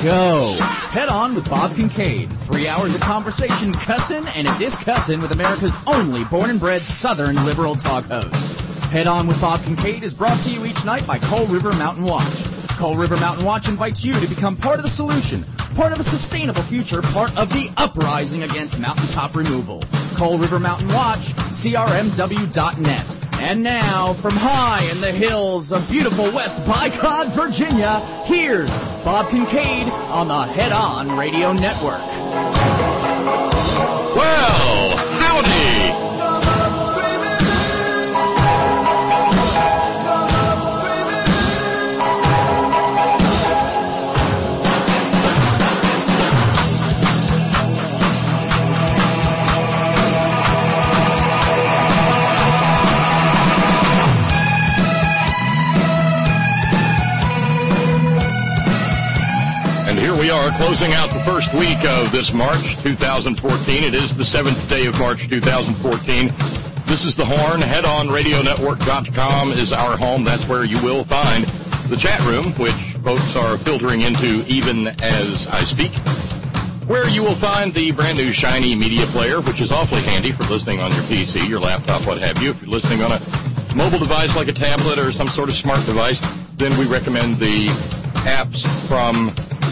go. Head On with Bob Kincaid. 3 hours of conversation, cussing, and a discussing with America's only born and bred Southern liberal talk host. Head On with Bob Kincaid is brought to you each night by Coal River Mountain Watch. Coal River Mountain Watch invites you to become part of the solution, part of a sustainable future, part of the uprising against mountaintop removal. Coal River Mountain Watch, crmw.net. And now, from high in the hills of beautiful West Bicod, Virginia, here's Bob Kincaid on the Head On Radio Network. Well, howdy! We are closing out the first week of this March 2014. It is the 7th day of March 2014. This is The Horn. HeadOnRadioNetwork.com is our home. That's where you will find the chat room, which folks are filtering into even as I speak, where you will find the brand new shiny media player, which is awfully handy for listening on your PC, your laptop, what have you. If you're listening on a mobile device like a tablet or some sort of smart device, then we recommend the apps from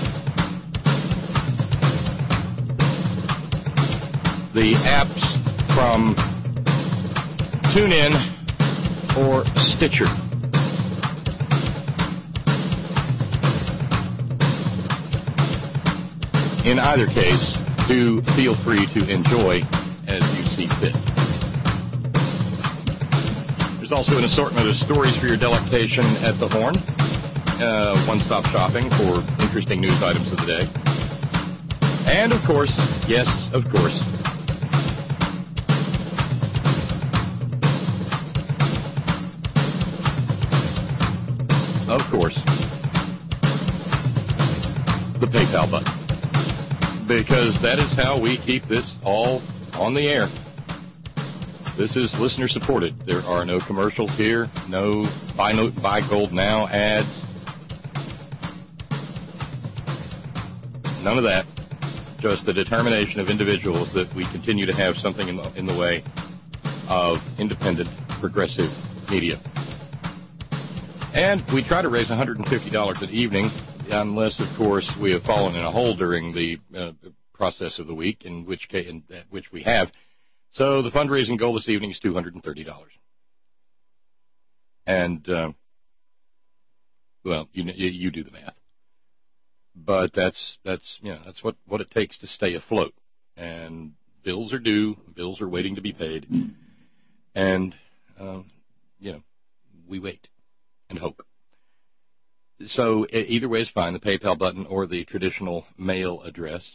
TuneIn or Stitcher. In either case, do feel free to enjoy as you see fit. There's also an assortment of stories for your delectation at The Horn. One-stop shopping for interesting news items of the day. And, of course, yes, of course, the PayPal button. Because that is how we keep this all on the air. This is listener supported. There are no commercials here, no buy gold now ads. None of that. Just the determination of individuals that we continue to have something in the way of independent, progressive media. And we try to raise $150 an evening, unless, of course, we have fallen in a hole during the process of the week, in which we have. So the fundraising goal this evening is $230. And, well, you do the math. But that's what it takes to stay afloat. And bills are due, bills are waiting to be paid. And, we wait and hope. So either way is fine, the PayPal button or the traditional mail address.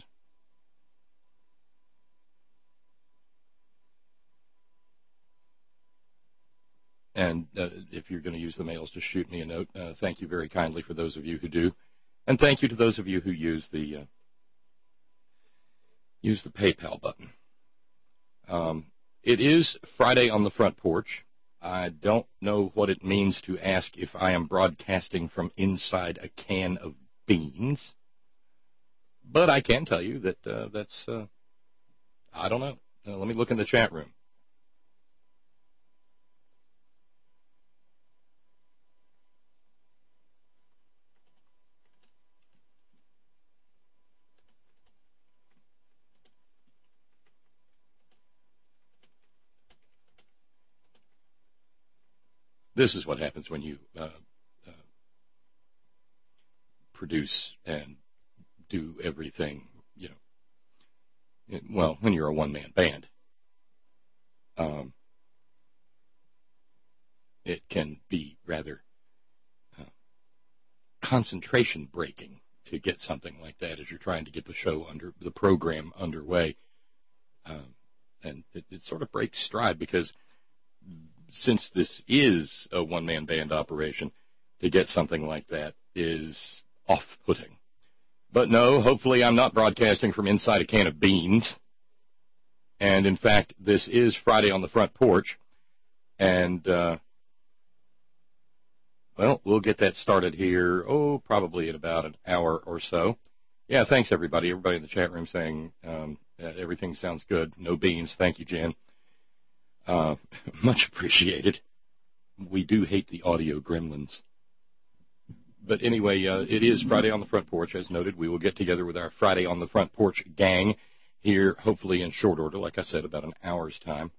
And if you're going to use the mails, just shoot me a note. Thank you very kindly for those of you who do. And thank you to those of you who use the PayPal button. It is Friday on the front porch. I don't know what it means to ask if I am broadcasting from inside a can of beans, but I can tell you that that's, I don't know. Let me look in the chat room. This is what happens when you produce and do everything, when you're a one-man band. It can be rather concentration breaking to get something like that as you're trying to get the program underway. And it sort of breaks stride because since this is a one-man band operation, to get something like that is off-putting. But no, hopefully I'm not broadcasting from inside a can of beans. And, in fact, this is Friday on the front porch. And, we'll get that started here, probably in about an hour or so. Yeah, thanks, everybody. Everybody in the chat room saying everything sounds good. No beans. Thank you, Jan. Much appreciated. We do hate the audio gremlins. But anyway, it is Friday on the Front Porch, as noted. We will get together with our Friday on the Front Porch gang here, hopefully in short order, like I said, about an hour's time.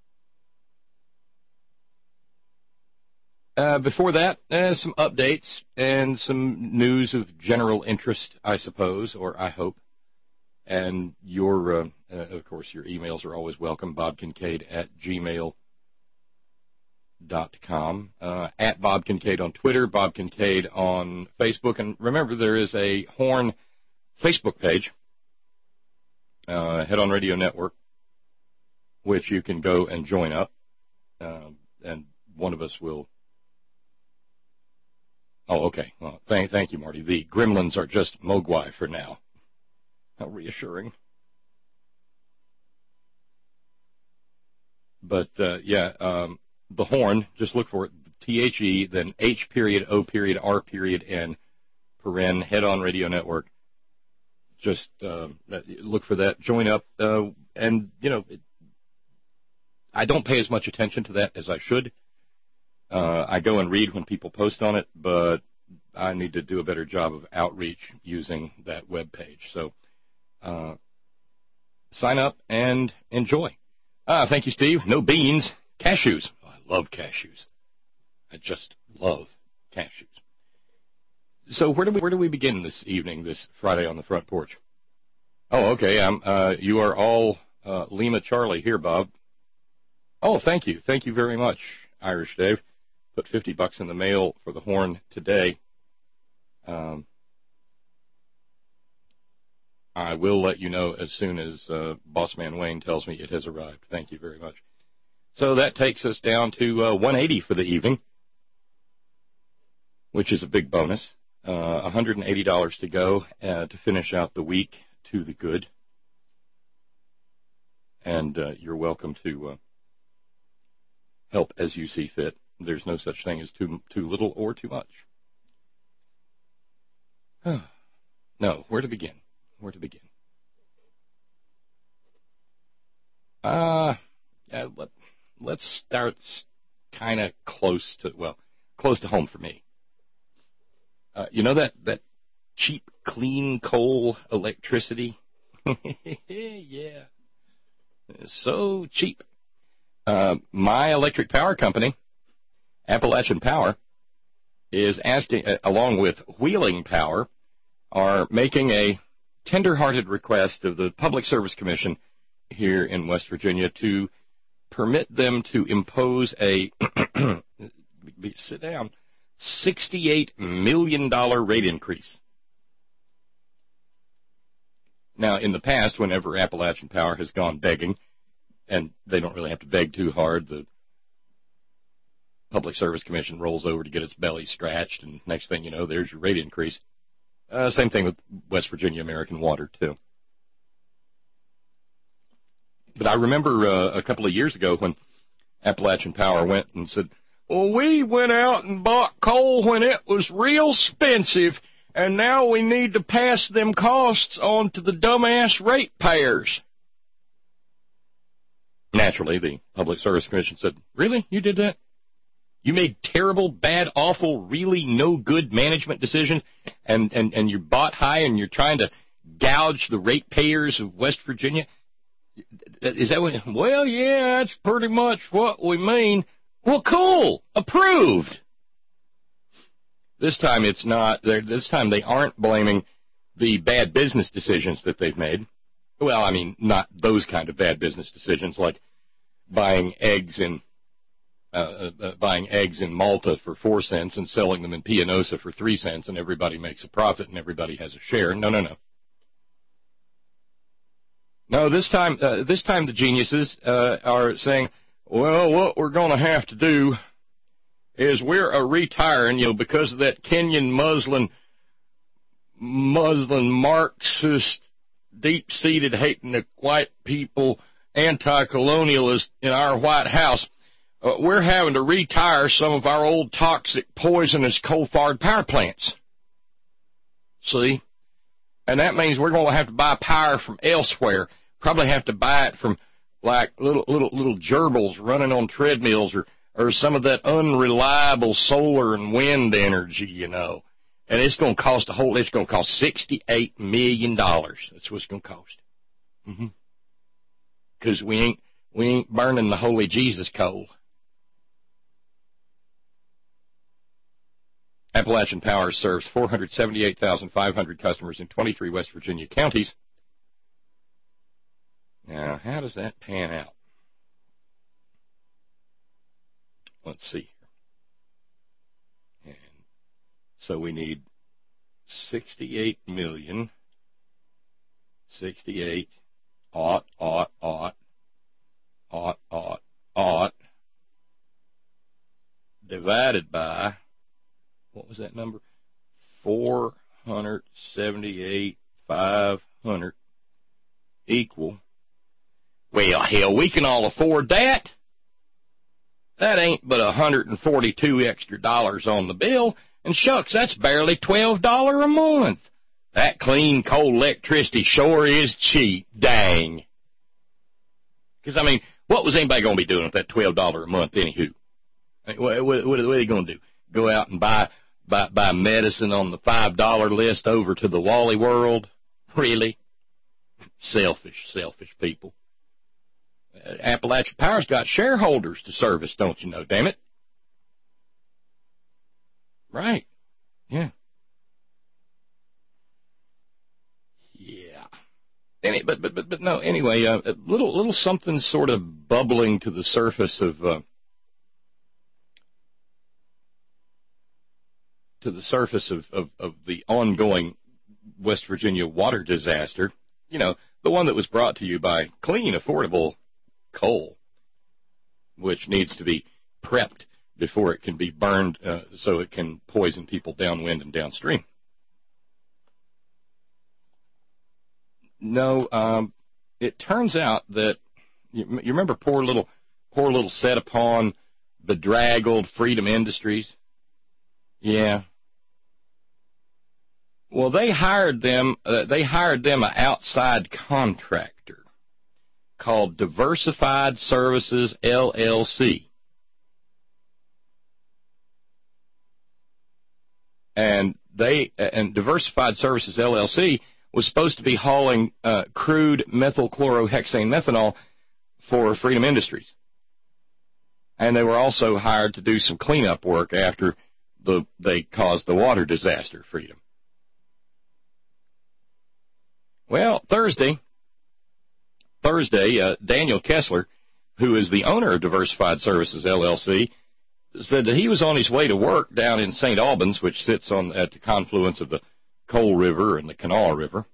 Before that, some updates and some news of general interest, I suppose, or I hope. And your, of course, your emails are always welcome, bobkincaid@gmail.com. At Bob Kincaid on Twitter, Bob Kincaid on Facebook. And remember, there is a Horn Facebook page, Head On Radio Network, which you can go and join up. And one of us will... Oh, okay. Well, thank you, Marty. The gremlins are just Mogwai for now. How reassuring. But, the Horn, just look for it, THE, then H.O.R.N, paren, Head On Radio Network. Just look for that, join up, and, I don't pay as much attention to that as I should. I go and read when people post on it, but I need to do a better job of outreach using that web page. So sign up and enjoy. Thank you, Steve. No beans. Cashews. Oh, I love cashews. I just love cashews. So where do we begin this evening, this Friday on the Front Porch? Oh, okay. You are all Lima Charlie here, Bob. Oh, thank you. Thank you very much, Irish Dave. Put $50 in the mail for the Horn today. I will let you know as soon as Bossman Wayne tells me it has arrived. Thank you very much. So that takes us down to $180 for the evening, which is a big bonus. $180 to go to finish out the week to the good. And you're welcome to help as you see fit. There's no such thing as too little or too much. No, where to begin? Let's start kind of close to home for me. That cheap, clean coal electricity? Yeah. It's so cheap. My electric power company, Appalachian Power, is asking, along with Wheeling Power, are making a tender-hearted request of the Public Service Commission here in West Virginia to permit them to impose a $68 million rate increase. Now, in the past, whenever Appalachian Power has gone begging, and they don't really have to beg too hard, the Public Service Commission rolls over to get its belly scratched, and next thing you know, there's your rate increase. Same thing with West Virginia American Water, too. But I remember a couple of years ago when Appalachian Power went and said, well, we went out and bought coal when it was real expensive, and now we need to pass them costs on to the dumbass ratepayers. Naturally, the Public Service Commission said, really? You did that? You made terrible, bad, awful, really no good management decisions, and you bought high and you're trying to gouge the ratepayers of West Virginia? Is that what? Well, yeah, that's pretty much what we mean. Well, cool. Approved. This time it's not. This time they aren't blaming the bad business decisions that they've made. Well, I mean, not those kind of bad business decisions like buying eggs in Malta for 4 cents and selling them in Pianosa for 3 cents, and everybody makes a profit and everybody has a share. No. No, this time the geniuses are saying, well, what we're going to have to do is we're retiring, because of that Kenyan Muslim Marxist, deep-seated hating of white people, anti-colonialist in our White House. We're having to retire some of our old toxic, poisonous coal-fired power plants. See? And that means we're going to have to buy power from elsewhere. Probably have to buy it from like little gerbils running on treadmills or some of that unreliable solar and wind energy, you know. And it's going to cost it's going to cost $68 million. That's what it's going to cost. Because we ain't burning the holy Jesus coal. Appalachian Power serves 478,500 customers in 23 West Virginia counties. Now, how does that pan out? Let's see here. And so we need 68 million, 68, divided by, what was that number? 478,500 equal. Well, hell, we can all afford that. That ain't but $142 extra on the bill. And shucks, that's barely $12 a month. That clean coal electricity sure is cheap. Dang. Because, I mean, what was anybody going to be doing with that $12 a month anywho? I mean, what are they going to do? Go out and buy medicine on the $5 list over to the Wally World? Really? Selfish people. Appalachian Power's got shareholders to service, don't you know, damn it? Right. Yeah. Yeah. But no, anyway, a little something sort of bubbling to the surface of the ongoing West Virginia water disaster. You know, the one that was brought to you by clean, affordable coal, which needs to be prepped before it can be burned so it can poison people downwind and downstream. No, it turns out that you remember poor little set upon bedraggled Freedom Industries? Yeah. Well, they hired them an outside contractor called Diversified Services, LLC. And Diversified Services, LLC was supposed to be hauling crude methylchlorohexane methanol for Freedom Industries. And they were also hired to do some cleanup work after they caused the water disaster, Freedom. Well, Thursday, Daniel Kessler, who is the owner of Diversified Services, LLC, said that he was on his way to work down in St. Albans, which sits at the confluence of the Coal River and the Kanawha River.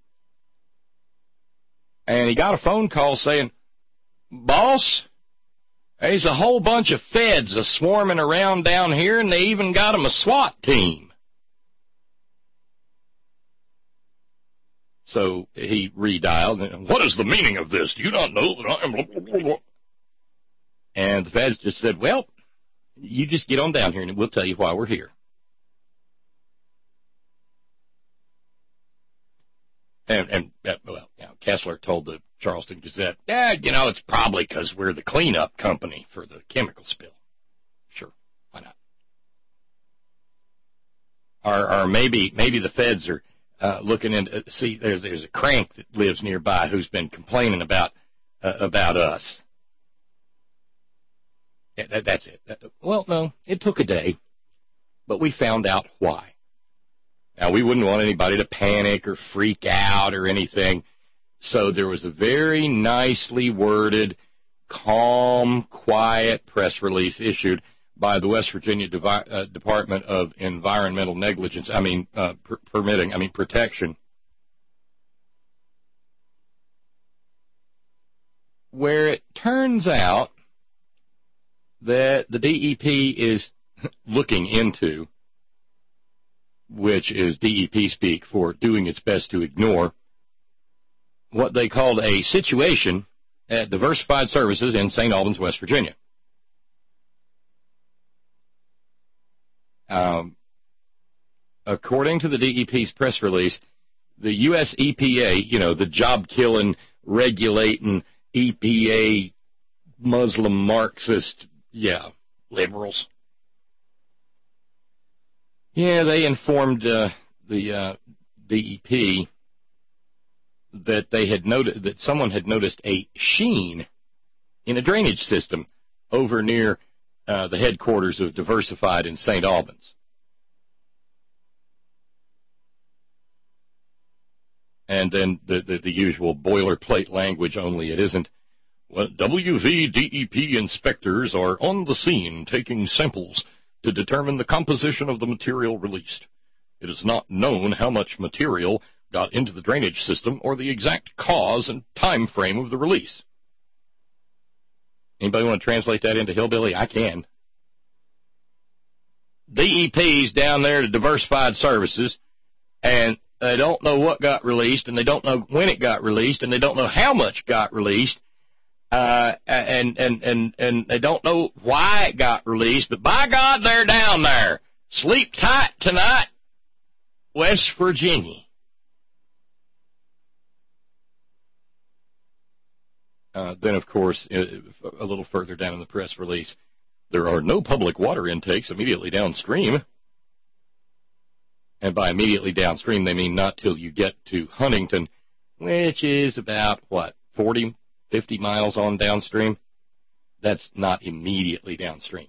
And he got a phone call saying, "Boss, there's a whole bunch of feds swarming around down here, and they even got them a SWAT team." So he redialed. "What is the meaning of this? Do you not know that I am blah, blah, blah, blah?" And the feds just said, "Well, you just get on down here, and we'll tell you why we're here." And Kessler told the Charleston Gazette, it's probably because we're the cleanup company for the chemical spill. Sure, why not? Or maybe the feds are looking into, see, there's a crank that lives nearby who's been complaining about us. Yeah, that's it. Well, no, it took a day, but we found out why. Now, we wouldn't want anybody to panic or freak out or anything, so there was a very nicely worded, calm, quiet press release issued by the West Virginia Department of Environmental Protection, where it turns out that the DEP is looking into, which is DEP speak for doing its best to ignore, what they called a situation at Diversified Services in St. Albans, West Virginia. According to the DEP's press release, the U.S. EPA, the job-killing, regulating EPA Muslim Marxist, liberals. Yeah, they informed the DEP that they had noted that someone had noticed a sheen in a drainage system over near the headquarters of Diversified in St. Albans. And then the usual boilerplate language, only it isn't. Well, WVDEP inspectors are on the scene taking samples to determine the composition of the material released. It is not known how much material got into the drainage system or the exact cause and time frame of the release. Anybody want to translate that into hillbilly? I can. DEP's down there to Diversified Services, and they don't know what got released, and they don't know when it got released, and they don't know how much got released, and they don't know why it got released, but by God, they're down there. Sleep tight tonight, West Virginia. Then, of course, a little further down in the press release, there are no public water intakes immediately downstream. And by immediately downstream, they mean not till you get to Huntington, which is about, 40, 50 miles on downstream? That's not immediately downstream.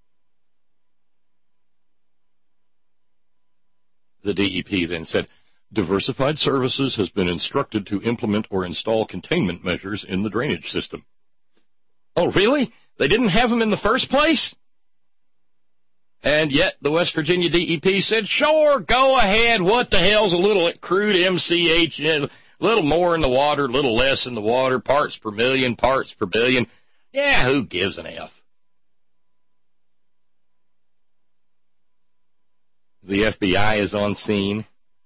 The DEP then said, Diversified Services has been instructed to implement or install containment measures in the drainage system. Oh, really? They didn't have them in the first place? And yet the West Virginia DEP said, sure, go ahead. What the hell's a little crude MCH? A little more in the water, a little less in the water, parts per million, parts per billion. Yeah, who gives an F? The FBI is on scene.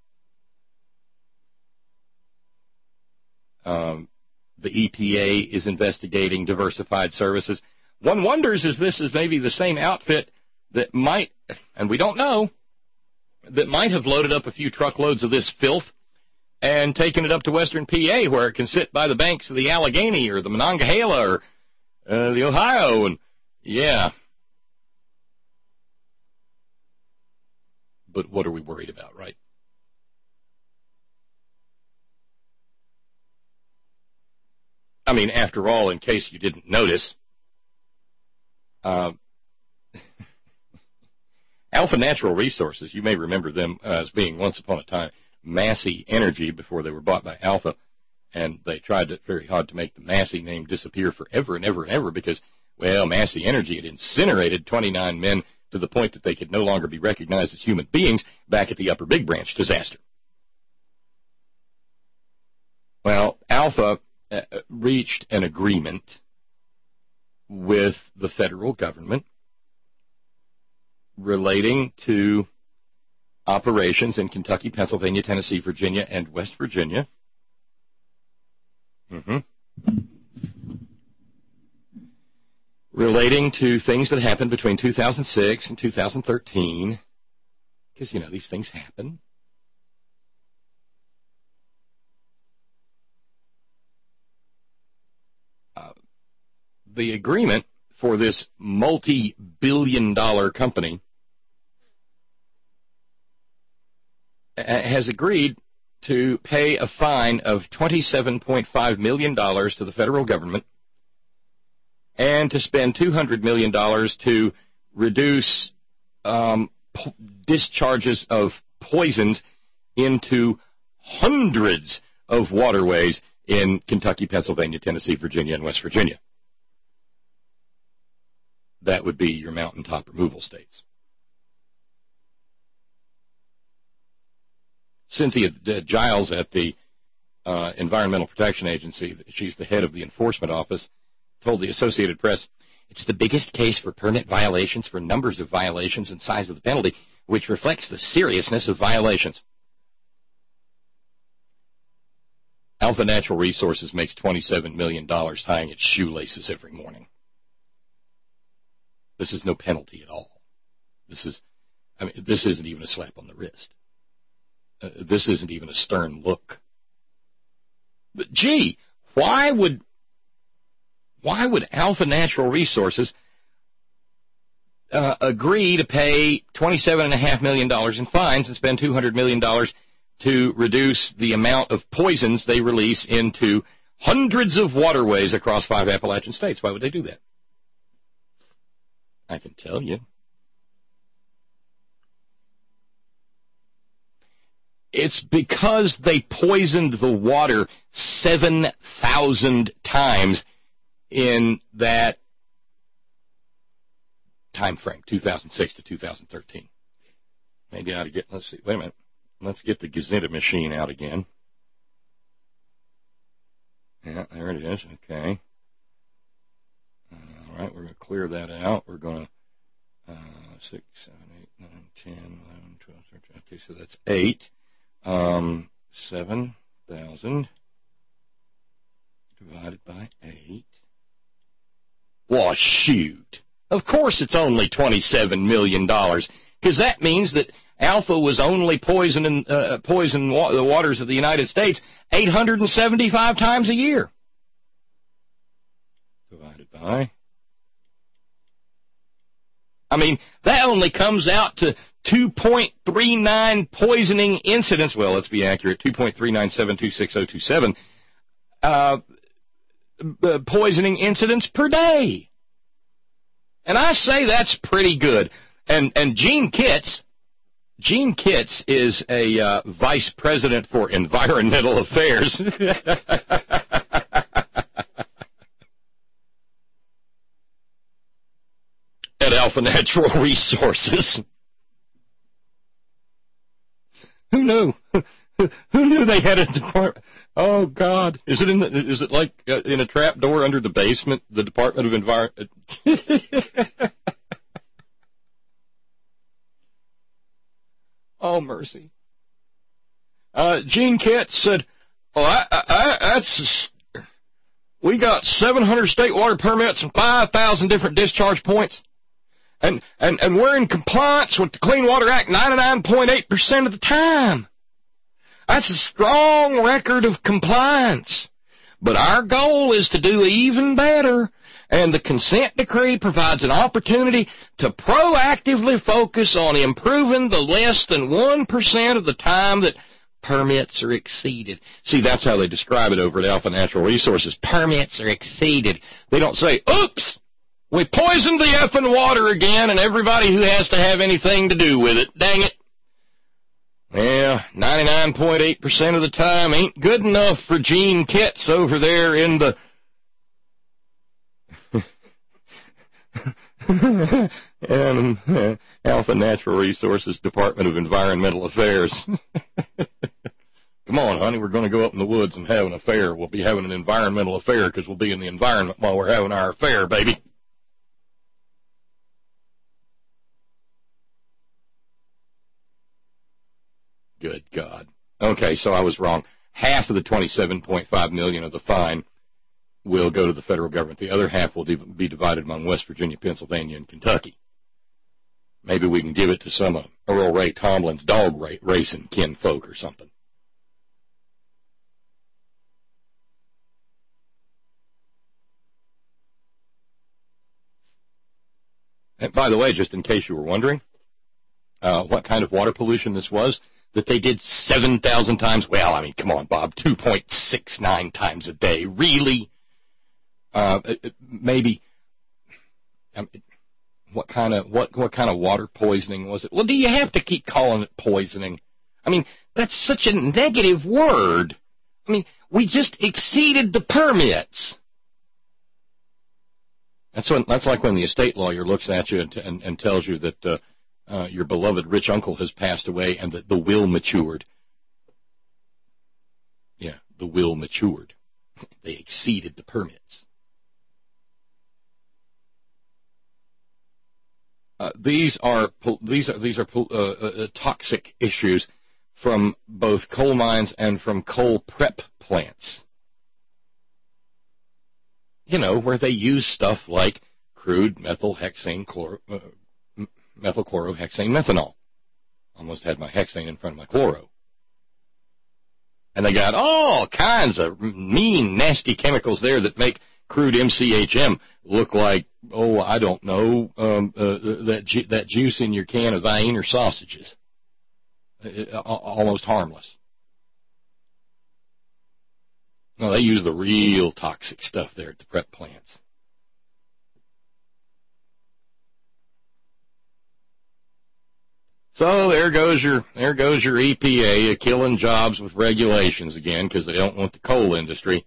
The EPA is investigating Diversified Services. One wonders if this is maybe the same outfit that might, and we don't know, that might have loaded up a few truckloads of this filth and taken it up to Western PA where it can sit by the banks of the Allegheny or the Monongahela or the Ohio. And yeah. But what are we worried about, right? I mean, after all, in case you didn't notice, Alpha Natural Resources, you may remember them as being once upon a time Massey Energy before they were bought by Alpha, and they tried very hard to make the Massey name disappear forever and ever and ever because, well, Massey Energy had incinerated 29 men to the point that they could no longer be recognized as human beings back at the Upper Big Branch disaster. Well, Alpha reached an agreement with the federal government relating to operations in Kentucky, Pennsylvania, Tennessee, Virginia, and West Virginia. Relating to things that happened between 2006 and 2013, because, these things happen. The agreement for this multi-billion-dollar company has agreed to pay a fine of $27.5 million to the federal government and to spend $200 million to reduce discharges of poisons into hundreds of waterways in Kentucky, Pennsylvania, Tennessee, Virginia, and West Virginia. That would be your mountaintop removal states. Cynthia Giles at the Environmental Protection Agency, she's the head of the enforcement office, told the Associated Press, it's the biggest case for permit violations for numbers of violations and size of the penalty, which reflects the seriousness of violations. Alpha Natural Resources makes $27 million tying its shoelaces every morning. This is no penalty at all. This isn't even a slap on the wrist. this isn't even a stern look. But gee, why would Alpha Natural Resources agree to pay $27.5 million in fines and spend $200 million to reduce the amount of poisons they release into hundreds of waterways across 5 Appalachian states? Why would they do that? I can tell you. It's because they poisoned the water 7,000 times in that time frame, 2006 to 2013. Maybe I ought to get, let's see, wait a minute. Let's get the Gazeta machine out again. Yeah, there it is. Okay. All right, we're going to clear that out. We're going to 6, 7, 8, 9, 10, 11, 12, 13. Okay, so that's 8. 7,000 divided by 8. Well, shoot. Of course it's only $27 million, because that means that Alpha was only poisoning the waters of the United States 875 times a year. Divided by. I mean, that only comes out to 2.39 poisoning incidents. Well, let's be accurate. 2.39726027 poisoning incidents per day. And I say that's pretty good. And Gene Kitts is a vice president for environmental affairs. At Alpha Natural Resources. Who knew? Who knew they had a department? Oh God! Is it like in a trap door under the basement? The Department of Environment. Oh mercy! Gene Kitts said, "Oh, we got 700 state water permits and 5,000 different discharge points, and we're in compliance with the Clean Water Act 99.8% of the time. That's a strong record of compliance. But our goal is to do even better, and the consent decree provides an opportunity to proactively focus on improving the less than 1% of the time that permits are exceeded." See, that's how they describe it over at Alpha Natural Resources. Permits are exceeded. They don't say, "Oops, we poisoned the effing water again, and everybody who has to have anything to do with it. Dang it." Well, 99.8% of the time ain't good enough for Gene Kitts over there in the Alpha Natural Resources Department of Environmental Affairs. Come on, honey, we're going to go up in the woods and have an affair. We'll be having an environmental affair because we'll be in the environment while we're having our affair, baby. Good God. Okay, so I was wrong. Half of the $27.5 million of the fine will go to the federal government. The other half will be divided among West Virginia, Pennsylvania, and Kentucky. Maybe we can give it to some of Earl Ray Tomlin's dog racing kinfolk or something. And by the way, just in case you were wondering what kind of water pollution this was, that they did 7,000 times. Well, I mean, come on, Bob, 2.69 times a day. Really? Maybe. What kind of water poisoning was it? Well, do you have to keep calling it poisoning? I mean, that's such a negative word. I mean, we just exceeded the permits. That's like when the estate lawyer looks at you and tells you that your beloved rich uncle has passed away and that the will matured. Yeah, the will matured. They exceeded the permits. These are toxic issues from both coal mines and from coal prep plants. You know, where they use stuff like crude methylchlorohexane methanol. Almost had my hexane in front of my chloro. And they got all kinds of mean, nasty chemicals there that make crude MCHM look like, I don't know, that juice in your can of Wiener sausages. Almost harmless. No, they use the real toxic stuff there at the prep plants. So there goes your EPA killing jobs with regulations again because they don't want the coal industry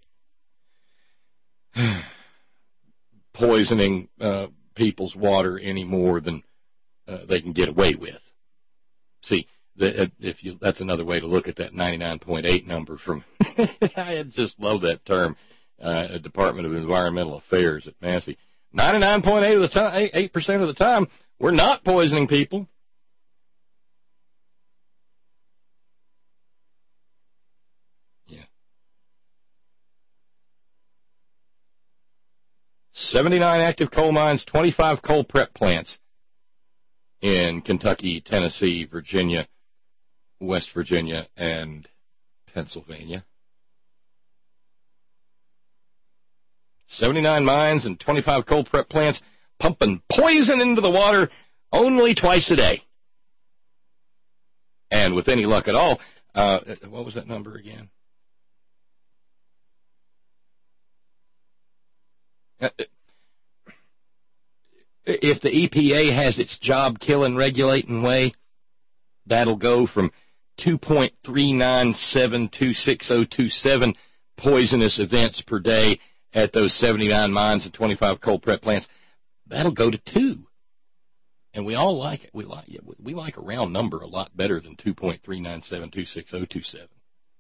poisoning people's water any more than they can get away with. See, that's another way to look at that 99.8 number from. I just love that term, Department of Environmental Affairs at Massey. 99.8 of the time, 8% of the time, we're not poisoning people. Yeah. 79 active coal mines, 25 coal prep plants in Kentucky, Tennessee, Virginia, West Virginia, and Pennsylvania. 79 mines and 25 coal prep plants pumping poison into the water only twice a day. And with any luck at all, what was that number again? If the EPA has its job-killing, regulating way, that'll go from 2.39726.027 poisonous events per day at those 79 mines and 25 coal prep plants. That'll go to 2. And we all like it. We like a round number a lot better than 2.39726.027.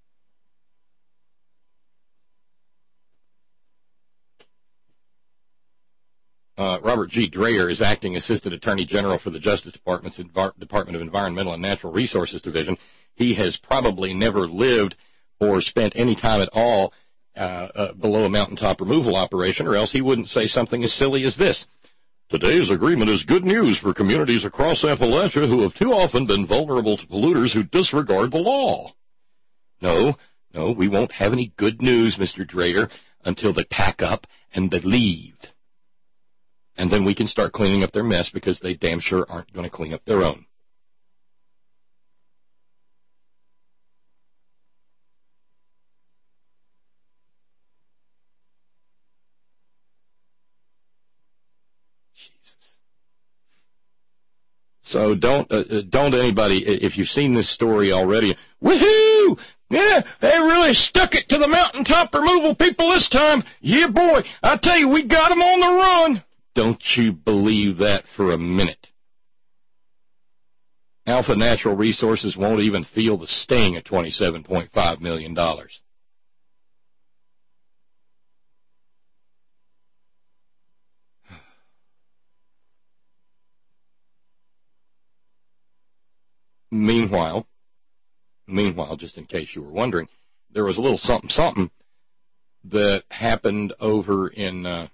Robert G. Dreyer is acting Assistant Attorney General for the Justice Department's Department of Environmental and Natural Resources Division. He has probably never lived or spent any time at all below a mountaintop removal operation, or else he wouldn't say something as silly as this. Today's agreement is good news for communities across Appalachia who have too often been vulnerable to polluters who disregard the law. No, we won't have any good news, Mr. Dreyer, until they pack up and they leave. And then we can start cleaning up their mess because they damn sure aren't going to clean up their own. Jesus. So don't anybody, if you've seen this story already, woohoo! Yeah, they really stuck it to the mountaintop removal people this time. Yeah, boy, I tell you, we got them on the run. Don't you believe that for a minute. Alpha Natural Resources won't even feel the sting of $27.5 million. Meanwhile, just in case you were wondering, there was a little something that happened over in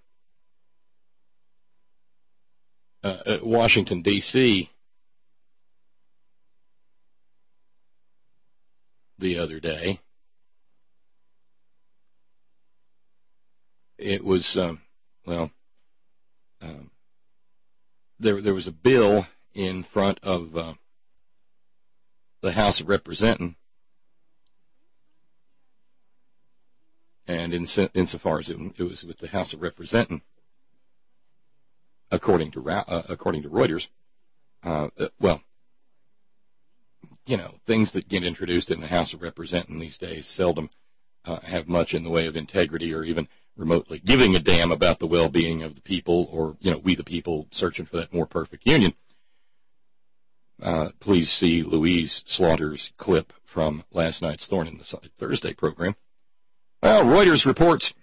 Washington, D.C. the other day. It was, there was a bill in front of the House of Representatives, and insofar as it was with the House of Representatives, according to Reuters, things that get introduced in the House of Representatives these days seldom have much in the way of integrity or even remotely giving a damn about the well-being of the people or, we the people searching for that more perfect union. Please see Louise Slaughter's clip from last night's Thorn in the Side Thursday program. Well, Reuters reports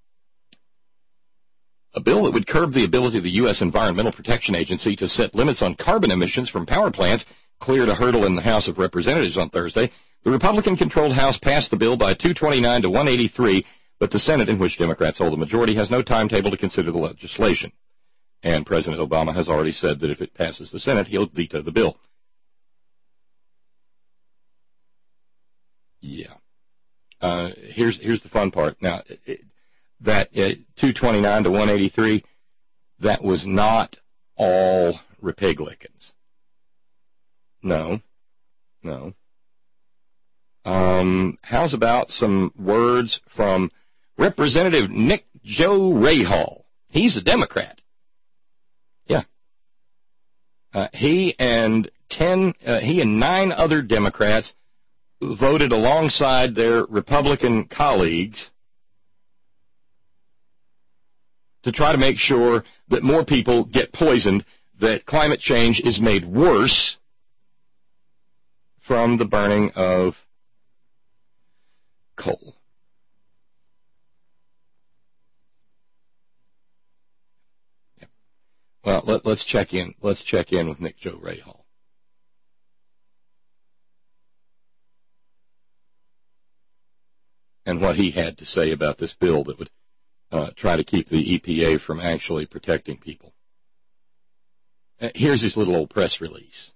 a bill that would curb the ability of the U.S. Environmental Protection Agency to set limits on carbon emissions from power plants cleared a hurdle in the House of Representatives on Thursday. The Republican-controlled House passed the bill by 229 to 183, but the Senate, in which Democrats hold the majority, has no timetable to consider the legislation. And President Obama has already said that if it passes the Senate, he'll veto the bill. Yeah. here's the fun part. Now, that 229 to 183, that was not all Republicans. No. How's about some words from Representative Nick Joe Rahal? He's a Democrat. Yeah. He and 9 other Democrats voted alongside their Republican colleagues to try to make sure that more people get poisoned, that climate change is made worse from the burning of coal. Yeah. Well, let's check in. Let's check in with Nick Joe Rahal. And what he had to say about this bill that would try to keep the EPA from actually protecting people. Here's his little old press release.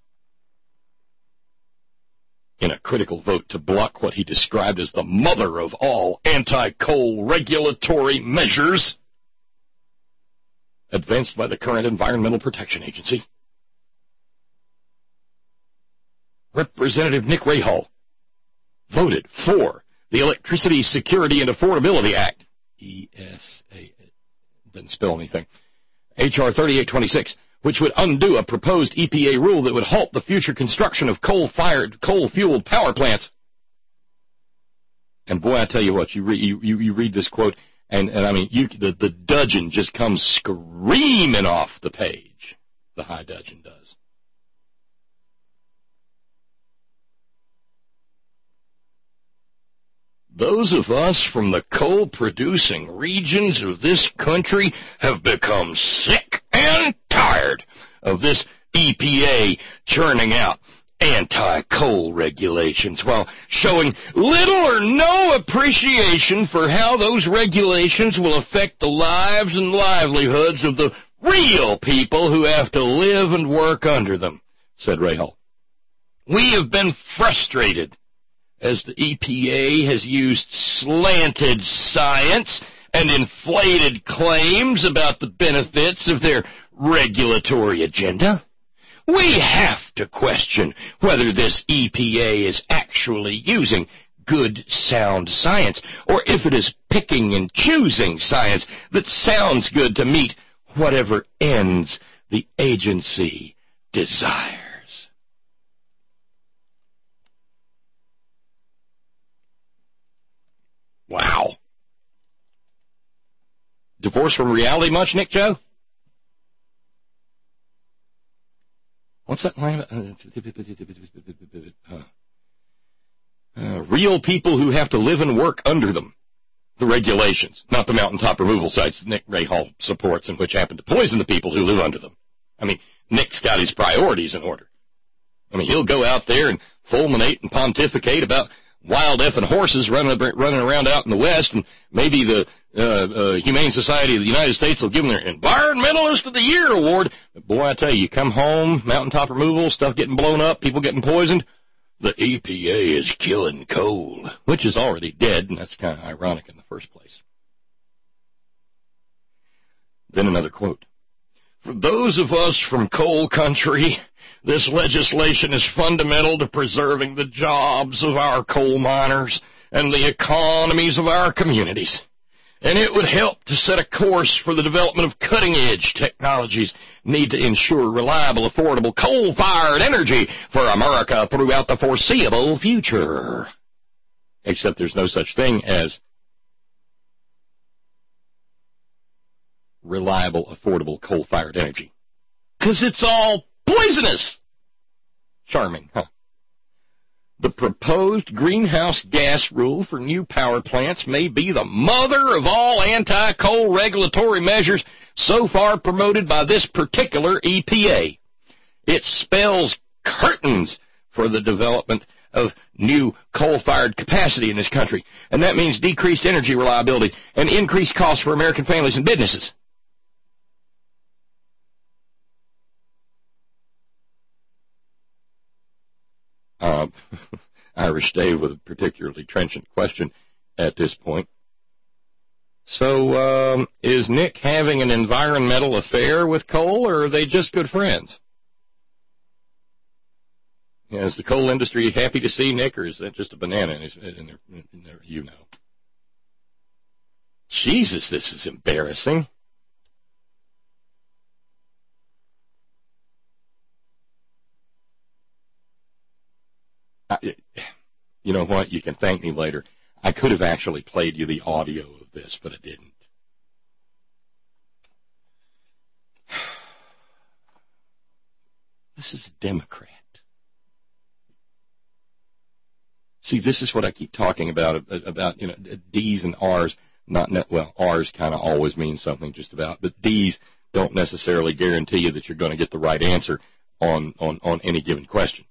In a critical vote to block what he described as the mother of all anti-coal regulatory measures advanced by the current Environmental Protection Agency, Representative Nick Rahal voted for the Electricity Security and Affordability Act, ESA, didn't spell anything, H.R. 3826, which would undo a proposed EPA rule that would halt the future construction of coal-fueled power plants. And boy, I tell you what, you read this quote, and I mean, the dudgeon just comes screaming off the page. The high dudgeon does. Those of us from the coal-producing regions of this country have become sick and tired of this EPA churning out anti-coal regulations while showing little or no appreciation for how those regulations will affect the lives and livelihoods of the real people who have to live and work under them, said Rahal. We have been frustrated as the EPA has used slanted science and inflated claims about the benefits of their regulatory agenda. We have to question whether this EPA is actually using good, sound science, or if it is picking and choosing science that sounds good to meet whatever ends the agency desires. Wow. Divorce from reality much, Nick Joe? What's that line? Real people who have to live and work under them. The regulations, not the mountaintop removal sites that Nick Rahal supports and which happen to poison the people who live under them. I mean, Nick's got his priorities in order. I mean, he'll go out there and fulminate and pontificate about wild effing horses running around out in the West, and maybe the Humane Society of the United States will give them their Environmentalist of the Year award. But boy, I tell you, you come home, mountaintop removal, stuff getting blown up, people getting poisoned, the EPA is killing coal, which is already dead, and that's kind of ironic in the first place. Then another quote. For those of us from coal country, this legislation is fundamental to preserving the jobs of our coal miners and the economies of our communities. And it would help to set a course for the development of cutting-edge technologies need to ensure reliable, affordable, coal-fired energy for America throughout the foreseeable future. Except there's no such thing as reliable, affordable, coal-fired energy. 'Cause it's all poisonous. Charming, huh? The proposed greenhouse gas rule for new power plants may be the mother of all anti-coal regulatory measures so far promoted by this particular EPA. It spells curtains for the development of new coal-fired capacity in this country, and that means decreased energy reliability and increased costs for American families and businesses. Irish Dave with a particularly trenchant question. at this point. So, is Nick having an environmental affair with coal, or are they just good friends? Is the coal industry happy to see Nick, or is that just a banana in their you know? Jesus, this is embarrassing. You know what? You can thank me later. I could have actually played you the audio of this, but I didn't. This is a Democrat. See, this is what I keep talking about D's and R's. R's kind of always means something just about, but D's don't necessarily guarantee you that you're going to get the right answer on any given question.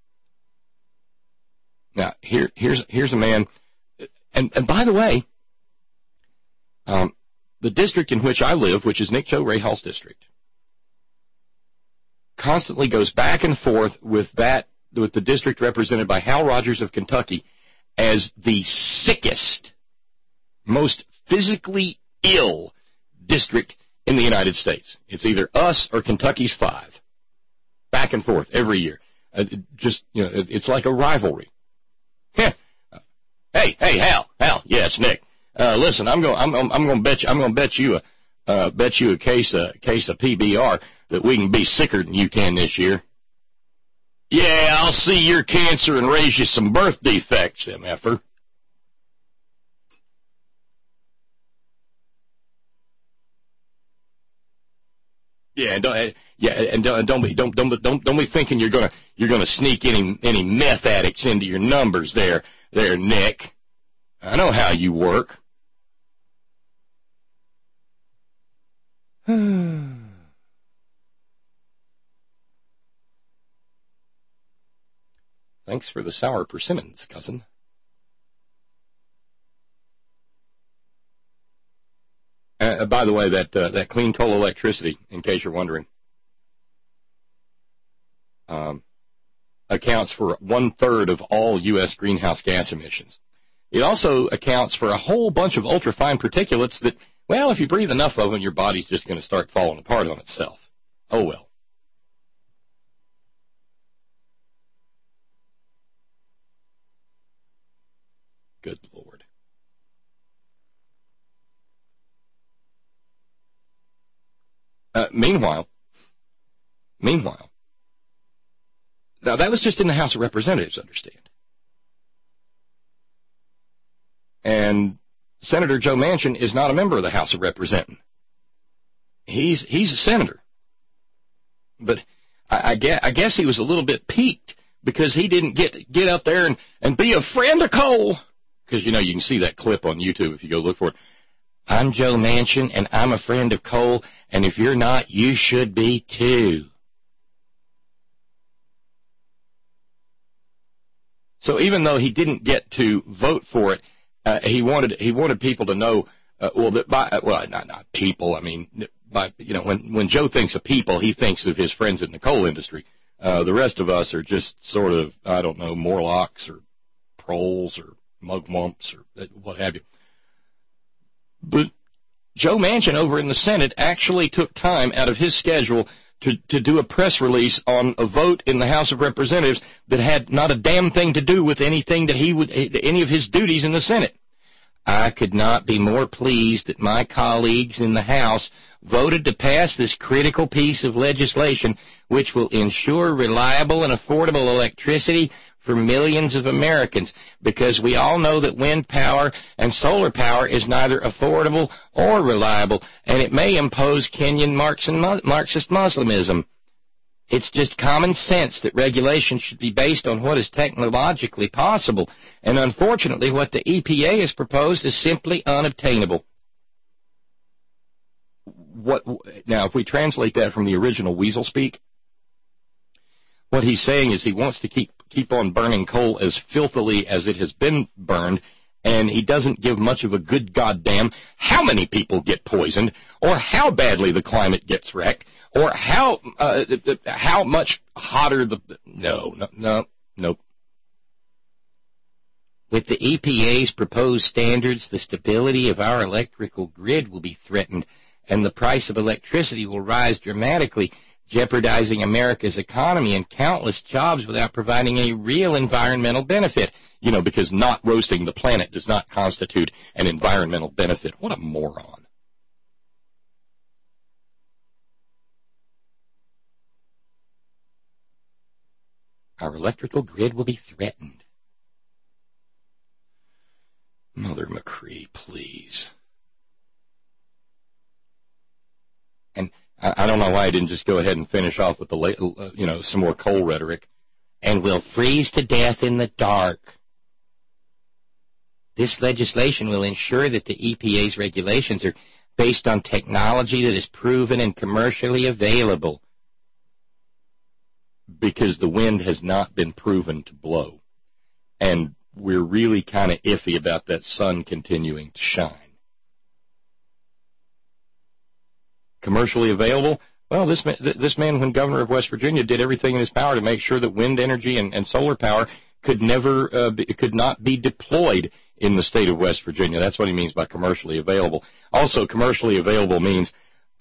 Now, here's a man, and by the way, the district in which I live, which is Nick Joe Rahall's district, constantly goes back and forth with the district represented by Hal Rogers of Kentucky as the sickest, most physically ill district in the United States. It's either us or Kentucky's 5. Back and forth every year. It's like a rivalry. Hey, Hal, yeah, it's Nick. Listen, I'm going to bet you a case of PBR that we can be sicker than you can this year. Yeah, I'll see your cancer and raise you some birth defects, MFer. And don't be thinking you're gonna sneak any meth addicts into your numbers there, Nick. I know how you work. Thanks for the sour persimmons, cousin. By the way, that clean coal electricity, in case you're wondering, accounts for 1/3 of all U.S. greenhouse gas emissions. It also accounts for a whole bunch of ultrafine particulates that, well, if you breathe enough of them, your body's just going to start falling apart on itself. Oh, well. Good Lord. Meanwhile, now that was just in the House of Representatives, understand. And Senator Joe Manchin is not a member of the House of Representatives. He's a senator. But I guess he was a little bit piqued because he didn't get out there and be a friend of coal. Because, you can see that clip on YouTube if you go look for it. I'm Joe Manchin, and I'm a friend of coal, and if you're not, you should be too. So even though he didn't get to vote for it, he wanted people to know, not people. I mean, when Joe thinks of people, he thinks of his friends in the coal industry. The rest of us are just sort of, I don't know, Morlocks or proles or mugwumps or what have you. But Joe Manchin over in the Senate actually took time out of his schedule to do a press release on a vote in the House of Representatives that had not a damn thing to do with anything that any of his duties in the Senate. I could not be more pleased that my colleagues in the House voted to pass this critical piece of legislation which will ensure reliable and affordable electricity for millions of Americans, because we all know that wind power and solar power is neither affordable or reliable, and it may impose Kenyan Marxist Muslimism. It's just common sense that regulation should be based on what is technologically possible, and unfortunately what the EPA has proposed is simply unobtainable. Now, if we translate that from the original weasel speak, what he's saying is he wants to keep on burning coal as filthily as it has been burned, and he doesn't give much of a good goddamn how many people get poisoned, or how badly the climate gets wrecked, or how much hotter nope. With the EPA's proposed standards, the stability of our electrical grid will be threatened, and the price of electricity will rise dramatically, jeopardizing America's economy and countless jobs without providing a real environmental benefit. You know, because not roasting the planet does not constitute an environmental benefit. What a moron. Our electrical grid will be threatened. Mother McCree, please. And I don't know why I didn't just go ahead and finish off with the, some more coal rhetoric. And will freeze to death in the dark. This legislation will ensure that the EPA's regulations are based on technology that is proven and commercially available. Because the wind has not been proven to blow. And we're really kind of iffy about that sun continuing to shine. Commercially available? Well, this man, when governor of West Virginia, did everything in his power to make sure that wind energy and solar power could not be deployed in the state of West Virginia. That's what he means by commercially available. Also, commercially available means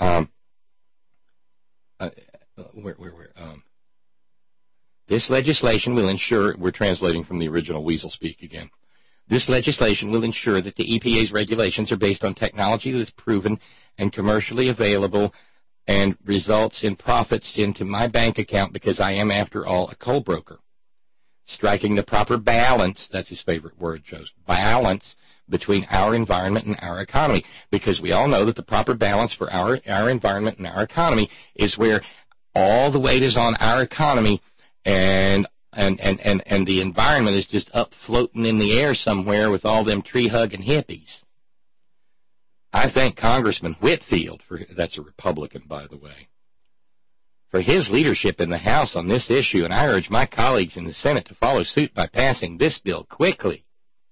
this legislation will ensure, we're translating from the original Weasel speak again. This legislation will ensure that the EPA's regulations are based on technology that is proven and commercially available and results in profits into my bank account because I am, after all, a coal broker. Striking the proper balance, that's his favorite word, Joe, balance between our environment and our economy. Because we all know that the proper balance for our environment and our economy is where all the weight is on our economy and the environment is just up floating in the air somewhere with all them tree-hugging hippies. I thank Congressman Whitfield, that's a Republican, by the way, for his leadership in the House on this issue, and I urge my colleagues in the Senate to follow suit by passing this bill quickly.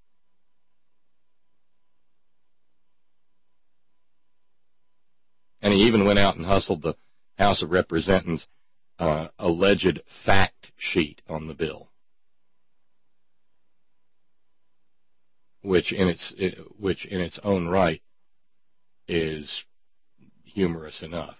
And he even went out and hustled the House of Representatives' alleged fact sheet on the bill, which in its own right is humorous enough.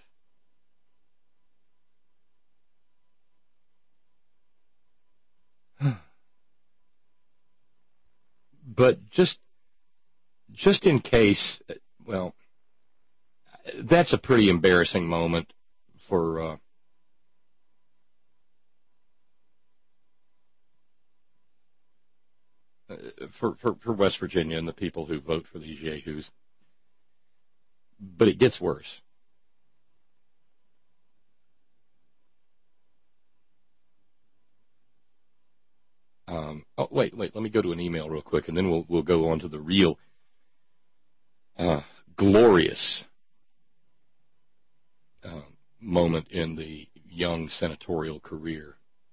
But just in case, well, that's a pretty embarrassing moment for West Virginia and the people who vote for these yahoos. But it gets worse. Wait, let me go to an email real quick, and then we'll go on to the real glorious moment in the young senatorial career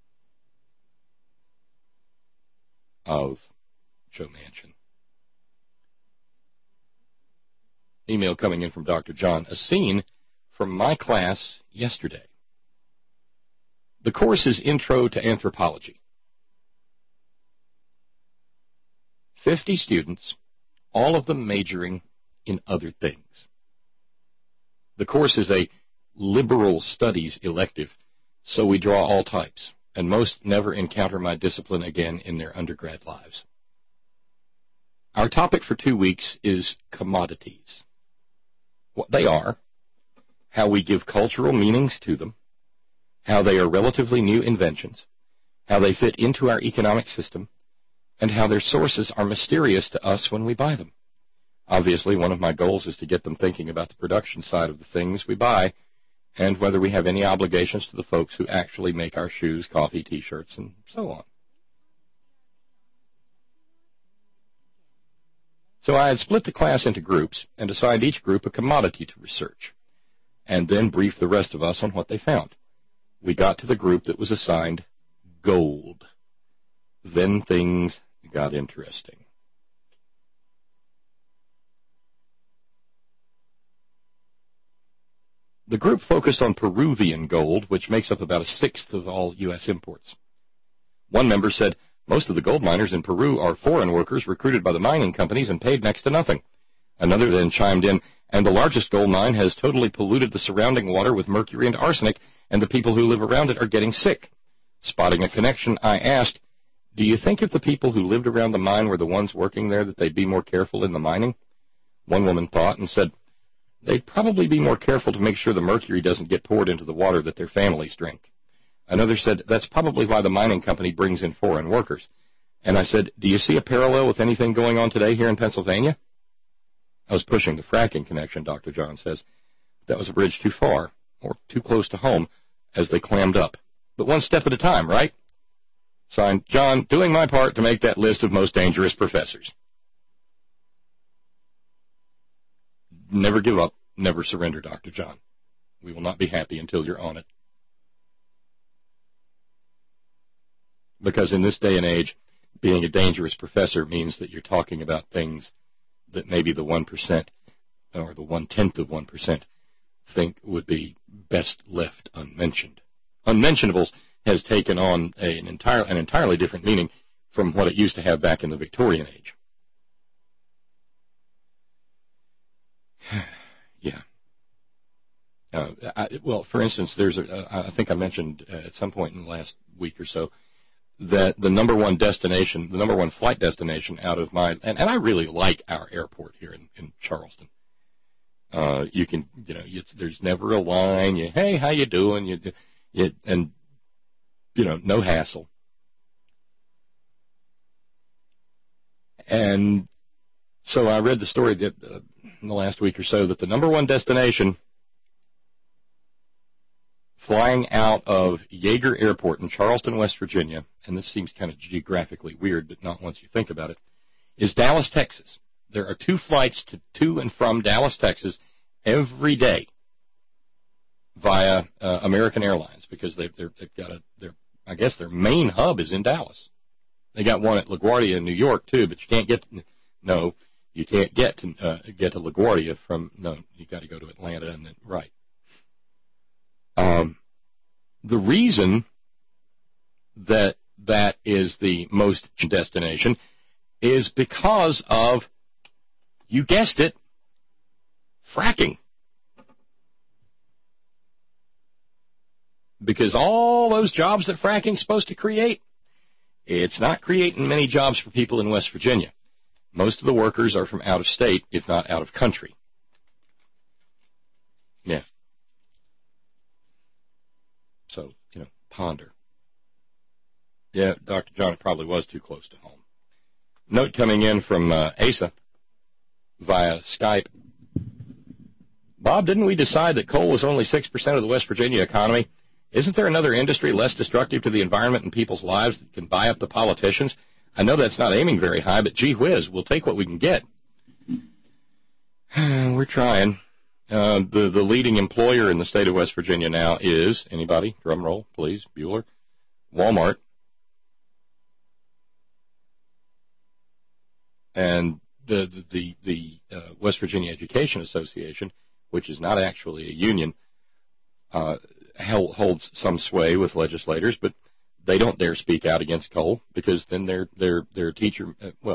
of Joe Manchin. Email coming in from Dr. John. A scene from my class yesterday. The course is Intro to Anthropology. 50 students, all of them majoring in other things. The course is a liberal studies elective, so we draw all types, and most never encounter my discipline again in their undergrad lives. Our topic for 2 weeks is commodities. What they are, how we give cultural meanings to them, how they are relatively new inventions, how they fit into our economic system, and how their sources are mysterious to us when we buy them. Obviously, one of my goals is to get them thinking about the production side of the things we buy and whether we have any obligations to the folks who actually make our shoes, coffee, T-shirts, and so on. So I had split the class into groups and assigned each group a commodity to research, and then briefed the rest of us on what they found. We got to the group that was assigned gold. Then things got interesting. The group focused on Peruvian gold, which makes up about 1/6 of all U.S. imports. One member said, Most of the gold miners in Peru are foreign workers recruited by the mining companies and paid next to nothing. Another then chimed in, and the largest gold mine has totally polluted the surrounding water with mercury and arsenic, and the people who live around it are getting sick. Spotting a connection, I asked, do you think if the people who lived around the mine were the ones working there that they'd be more careful in the mining? One woman thought and said, they'd probably be more careful to make sure the mercury doesn't get poured into the water that their families drink. Another said, that's probably why the mining company brings in foreign workers. And I said, do you see a parallel with anything going on today here in Pennsylvania? I was pushing the fracking connection, Dr. John says. That was a bridge too far, or too close to home, as they clammed up. But one step at a time, right? Signed, John, doing my part to make that list of most dangerous professors. Never give up, never surrender, Dr. John. We will not be happy until you're on it. Because in this day and age, being a dangerous professor means that you're talking about things that maybe the 1% or the 1/10% think would be best left unmentioned. Unmentionables has taken on an entirely different meaning from what it used to have back in the Victorian age. Yeah. Well, for instance, I think I mentioned at some point in the last week or so that the number one flight destination out of and I really like our airport here in Charleston. There's never a line. Hey, how you doing? No hassle. And so I read the story that in the last week or so that the number one destination flying out of Yeager Airport in Charleston, West Virginia, and this seems kind of geographically weird, but not once you think about it, is Dallas, Texas. There are 2 flights to and from Dallas, Texas every day via American Airlines because they've got I guess their main hub is in Dallas. They got one at LaGuardia in New York too, but you can't get to LaGuardia you got to go to Atlanta and then right. The reason that is the most destination is because of, you guessed it, fracking. Because all those jobs that fracking's supposed to create, it's not creating many jobs for people in West Virginia. Most of the workers are from out of state, if not out of country. Yeah. So, ponder. Yeah, Dr. John, it probably was too close to home. Note coming in from Asa via Skype. Bob, didn't we decide that coal was only 6% of the West Virginia economy? Isn't there another industry less destructive to the environment and people's lives that can buy up the politicians? I know that's not aiming very high, but gee whiz, we'll take what we can get. We're trying. The leading employer in the state of West Virginia now is, anybody? Drum roll, please. Bueller. Walmart. And the West Virginia Education Association, which is not actually a union, holds some sway with legislators, but they don't dare speak out against coal because then their teacher.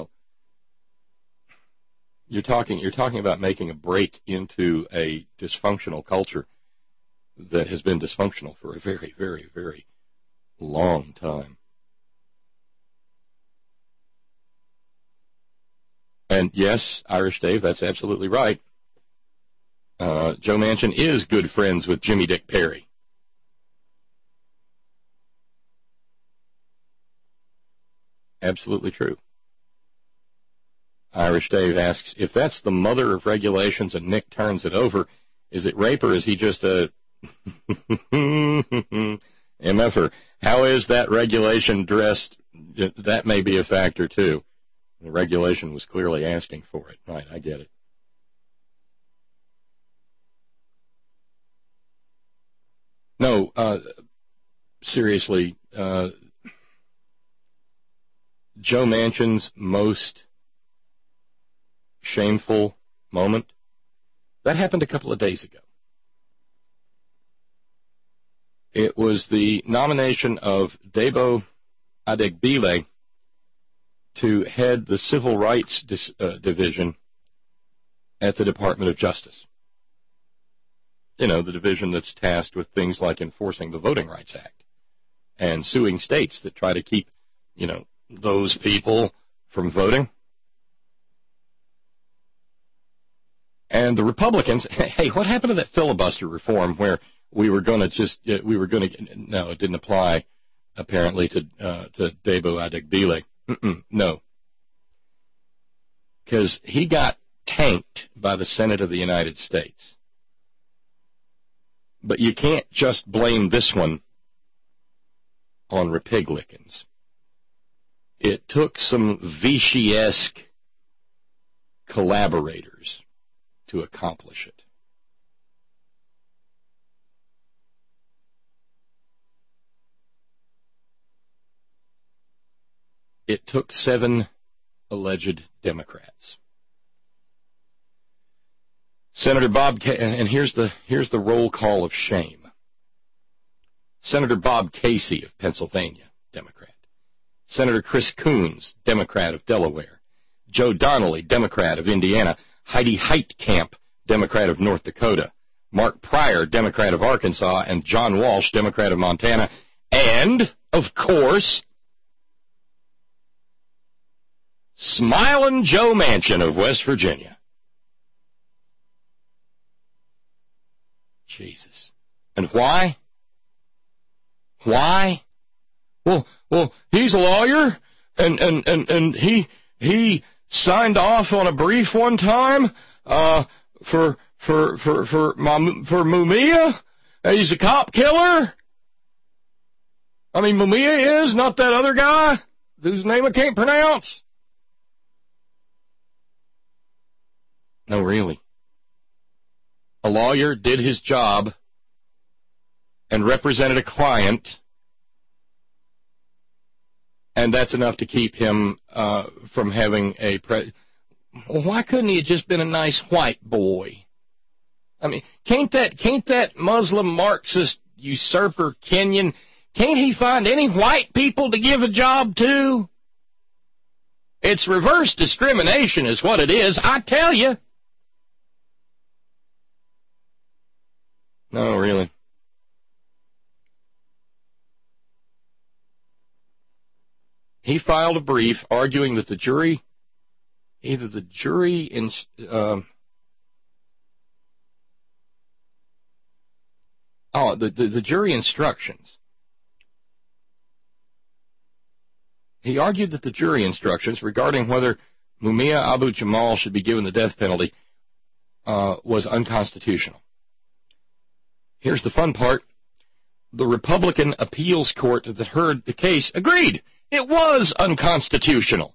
You're talking about making a break into a dysfunctional culture that has been dysfunctional for a very, very, very long time. And yes, Irish Dave, that's absolutely right. Joe Manchin is good friends with Jimmy Dick Perry. Absolutely true. Irish Dave asks, if that's the mother of regulations and Nick turns it over, is it rape or is he just a MFer? How is that regulation dressed? That may be a factor, too. The regulation was clearly asking for it. Right, I get it. No, seriously, Joe Manchin's most shameful moment, that happened a couple of days ago. It was the nomination of Debo Adegbile to head the Civil Rights Division at the Department of Justice. You know, the division that's tasked with things like enforcing the Voting Rights Act and suing states that try to keep, you know, those people from voting. And the Republicans, hey, what happened to that filibuster reform where we were going to no, it didn't apply apparently to Debo Adegbile. No. Because he got tanked by the Senate of the United States. But you can't just blame this one on Republicans. It took some Vichy-esque collaborators to accomplish it. It took 7 alleged Democrats. Senator Bob, and here's the roll call of shame. Senator Bob Casey of Pennsylvania, Democrat. Senator Chris Coons, Democrat of Delaware. Joe Donnelly, Democrat of Indiana. Heidi Heitkamp, Democrat of North Dakota. Mark Pryor, Democrat of Arkansas. And John Walsh, Democrat of Montana. And, of course, Smilin' Joe Manchin of West Virginia. Jesus. And why? Why? Well, he's a lawyer, and he signed off on a brief one time for Mumia. He's a cop killer. I mean, Mumia is, not that other guy whose name I can't pronounce. No, really. A lawyer did his job and represented a client, and that's enough to keep him from having a Well, why couldn't he have just been a nice white boy? I mean, can't that Muslim Marxist usurper Kenyon, can't he find any white people to give a job to? It's reverse discrimination is what it is, I tell you. No, really. He filed a brief arguing that the jury instructions. He argued that the jury instructions regarding whether Mumia Abu-Jamal should be given the death penalty was unconstitutional. Here's the fun part. The Republican appeals court that heard the case agreed it was unconstitutional.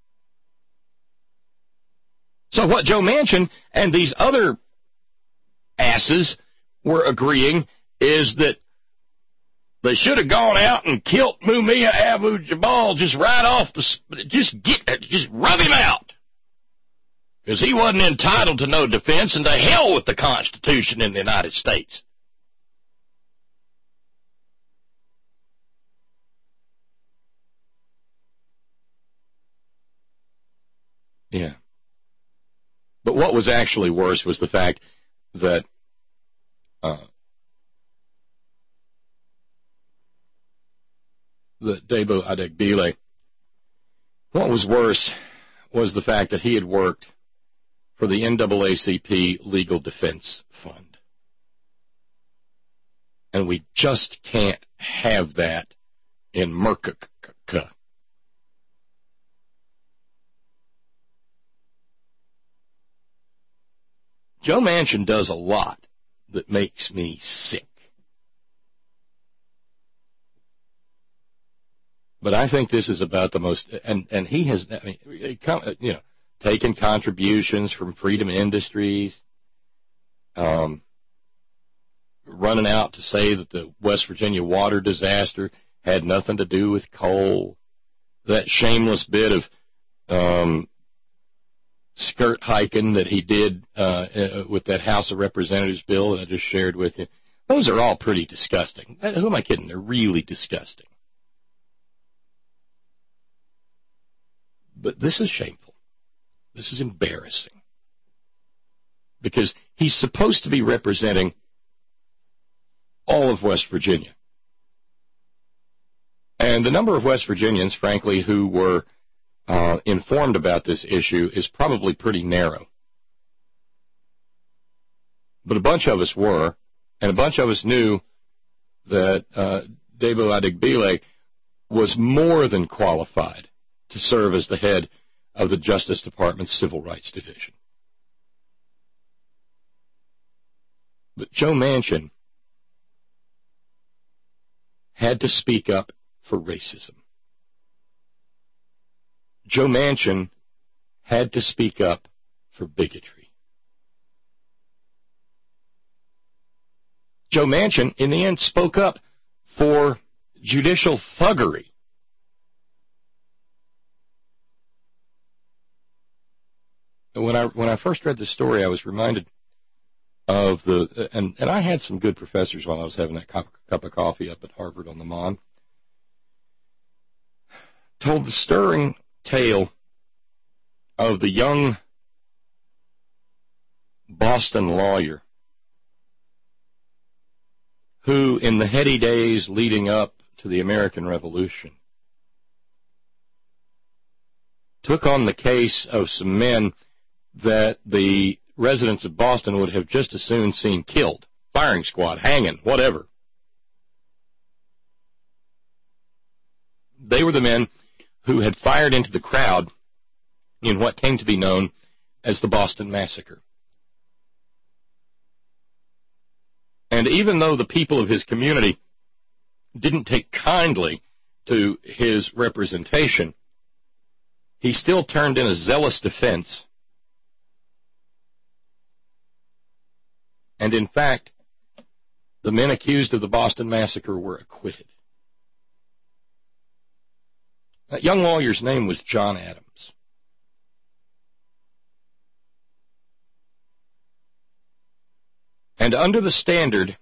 So what Joe Manchin and these other asses were agreeing is that they should have gone out and killed Mumia Abu-Jamal just right off just rub him out. Because he wasn't entitled to no defense, and to hell with the Constitution in the United States. Yeah. But what was actually worse was the fact that Debo Adegbile, what was worse was the fact that he had worked for the NAACP Legal Defense Fund. And we just can't have that in Merca. Joe Manchin does a lot that makes me sick. But I think this is about the most, and he has, taken contributions from Freedom Industries, running out to say that the West Virginia water disaster had nothing to do with coal. That shameless bit of skirt hiking that he did with that House of Representatives bill that I just shared with you. Those are all pretty disgusting. Who am I kidding? They're really disgusting. But this is shameful. This is embarrassing. Because he's supposed to be representing all of West Virginia. And the number of West Virginians, frankly, who were informed about this issue is probably pretty narrow. But a bunch of us were, and a bunch of us knew that Debo Adigbile was more than qualified to serve as the head of the Justice Department's Civil Rights Division. But Joe Manchin had to speak up for racism. Joe Manchin had to speak up for bigotry. Joe Manchin, in the end, spoke up for judicial thuggery. When I first read this story, I was reminded of and I had some good professors while I was having that cup of coffee up at Harvard on the Mon. Told the stirring tale of the young Boston lawyer who, in the heady days leading up to the American Revolution, took on the case of some men that the residents of Boston would have just as soon seen killed, firing squad, hanging, whatever. They were the men who had fired into the crowd in what came to be known as the Boston Massacre. And even though the people of his community didn't take kindly to his representation, he still turned in a zealous defense. And in fact, the men accused of the Boston Massacre were acquitted. That young lawyer's name was John Adams. And under the standard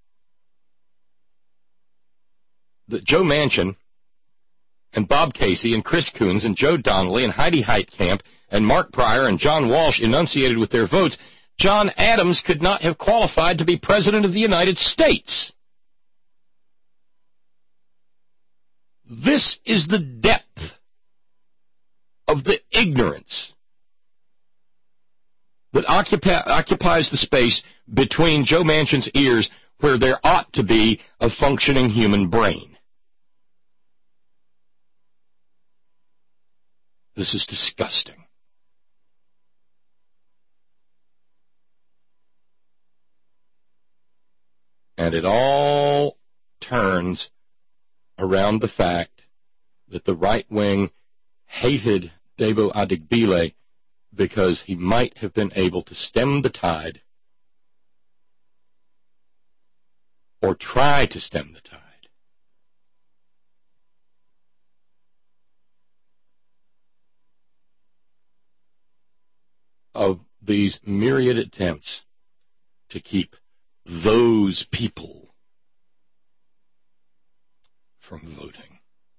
that Joe Manchin and Bob Casey and Chris Coons and Joe Donnelly and Heidi Heitkamp and Mark Pryor and John Walsh enunciated with their votes, John Adams could not have qualified to be President of the United States. This is the depth of the ignorance that occupies the space between Joe Manchin's ears where there ought to be a functioning human brain. This is disgusting. And it all turns around the fact that the right wing hated Debo Adigbile because he might have been able to stem the tide or try to stem the tide of these myriad attempts to keep those people from voting.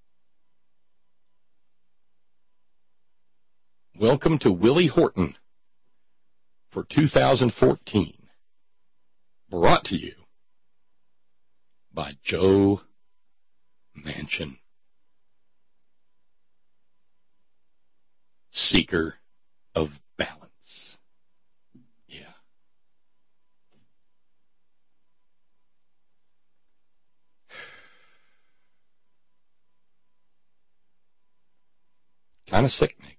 Welcome to Willie Horton for 2014, brought to you by Joe Manchin, seeker of balance. Yeah. Kind of sick-making.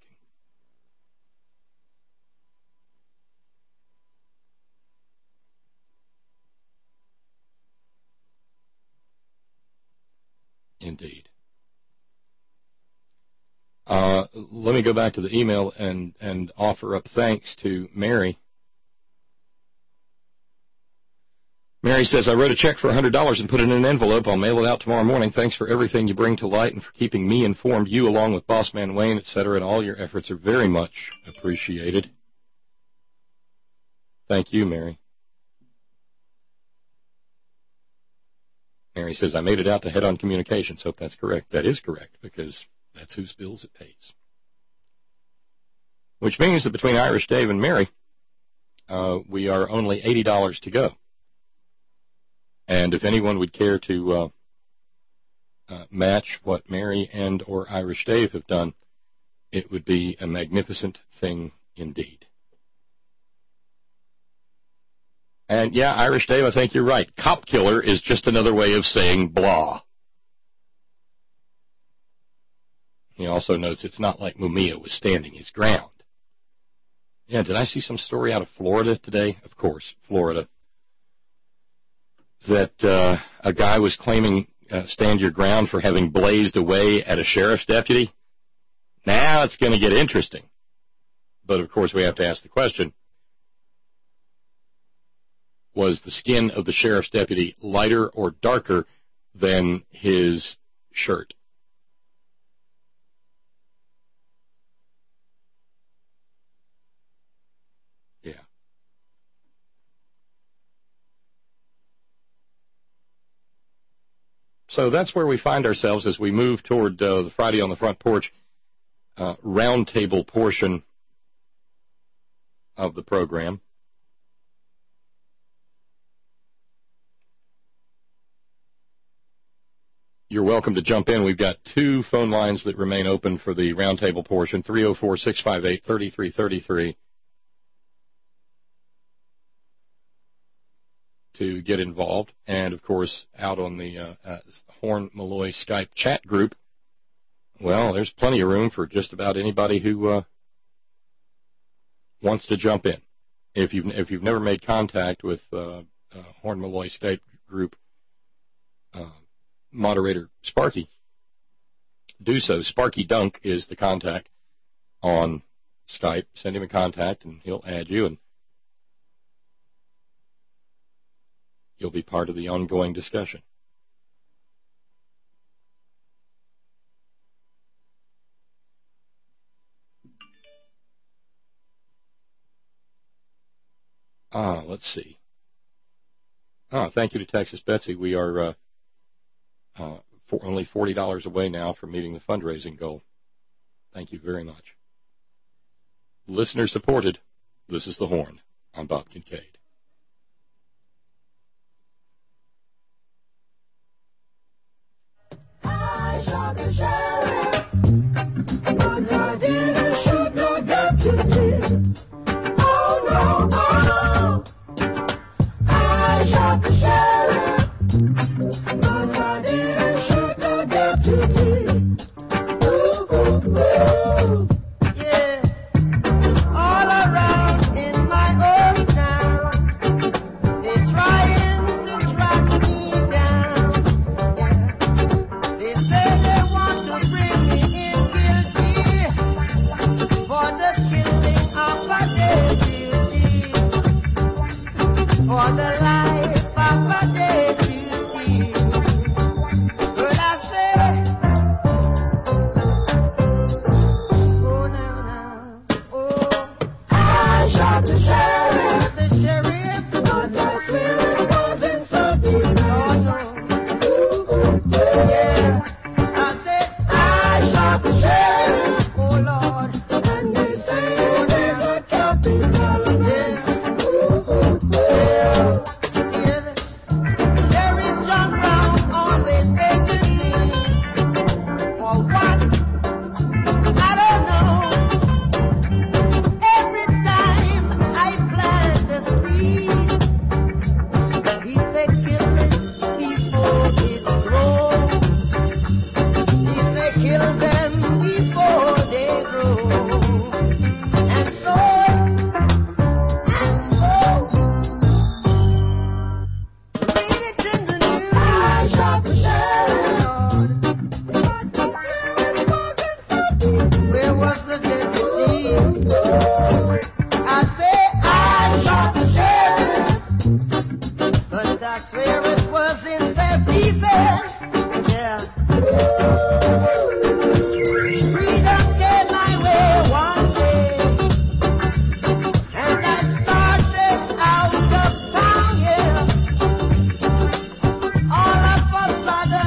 Indeed. Let me go back to the email and offer up thanks to Mary. Mary says, I wrote a check for $100 and put it in an envelope. I'll mail it out tomorrow morning. Thanks for everything you bring to light and for keeping me informed. You, along with Bossman Wayne, etc., and all your efforts are very much appreciated. Thank you, Mary. Mary says, I made it out to Head On Communications. Hope that's correct. That is correct, because that's whose bills it pays. which means that between Irish Dave and Mary, we are only $80 to go. And if anyone would care to match what Mary and or Irish Dave have done, it would be a magnificent thing indeed. And yeah, Irish Dave, I think you're right. Cop killer is just another way of saying blah. He also notes it's not like Mumia was standing his ground. Yeah, did I see some story out of Florida today? Of course, Florida. That a guy was claiming stand your ground for having blazed away at a sheriff's deputy. Now it's going to get interesting. But, of course, we have to ask the question, was the skin of the sheriff's deputy lighter or darker than his shirt? Yeah. So that's where we find ourselves as we move toward the Friday on the Front Porch roundtable portion of the program. You're welcome to jump in. We've got 2 phone lines that remain open for the roundtable portion, 304-658-3333. To get involved, and of course out on the Horn Malloy Skype chat group, well, there's plenty of room for just about anybody who wants to jump in. If you've never made contact with Horn Malloy Skype group moderator Sparky, do so. Sparky Dunk is the contact on Skype. Send him a contact and he'll add you, and you'll be part of the ongoing discussion. Let's see. Thank you to Texas Betsy. We are only $40 away now from meeting the fundraising goal. Thank you very much. Listener supported. This is The Horn. I'm Bob Kincaid. I shot the sheriff, but I didn't shoot no deputy. Oh no, oh. I shot the sheriff, but I didn't shoot no deputy. Ooh, ooh, ooh. Yeah, all around in my old town, they're trying to track me down. Yeah. They say they want to bring me in guilty for the killing of a deputy, for the life of a deputy. But I say, oh now, oh, I shot the sheriff, but I swear it wasn't something else. Yeah. I said, I shot the sheriff, oh Lord, and they say there's a capital offense. Yeah, the Sheriff John Brown always hated me. For what? I don't know. Every time I plant a seed, he said kill it before it grows. He said kill them before they grow. And so, read it in the news. I shot the sheriff, where was the deputy? I say I shot the sheriff, but I swear it was in self-defense. Yeah. Freedom came my way one day, and I started out of town, yeah. All of a sudden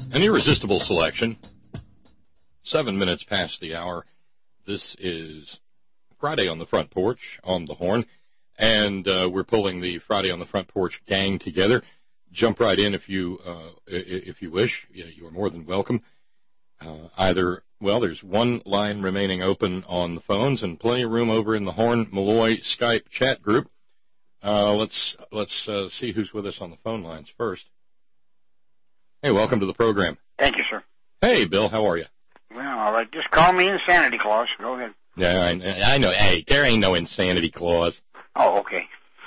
An irresistible selection. 7 minutes past the hour. This is Friday on the Front Porch on the Horn, and we're pulling the Friday on the Front Porch gang together. Jump right in if you wish. You are more than welcome. There's one line remaining open on the phones, and plenty of room over in the Horn Malloy Skype chat group. Let's see who's with us on the phone lines first. Hey, welcome to the program. Thank you, sir. Hey, Bill, how are you? Well, all right. Just call me Insanity Claus. Go ahead. Yeah, I know. Hey, there ain't no insanity clause. Oh, okay.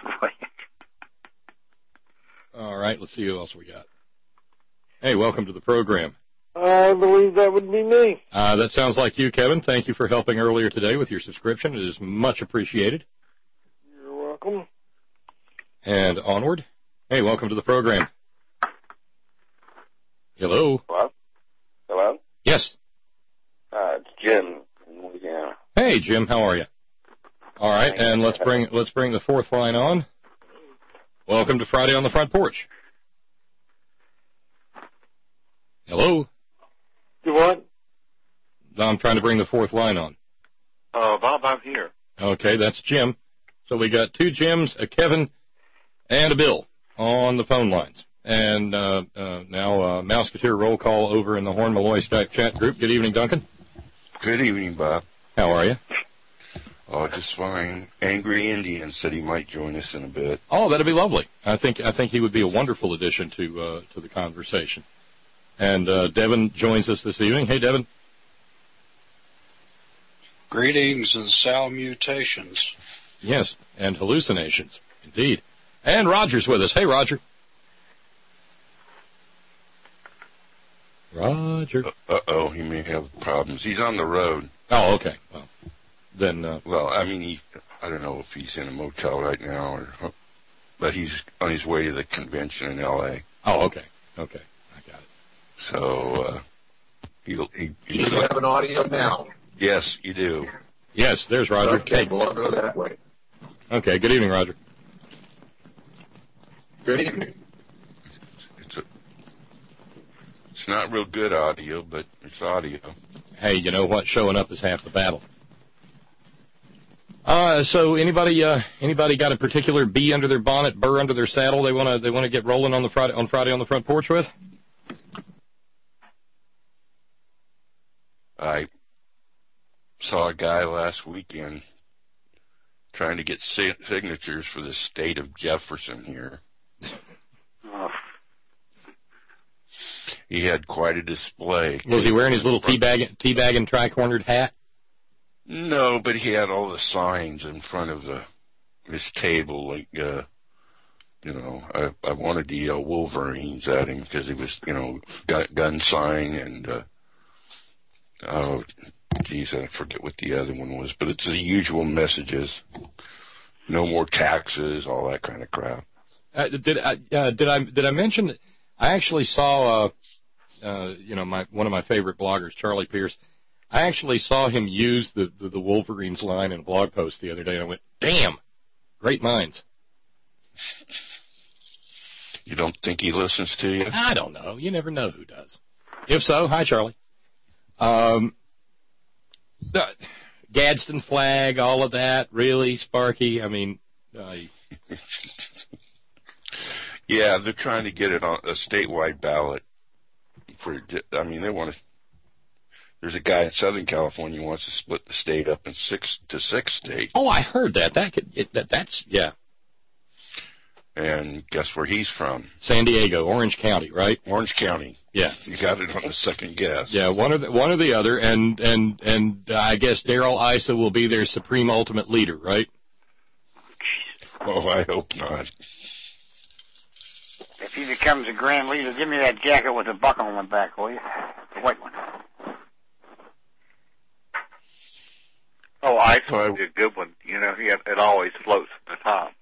All right, let's see who else we got. Hey, welcome to the program. I believe that would be me. That sounds like you, Kevin. Thank you for helping earlier today with your subscription. It is much appreciated. You're welcome. And onward. Hey, welcome to the program. Hello? Hello? Yes. It's Jim from Louisiana. Hey, Jim, how are you? All right, and let's bring the fourth line on. Welcome to Friday on the Front Porch. Hello? You what? I'm trying to bring the fourth line on. Bob, I'm here. Okay, that's Jim. So we got two Jims, a Kevin, and a Bill on the phone lines. And now Mouseketeer roll call over in the Horn Malloy Skype chat group. Good evening, Duncan. Good evening, Bob. How are you? Oh, just fine. Angry Indian said he might join us in a bit. Oh, that'd be lovely. I think he would be a wonderful addition to the conversation. And Devin joins us this evening. Hey, Devin. Greetings and salutations. Yes, and hallucinations, indeed. And Roger's with us. Hey, Roger. Roger. Uh-oh, he may have problems. He's on the road. Oh, okay. Well, then... I don't know if he's in a motel right now, but he's on his way to the convention in L.A. Oh, okay. Okay, I got it. So, you have an audio now. Yes, you do. Yes, there's Roger. Okay, well, I'll go that way. Okay, good evening, Roger. Good evening. It's not real good audio, but it's audio. Hey, you know what? Showing up is half the battle. So anybody got a particular bee under their bonnet, burr under their saddle they want to get rolling on Friday on the Front Porch with? I saw a guy last weekend trying to get signatures for the state of Jefferson here. He had quite a display. Was he wearing his little teabag and tri-cornered hat? No, but he had all the signs in front of his table, like, I wanted to yell Wolverines at him because he was, gun sign and, I forget what the other one was, but it's the usual messages. No more taxes, all that kind of crap. Did I mention that I actually saw, one of my favorite bloggers, Charlie Pierce. I actually saw him use the Wolverines line in a blog post the other day, and I went, damn, great minds. You don't think he listens to you? I don't know. You never know who does. If so, hi, Charlie. Gadsden flag, all of that, really, Sparky? I mean... Yeah, they're trying to get it on a statewide ballot. They want to... There's a guy in Southern California who wants to split the state up in 6 states. Oh, I heard that. That's And guess where he's from? San Diego, Orange County, right? Orange County. Yeah. You got it on the second guess. Yeah, one or the other, and I guess Darrell Issa will be their supreme ultimate leader, right? Oh, I hope not. If he becomes a grand leader, give me that jacket with the buckle on the back, will you? The white one. Oh, Issa would be a good one. It always floats at the top.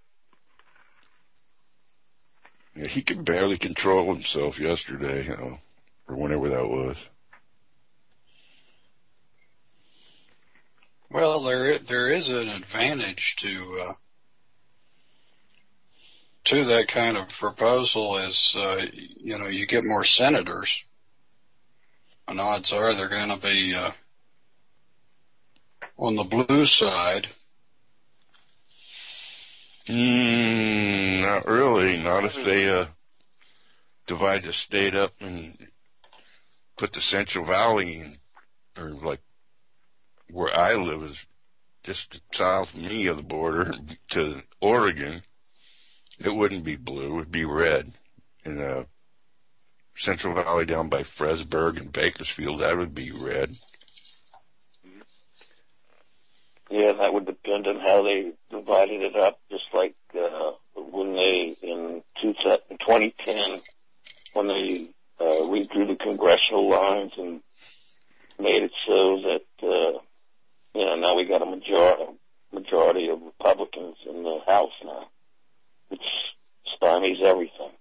Yeah, he could barely control himself yesterday, or whenever that was. Well, there is an advantage to that kind of proposal is, you get more senators And odds are they're going to be on the blue side. Not really. Not if they divide the state up and put the Central Valley in, or like where I live is just south of me of the border to Oregon. It wouldn't be blue; it would be red. In Central Valley down by Fresburg and Bakersfield, that would be red. Yeah, that would depend on how they divided it up, just like when they, in 2010, when they redrew the congressional lines and made it so that, now we got a majority of Republicans in the House now, which stymies everything.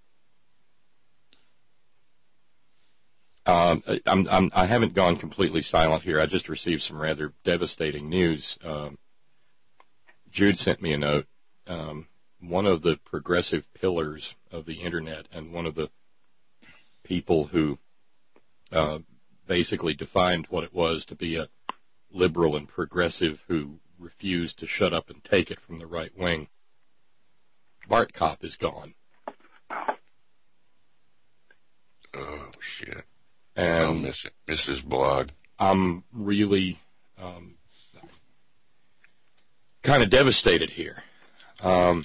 I haven't gone completely silent here. I just received some rather devastating news. Jude sent me a note. One of the progressive pillars of the Internet and one of the people who basically defined what it was to be a liberal and progressive who refused to shut up and take it from the right wing, Bart Kopp, is gone. Oh, shit. And I'll miss his blog. I'm really kind of devastated here. I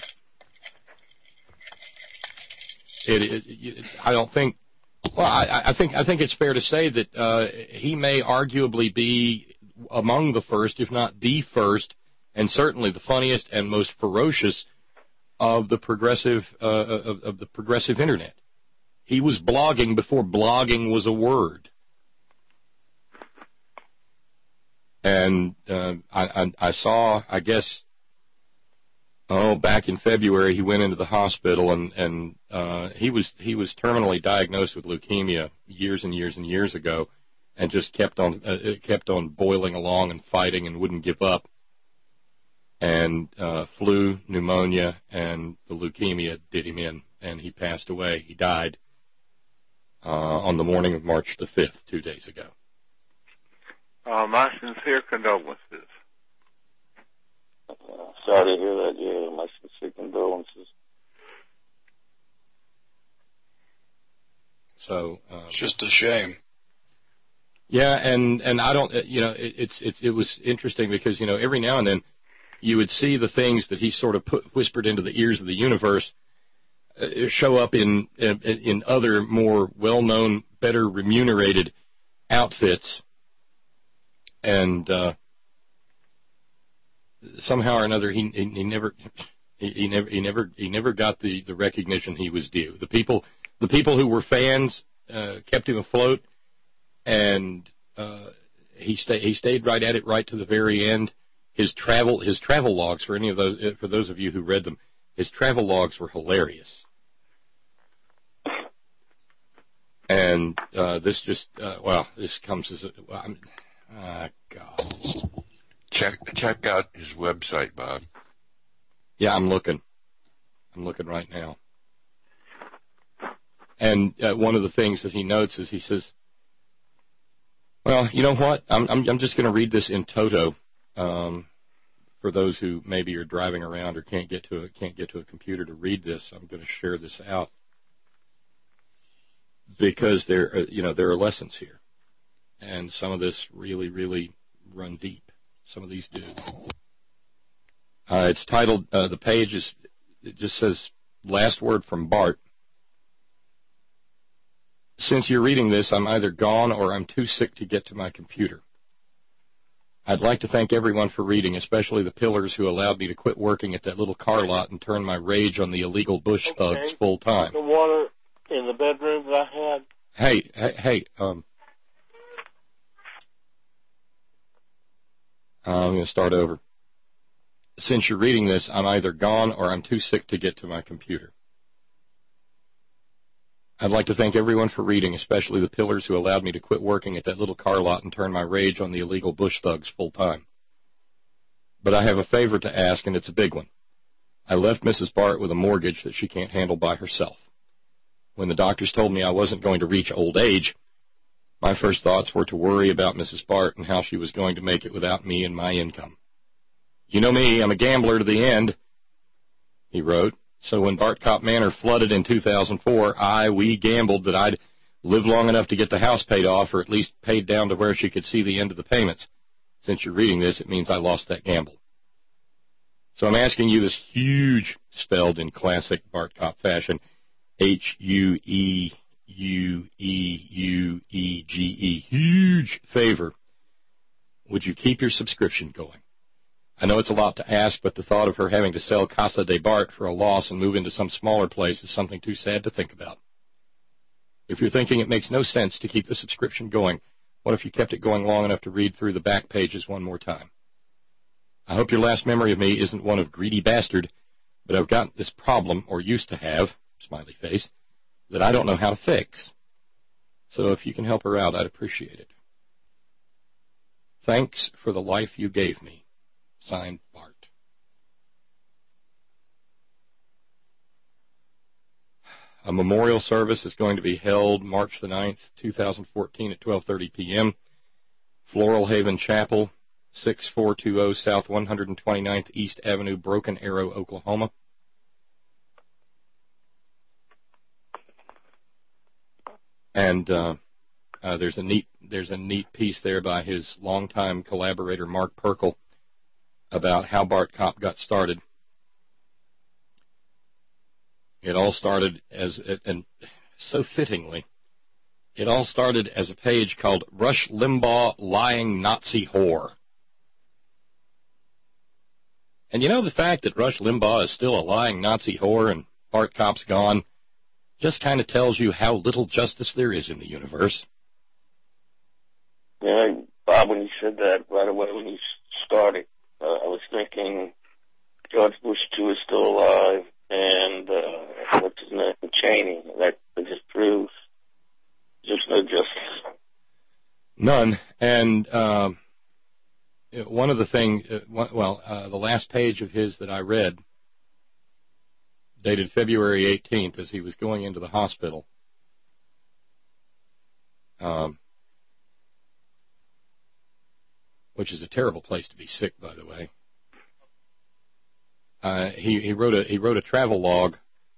don't think. Well, I think it's fair to say that he may arguably be among the first, if not the first, and certainly the funniest and most ferocious of the progressive of the progressive Internet. He was blogging before blogging was a word. And I saw, I guess, back in February, he went into the hospital, and he was terminally diagnosed with leukemia years and years and years ago, and just kept on boiling along and fighting and wouldn't give up. And flu, pneumonia, and the leukemia did him in, and he passed away. He died on the morning of March the 5th, 2 days ago. My sincere condolences. Sorry to hear that. Yeah, my sincere condolences. So it's just a shame. Yeah, and I don't, it was interesting because every now and then you would see the things that he sort of whispered into the ears of the universe show up in other more well-known, better remunerated outfits, and somehow or another he never got the recognition he was due. The people who were fans kept him afloat, and he stayed right at it right to the very end. His travel logs, for those of you who read them, his travel logs were hilarious. And this comes as God. Check out his website, Bob. Yeah, I'm looking right now. And one of the things that he notes is he says, "Well, you know what? I'm just going to read this in toto for those who maybe are driving around or can't get to a computer to read this. I'm going to share this out because there are lessons here, and some of this really, really run deep. Some of these do." It's titled. The page just says "Last word from Bart." "Since you're reading this, I'm either gone or I'm too sick to get to my computer. I'd like to thank everyone for reading, especially the pillars who allowed me to quit working at that little car lot and turn my rage on the illegal bush thugs full time." The water in the bedroom that I had. Hey, I'm going to start over. "Since you're reading this, I'm either gone or I'm too sick to get to my computer. I'd like to thank everyone for reading, especially the pillars who allowed me to quit working at that little car lot and turn my rage on the illegal bush thugs full time. But I have a favor to ask, and it's a big one. I left Mrs. Bart with a mortgage that she can't handle by herself. When the doctors told me I wasn't going to reach old age, My first thoughts were to worry about Mrs. Bart and how she was going to make it without me and my income. You know me, I'm a gambler to the end, he wrote. So when Bart Kopp Manor flooded in 2004, we gambled that I'd live long enough to get the house paid off, or at least paid down to where she could see the end of the payments. Since you're reading this, it means I lost that gamble. So I'm asking you this huge, spelled in classic Bart Kopp fashion, Hueueugege, huge favor. Would you keep your subscription going? I know it's a lot to ask, but the thought of her having to sell Casa de Bart for a loss and move into some smaller place is something too sad to think about. If you're thinking it makes no sense to keep the subscription going, what if you kept it going long enough to read through the back pages one more time? I hope your last memory of me isn't one of greedy bastard, but I've got this problem, or used to have, smiley face, that I don't know how to fix. So if you can help her out, I'd appreciate it. Thanks for the life you gave me. Signed, Bart. A memorial service is going to be held March the 9th, 2014 at 12:30 p.m. Floral Haven Chapel, 6420 South 129th East Avenue, Broken Arrow, Oklahoma. And there's a neat piece there by his longtime collaborator Mark Perkel about how Bart Kopp got started. It all started and so fittingly, it all started as a page called Rush Limbaugh Lying Nazi Whore. And you know, the fact that Rush Limbaugh is still a lying Nazi whore and Bart Kopp's gone just kind of tells you how little justice there is in the universe. Yeah, Bob, when you said that right away when you started, I was thinking George Bush 2 is still alive, and what's his name, Cheney. That just proves there's no justice. None. And one of the things, the last page of his that I read, dated February 18th, as he was going into the hospital, which is a terrible place to be sick, by the way. He wrote a travel log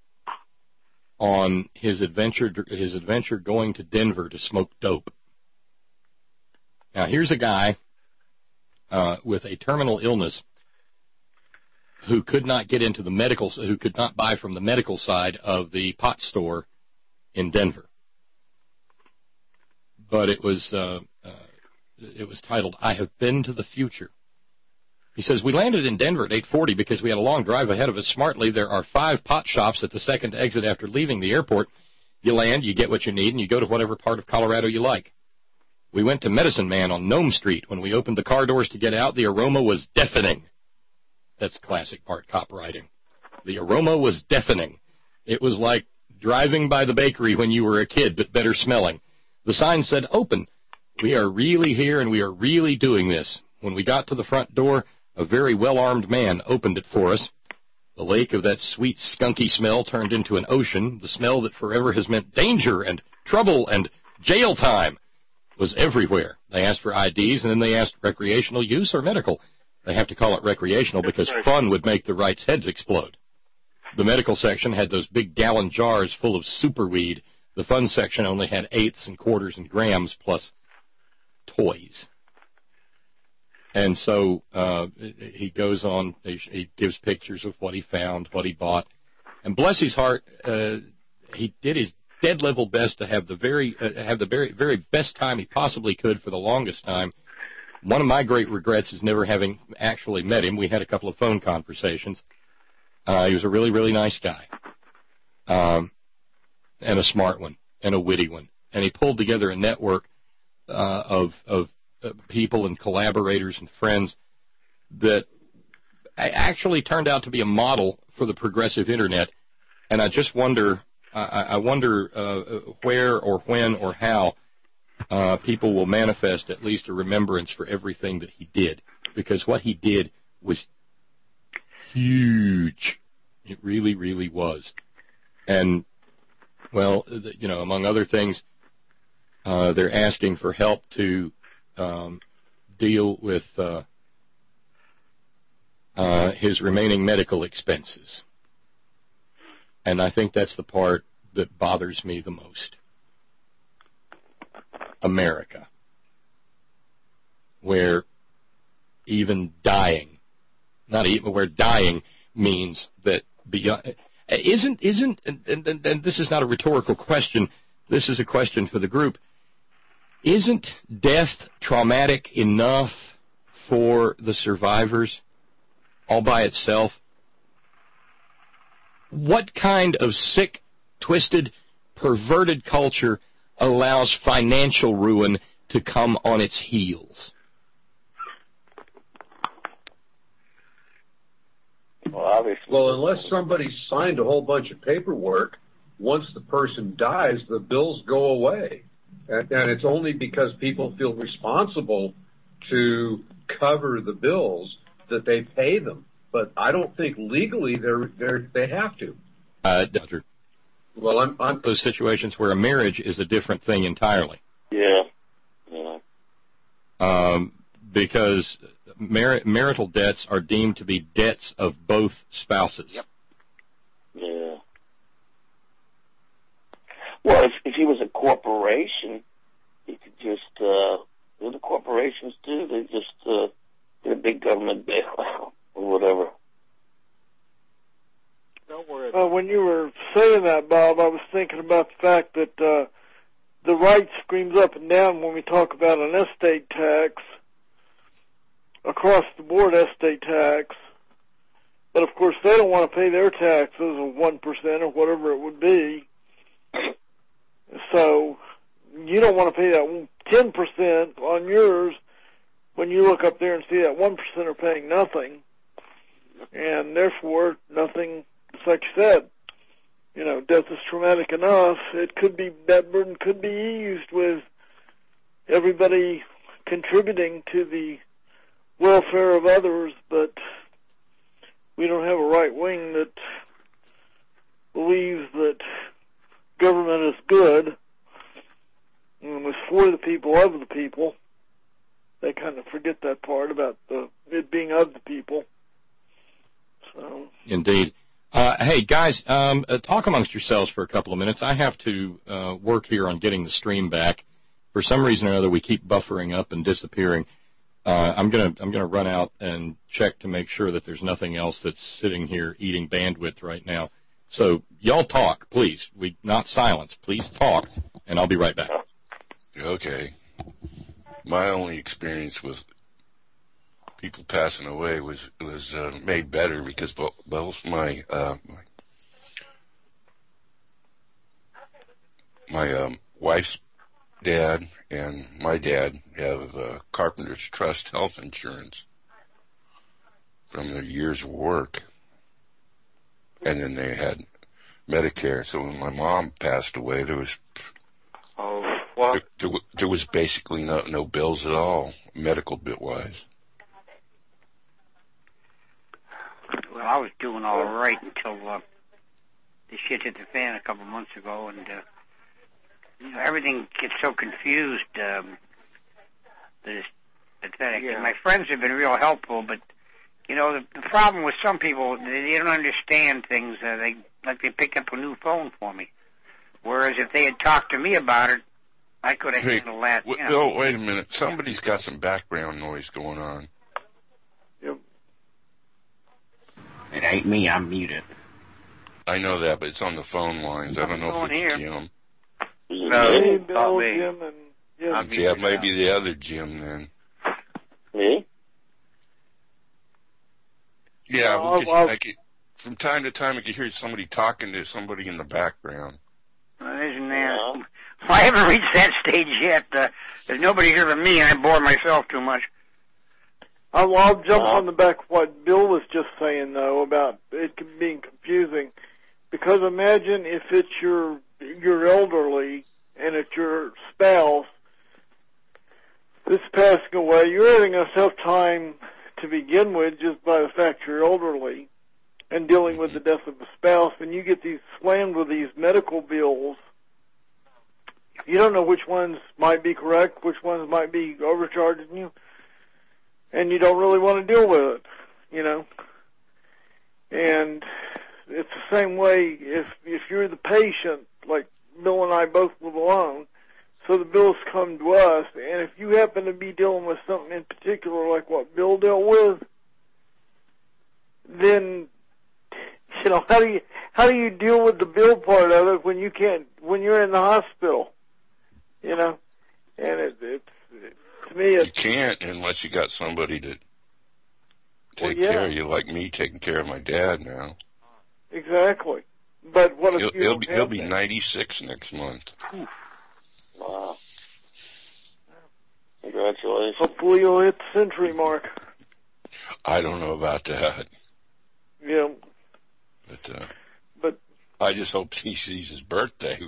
on his adventure going to Denver to smoke dope. Now, here's a guy with a terminal illness who could not get into who could not buy from the medical side of the pot store in Denver. But it was titled, I Have Been to the Future. He says, we landed in Denver at 8:40 because we had a long drive ahead of us. Smartly, there are 5 pot shops at the second exit after leaving the airport. You land, you get what you need, and you go to whatever part of Colorado you like. We went to Medicine Man on Nome Street. When we opened the car doors to get out, the aroma was deafening. That's classic Bart Kopp writing. The aroma was deafening. It was like driving by the bakery when you were a kid, but better smelling. The sign said, open. We are really here, and we are really doing this. When we got to the front door, a very well-armed man opened it for us. The lake of that sweet, skunky smell turned into an ocean. The smell that forever has meant danger and trouble and jail time was everywhere. They asked for IDs, and then they asked recreational use or medical. They have to call it recreational because fun would make the Wrights' heads explode. The medical section had those big gallon jars full of super weed. The fun section only had eighths and quarters and grams plus toys. And so he goes on, he gives pictures of what he found, what he bought. And bless his heart, he did his dead level best to have the very best time he possibly could for the longest time. One of my great regrets is never having actually met him. We had a couple of phone conversations. He was a really, really nice guy, and a smart one, and a witty one. And he pulled together a network of people and collaborators and friends that actually turned out to be a model for the progressive internet. And I just wonder, I wonder where or when or how people will manifest at least a remembrance for everything that he did, because what he did was huge. It really, really was. And, well, you know, among other things, they're asking for help to deal with his remaining medical expenses. And I think that's the part that bothers me the most. America, where even dying, not even where dying means that beyond, isn't and this is not a rhetorical question, this is a question for the group. Isn't death traumatic enough for the survivors all by itself? What kind of sick, twisted, perverted culture allows financial ruin to come on its heels? Well, unless somebody signed a whole bunch of paperwork, once the person dies, the bills go away. And it's only because people feel responsible to cover the bills that they pay them. But I don't think legally they have to. Doctor. Well, I'm those situations where a marriage is a different thing entirely. Yeah. Because marital debts are deemed to be debts of both spouses. Yep. Yeah. Well, if he was a corporation, he could just, what do corporations do? They just get a big government bailout or whatever. When you were saying that, Bob, I was thinking about the fact that the right screams up and down when we talk about an estate tax, across the board estate tax. But of course, they don't want to pay their taxes of 1% or whatever it would be. So you don't want to pay that 10% on yours when you look up there and see that 1% are paying nothing, and therefore nothing. It's like you said, death is traumatic enough. It could be, that burden could be eased with everybody contributing to the welfare of others, but we don't have a right wing that believes that government is good and is for the people, of the people. They kind of forget that part about it being of the people. So. Indeed. Hey, guys, talk amongst yourselves for a couple of minutes. I have to work here on getting the stream back. For some reason or another, we keep buffering up and disappearing. I'm gonna run out and check to make sure that there's nothing else that's sitting here eating bandwidth right now. So y'all talk, please. Not silence. Please talk, and I'll be right back. Okay. My only experience with people passing away was made better because both my wife's dad and my dad have Carpenter's Trust health insurance from their years of work, and then they had Medicare. So when my mom passed away, there was basically no bills at all, medical bit wise. Well, I was doing all right until the shit hit the fan a couple months ago, and everything gets so confused that it's pathetic. Yeah. And my friends have been real helpful, but the problem with some people, they don't understand things. They picked up a new phone for me, whereas if they had talked to me about it, I could have handled that. No, wait a minute. Somebody's got some background noise going on. Yep. It ain't me. I'm muted. I know that, but it's on the phone lines. I don't know if it's Jim. No, Bill, Jim, and yeah, maybe the other Jim then. Me? Yeah, from time to time I could hear somebody talking to somebody in the background. Isn't that? Well, I haven't reached that stage yet. There's nobody here but me, and I bore myself too much. I'll jump on the back of what Bill was just saying, though, about it being confusing. Because imagine if it's you're elderly and it's your spouse that's passing away. You're having a tough time to begin with just by the fact you're elderly and dealing with the death of a spouse, and you get slammed with these medical bills you don't know which ones might be correct, which ones might be overcharging you, and you don't really want to deal with it, you know. And it's the same way if you're the patient, like Bill and I both live alone, so the bills come to us, and if you happen to be dealing with something in particular like what Bill dealt with, then, you know, how do you deal with the bill part of it when you're in the hospital, you know? And to me, you can't unless you got somebody to take care of you, like me taking care of my dad now. Exactly. But what if he'll be 96 next month. Wow. Congratulations. Hopefully you'll hit the century mark. I don't know about that. Yeah. But I just hope he sees his birthday.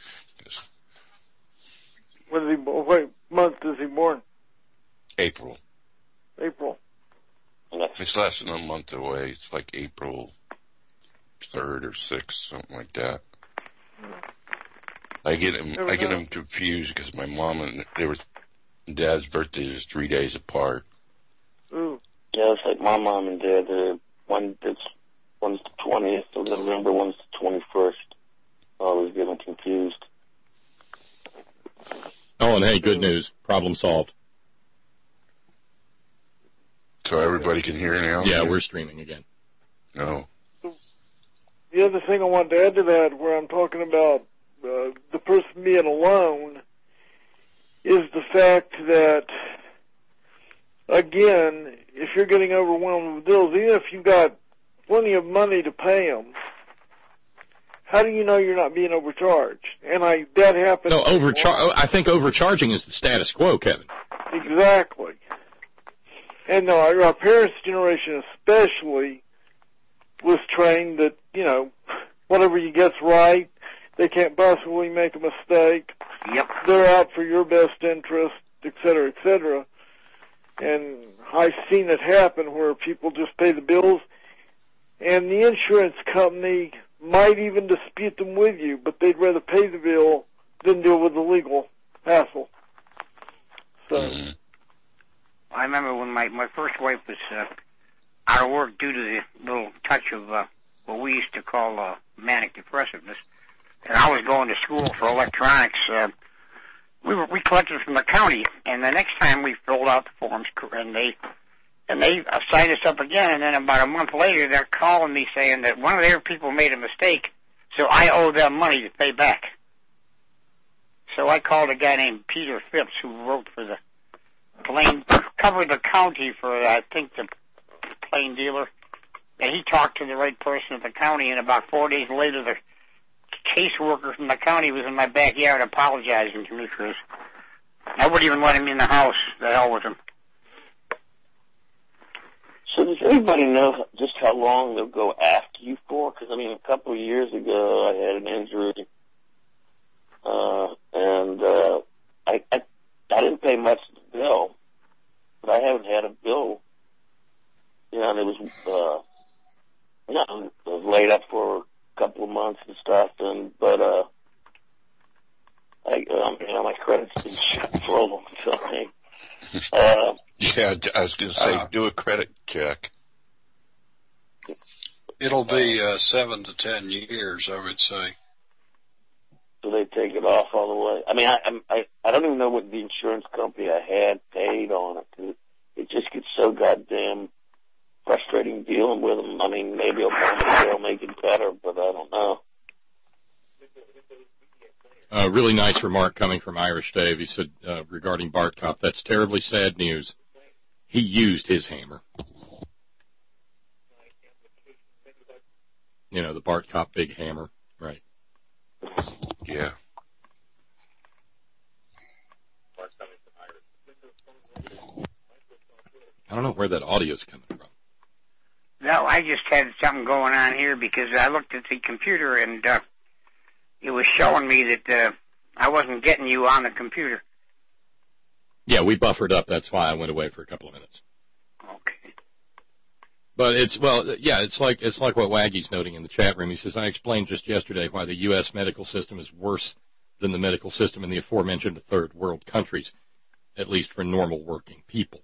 What month is he born? April. It's less than a month away. It's like April 3rd or 6th, something like that. I get him confused because my mom and Dad's birthday is 3 days apart. Ooh. Yeah, it's like my mom and Dad. One's the 20th of November, one's the 21st. I always get them confused. Oh, and hey, good news. Problem solved. So everybody can hear now? Yeah, we're streaming again. No. The other thing I want to add to that, where I'm talking about the person being alone, is the fact that, again, if you're getting overwhelmed with bills, even if you've got plenty of money to pay them, how do you know you're not being overcharged? And that happens. No, I think overcharging is the status quo, Kevin. Exactly. And our parents' generation especially was trained that, you know, whatever you get's right, they can't possibly make a mistake. Yep. They're out for your best interest, et cetera, et cetera. And I've seen it happen where people just pay the bills, and the insurance company might even dispute them with you, but they'd rather pay the bill than deal with the legal hassle. So. Mm-hmm. I remember when my first wife was out of work due to the little touch of what we used to call manic depressiveness, and I was going to school for electronics. We collected from the county, and the next time we filled out the forms, and they signed us up again, and then about a month later they're calling me saying that one of their people made a mistake, so I owe them money to pay back. So I called a guy named Peter Phipps, who wrote for the covered the county for, I think, the plane dealer, and he talked to the right person at the county, and about 4 days later the caseworker from the county was in my backyard apologizing to me for this. I wouldn't even let him in the house. The hell with him. So does anybody know just how long they'll go after you for? Because, I mean, a couple of years ago I had an injury, and I didn't pay much of the bill, but I haven't had a bill. You know, and it was, I was laid up for a couple of months and stuff, but my credit's been shut for a long time. Yeah, I was going to say, do a credit check. It'll be 7 to 10 years, I would say. So they take it off all the way. I mean, I don't even know what the insurance company I had paid on it. 'Cause it just gets so goddamn frustrating dealing with them. I mean, maybe they'll make it better, but I don't know. Really nice remark coming from Irish Dave. He said, regarding Bart Kopp, that's terribly sad news. He used his hammer. You know, the Bart Kopp big hammer, right? Yeah. I don't know where that audio's coming from. No, I just had something going on here because I looked at the computer and it was showing me that I wasn't getting you on the computer. Yeah, we buffered up. That's why I went away for a couple of minutes. Okay. But it's like what Waggy's noting in the chat room. He says, I explained just yesterday why the U.S. medical system is worse than the medical system in the aforementioned third world countries, at least for normal working people.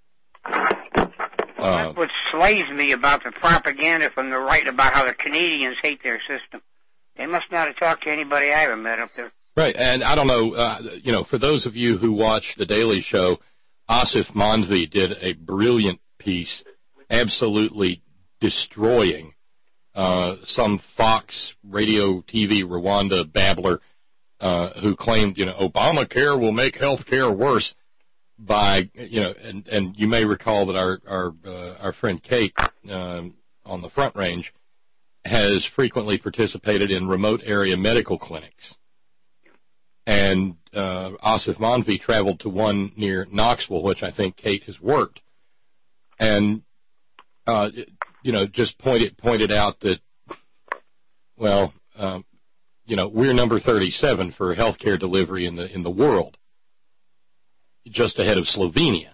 That's what slays me about the propaganda from the right about how the Canadians hate their system. They must not have talked to anybody I ever met up there. Right, and I don't know, for those of you who watch The Daily Show, Asif Manvi did a brilliant piece absolutely destroying some Fox radio TV Rwanda babbler who claimed, Obamacare will make health care worse by, and you may recall that our friend Kate on the Front Range has frequently participated in remote area medical clinics. And Asif Manvi traveled to one near Knoxville, which I think Kate has worked, and just pointed out that, we're number 37 for healthcare delivery in the world, just ahead of Slovenia.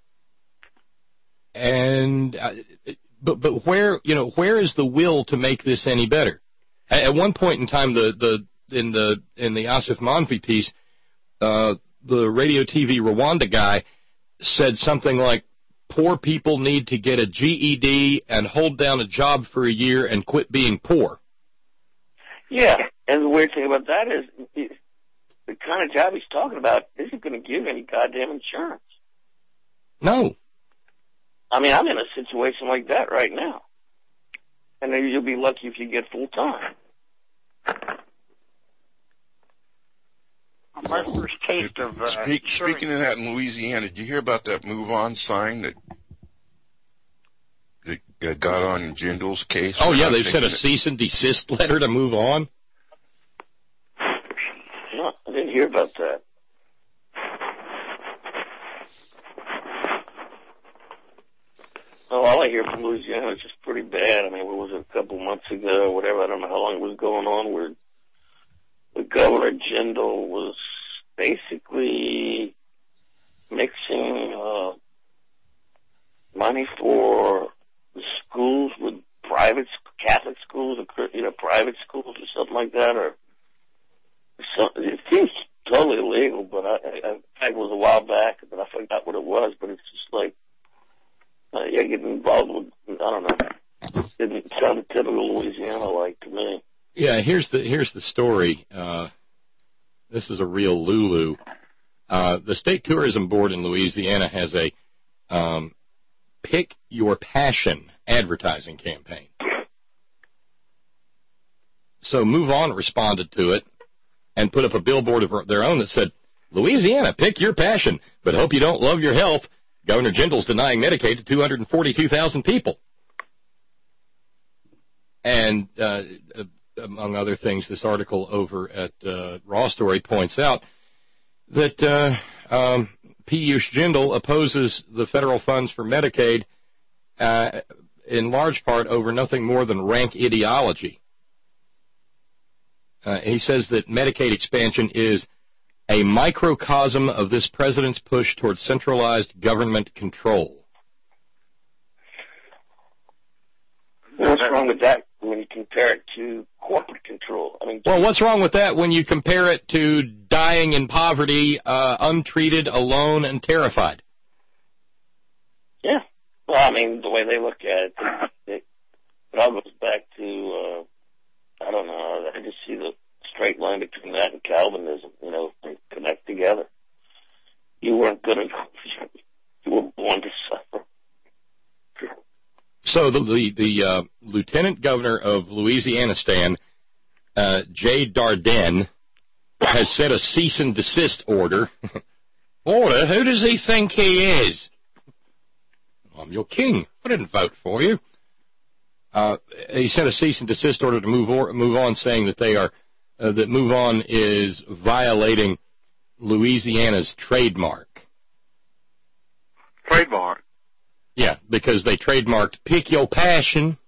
And but where is the will to make this any better? At one point in time, in the Asif Manvi piece, the radio TV Rwanda guy said something like, poor people need to get a GED and hold down a job for a year and quit being poor. Yeah, and the weird thing about that is the kind of job he's talking about isn't going to give any goddamn insurance. No. I mean, I'm in a situation like that right now. And then you'll be lucky if you get full time. My first taste of... Speaking of that in Louisiana, did you hear about that Move On sign that got on Jindal's case? Oh, yeah, they've sent a cease and desist letter to Move On. No, I didn't hear about that. Oh, all I hear from Louisiana is just pretty bad. I mean, what was it, a couple months ago or whatever? I don't know how long it was going on, where the Governor Jindal was basically mixing money for the schools with private Catholic schools, or private schools or something like that, or something. It seems totally illegal, but it was a while back, and I forgot what it was. But it's just like, getting involved with, I don't know. It sounded typical Louisiana-like to me. Yeah, here's the story. This is a real Lulu. The State Tourism Board in Louisiana has a Pick Your Passion advertising campaign. So Move On responded to it and put up a billboard of their own that said, Louisiana, pick your passion, but hope you don't love your health. Governor Jindal's denying Medicaid to 242,000 people. And among other things, this article over at Raw Story points out that Piyush Jindal opposes the federal funds for Medicaid in large part over nothing more than rank ideology. He says that Medicaid expansion is a microcosm of this president's push towards centralized government control. What's wrong with that when you compare it to corporate control? Well, what's wrong with that when you compare it to dying in poverty, untreated, alone, and terrified? Yeah. Well, the way they look at it, it all goes back to, I don't know, I just see the straight line between that and Calvinism, they connect together. You weren't good enough. You were born to suffer. So the lieutenant governor of Louisiana, Jay Dardenne, has set a cease and desist order. Order? Who does he think he is? I'm your king. I didn't vote for you. He sent a cease and desist order to Move On, saying that they are that Move On is violating Louisiana's trademark. Trademark? Yeah, because they trademarked Pick Your Passion.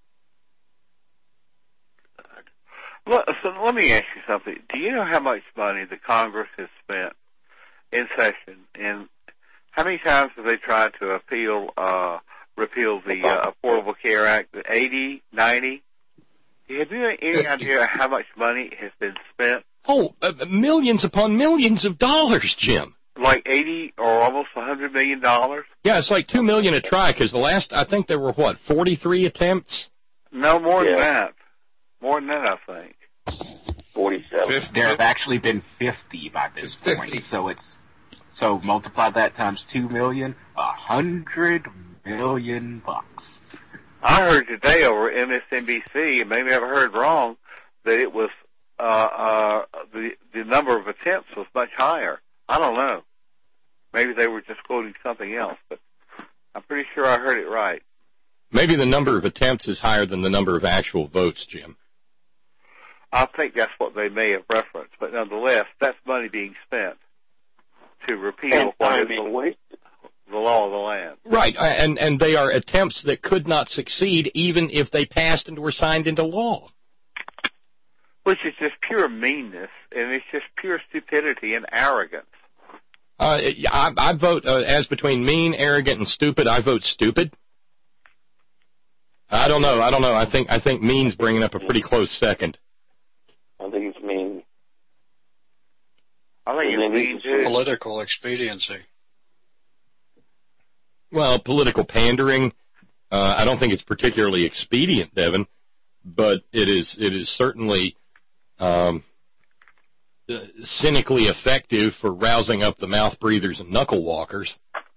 So let me ask you something. Do you know how much money the Congress has spent in session, and how many times have they tried to repeal the Affordable Care Act? 80, 90? Have you any idea how much money has been spent? Oh, millions upon millions of dollars, Jim. Like 80 or almost $100 million? Yeah, it's like $2 million a try, because the last, I think there were, 43 attempts? No, more than that. More than that, I think. 47. There have actually been 50 by this point. So multiply that times 2 million, $100 million. I heard today over MSNBC, and maybe I've heard wrong, that it was the number of attempts was much higher. I don't know. Maybe they were just quoting something else, but I'm pretty sure I heard it right. Maybe the number of attempts is higher than the number of actual votes, Jim. I think that's what they may have referenced, but nonetheless, that's money being spent to repeal what is the law of the land. Right, and they are attempts that could not succeed even if they passed and were signed into law. Which is just pure meanness, and it's just pure stupidity and arrogance. I vote, as between mean, arrogant, and stupid, I vote stupid. I don't know. I think mean's bringing up a pretty close second. I think it's mean. I think it's mean, too. Political expediency. Well, political pandering, I don't think it's particularly expedient, Devin, but it is certainly cynically effective for rousing up the mouth breathers and knuckle walkers.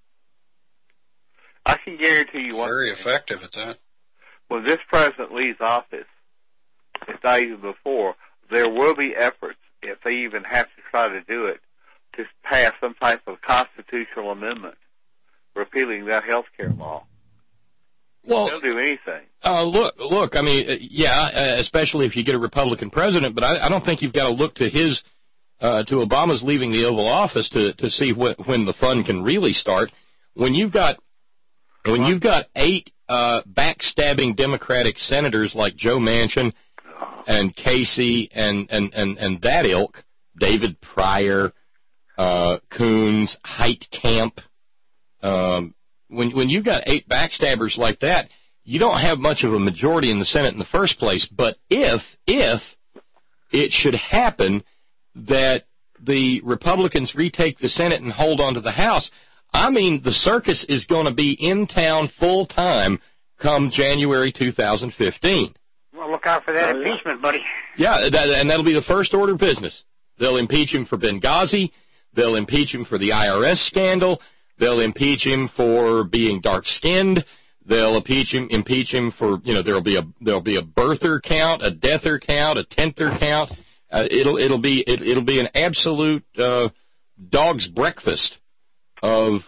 I can guarantee you one very thing. Effective at that. When this president leaves office, if not even before, there will be efforts, if they even have to try to do it, to pass some type of constitutional amendment repealing that health care law. Well, they'll do anything. Look. I mean, especially if you get a Republican president. But I don't think you've got to look to to Obama's leaving the Oval Office to see when the fun can really start. When you've got 8 backstabbing Democratic senators like Joe Manchin and Casey and that ilk, David Pryor, Coons, Heitkamp. When you've got 8 backstabbers like that, you don't have much of a majority in the Senate in the first place. But if it should happen that the Republicans retake the Senate and hold on to the House, I mean, the circus is going to be in town full time come January 2015. Well, look out for that impeachment, buddy. Yeah, and that'll be the first order of business. They'll impeach him for Benghazi. They'll impeach him for the IRS scandal. They'll impeach him for being dark-skinned. They'll impeach him for, there'll be a birther count, a deather count, a tenter count. It'll be an absolute dog's breakfast of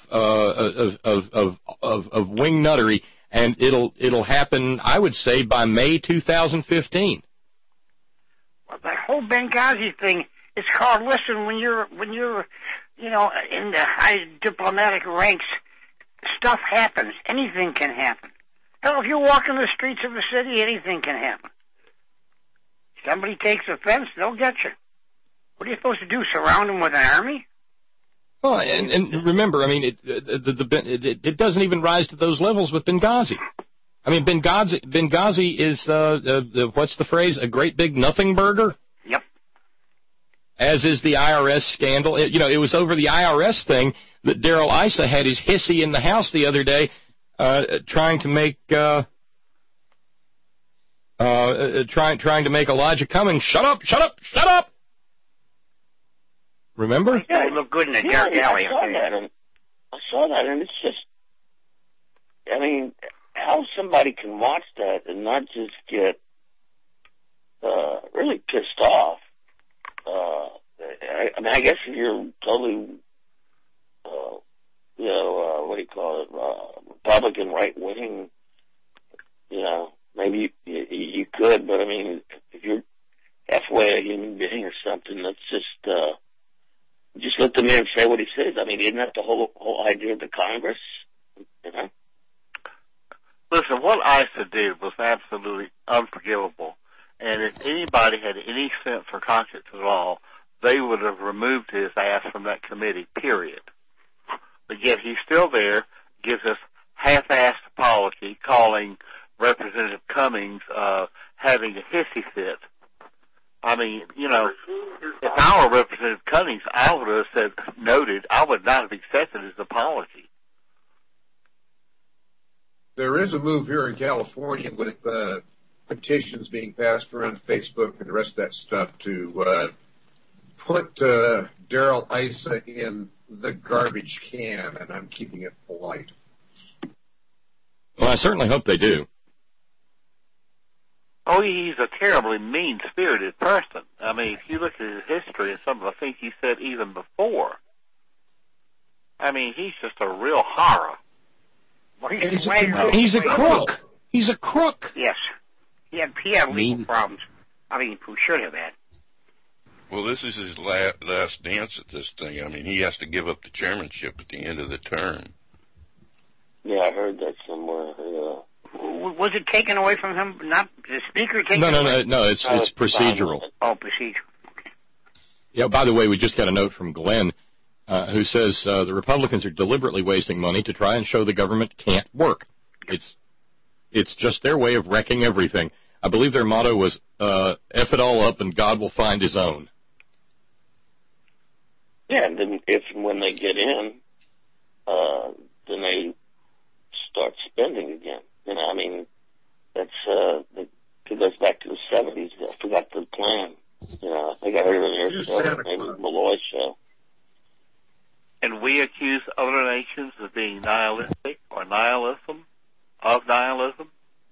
wing nuttery, and it'll happen, I would say, by May 2015. Well, that whole Benghazi thing, it's called, listen, when you're in the high diplomatic ranks, stuff happens. Anything can happen. Hell, if you walk in the streets of a city, anything can happen. Somebody takes offense, they'll get you. What are you supposed to do, surround them with an army? Well, and remember, I mean, it doesn't even rise to those levels with Benghazi. I mean, Benghazi is, what's the phrase, a great big nothing burger? Yep. As is the IRS scandal. It was over the IRS thing that Darrell Issa had his hissy in the House the other day, trying to make Elijah Cummings shut up. Remember? Yeah, they look good in a dark alley. I saw that, and it's just, I mean, how somebody can watch that and not just get really pissed off. I mean, I guess if you're totally, what do you call it, Republican right-wing, maybe you could, but I mean, if you're halfway a human being or something, that's just let the man say what he says. I mean, isn't that the whole idea of the Congress? Listen, what ISA did was absolutely unforgivable. And if anybody had any sense or conscience at all, they would have removed his ass from that committee, period. But yet he's still there, gives us half-assed apology, calling Representative Cummings having a hissy fit. I mean, you know, if I were Representative Cummings, I would have said, noted, I would not have accepted his apology. There is a move here in California with petitions being passed around Facebook and the rest of that stuff to put Darrell Issa in the garbage can, and I'm keeping it polite. Well, I certainly hope they do. Oh, he's a terribly mean-spirited person. I mean, if you look at his history and some of the things he said even before, I mean, he's just a real horror. Well, He's a crook. He's a crook. Yes. He had legal problems. I mean, who should have had. Well, this is his last dance at this thing. I mean, he has to give up the chairmanship at the end of the term. Yeah, I heard that somewhere. Yeah. Was it taken away from him? Not the speaker taken away? No. It's procedural. Oh, procedural. Okay. Yeah. By the way, we just got a note from Glenn, who says the Republicans are deliberately wasting money to try and show the government can't work. It's just their way of wrecking everything. I believe their motto was "F it all up and God will find His own." Yeah, and then when they get in, then they start spending again. You know, I mean, it goes back to the 70s. I forgot the plan. You know, I think I heard it on your show, maybe Malloy's show. And we accuse other nations of being nihilistic or nihilism, of nihilism.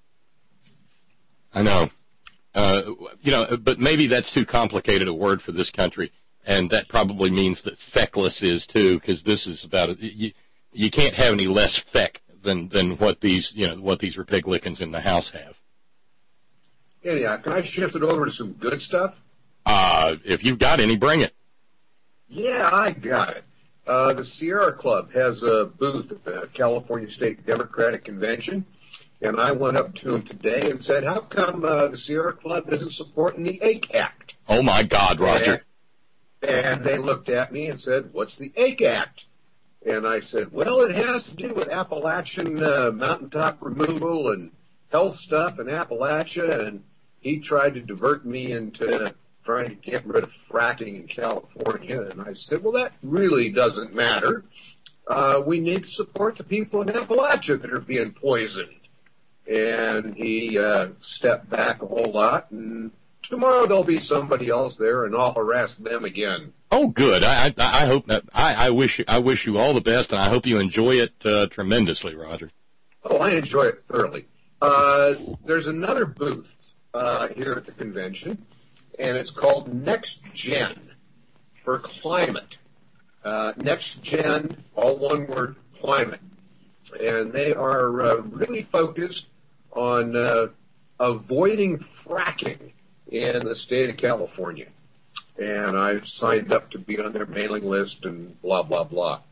I know. But maybe that's too complicated a word for this country, and that probably means that feckless is too, because this is about you can't have any less feck than what these Republicans in the House have. Anyhow, can I shift it over to some good stuff? If you've got any, bring it. Yeah, I got it. The Sierra Club has a booth at the California State Democratic Convention, and I went up to them today and said, how come the Sierra Club isn't supporting the AIC Act? Oh, my God, Roger. And they looked at me and said, what's the AIC Act? And I said, well, it has to do with Appalachian mountaintop removal and health stuff in Appalachia, and he tried to divert me into trying to get rid of fracking in California. And I said, well, that really doesn't matter. We need to support the people in Appalachia that are being poisoned. And he stepped back a whole lot, and tomorrow there'll be somebody else there, and I'll harass them again. Oh, good. I hope that. I wish you all the best, and I hope you enjoy it tremendously, Roger. Oh, I enjoy it thoroughly. There's another booth here at the convention, and it's called Next Gen for Climate. Next Gen, all one word, climate. And they are really focused on avoiding fracking in the state of California. And I've signed up to be on their mailing list and blah, blah, blah.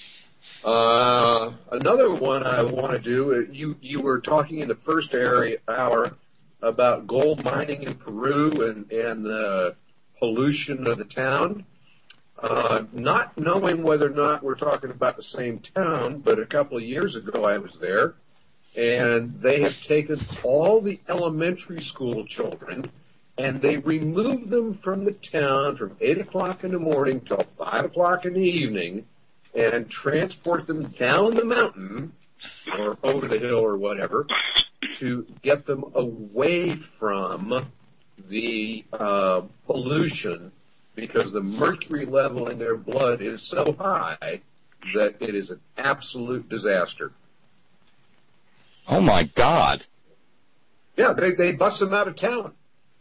Another one I want to do, you were talking in the first hour about gold mining in Peru and the pollution of the town. Not knowing whether or not we're talking about the same town, but a couple of years ago I was there, and they have taken all the elementary school children and they remove them from the town from 8 o'clock in the morning till 5 o'clock in the evening and transport them down the mountain or over the hill or whatever to get them away from the pollution, because the mercury level in their blood is so high that it is an absolute disaster. Oh, my God. Yeah, they bust them out of town.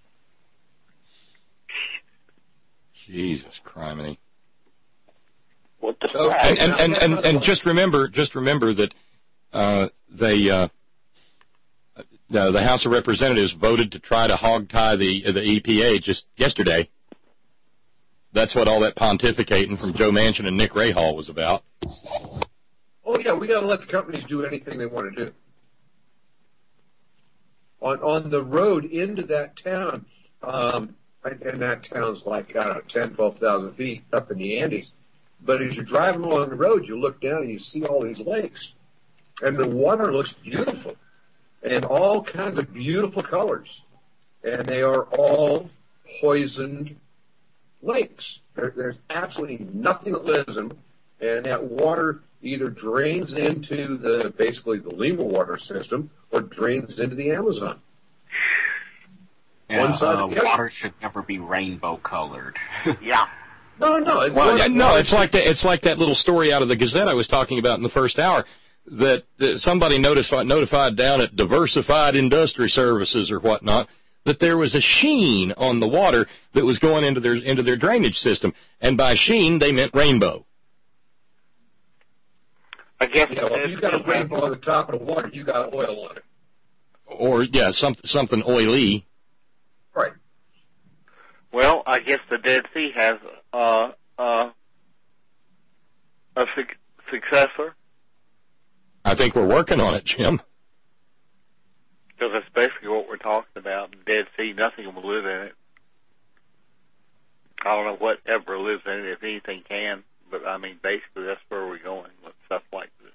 Jesus criminy. What the fuck? And just remember that the House of Representatives voted to try to hogtie the EPA just yesterday. That's what all that pontificating from Joe Manchin and Nick Rahal was about. Oh, yeah, we got to let the companies do anything they want to do. On the road into that town, and that town's like, 10, 12,000 feet up in the Andes. But as you're driving along the road, you look down and you see all these lakes. And the water looks beautiful. And all kinds of beautiful colors. And they are all poisoned lakes. There's absolutely nothing that lives in them, and that water either drains into basically the Lima water system or drains into the Amazon. Yeah, water should never be rainbow colored. Yeah. No. It's like that little story out of the Gazette I was talking about in the first hour that somebody notified down at Diversified Industry Services or whatnot that there was a sheen on the water that was going into their drainage system, and by sheen they meant rainbow. I guess if you got a rainbow on the top of the water, you got oil on it. Or something oily. Right. Well, I guess the Dead Sea has a successor. I think we're working on it, Jim. Because that's basically what we're talking about. The Dead Sea, nothing will live in it. I don't know what ever lives in it, if anything can. But, I mean, basically that's where we're going with stuff like this.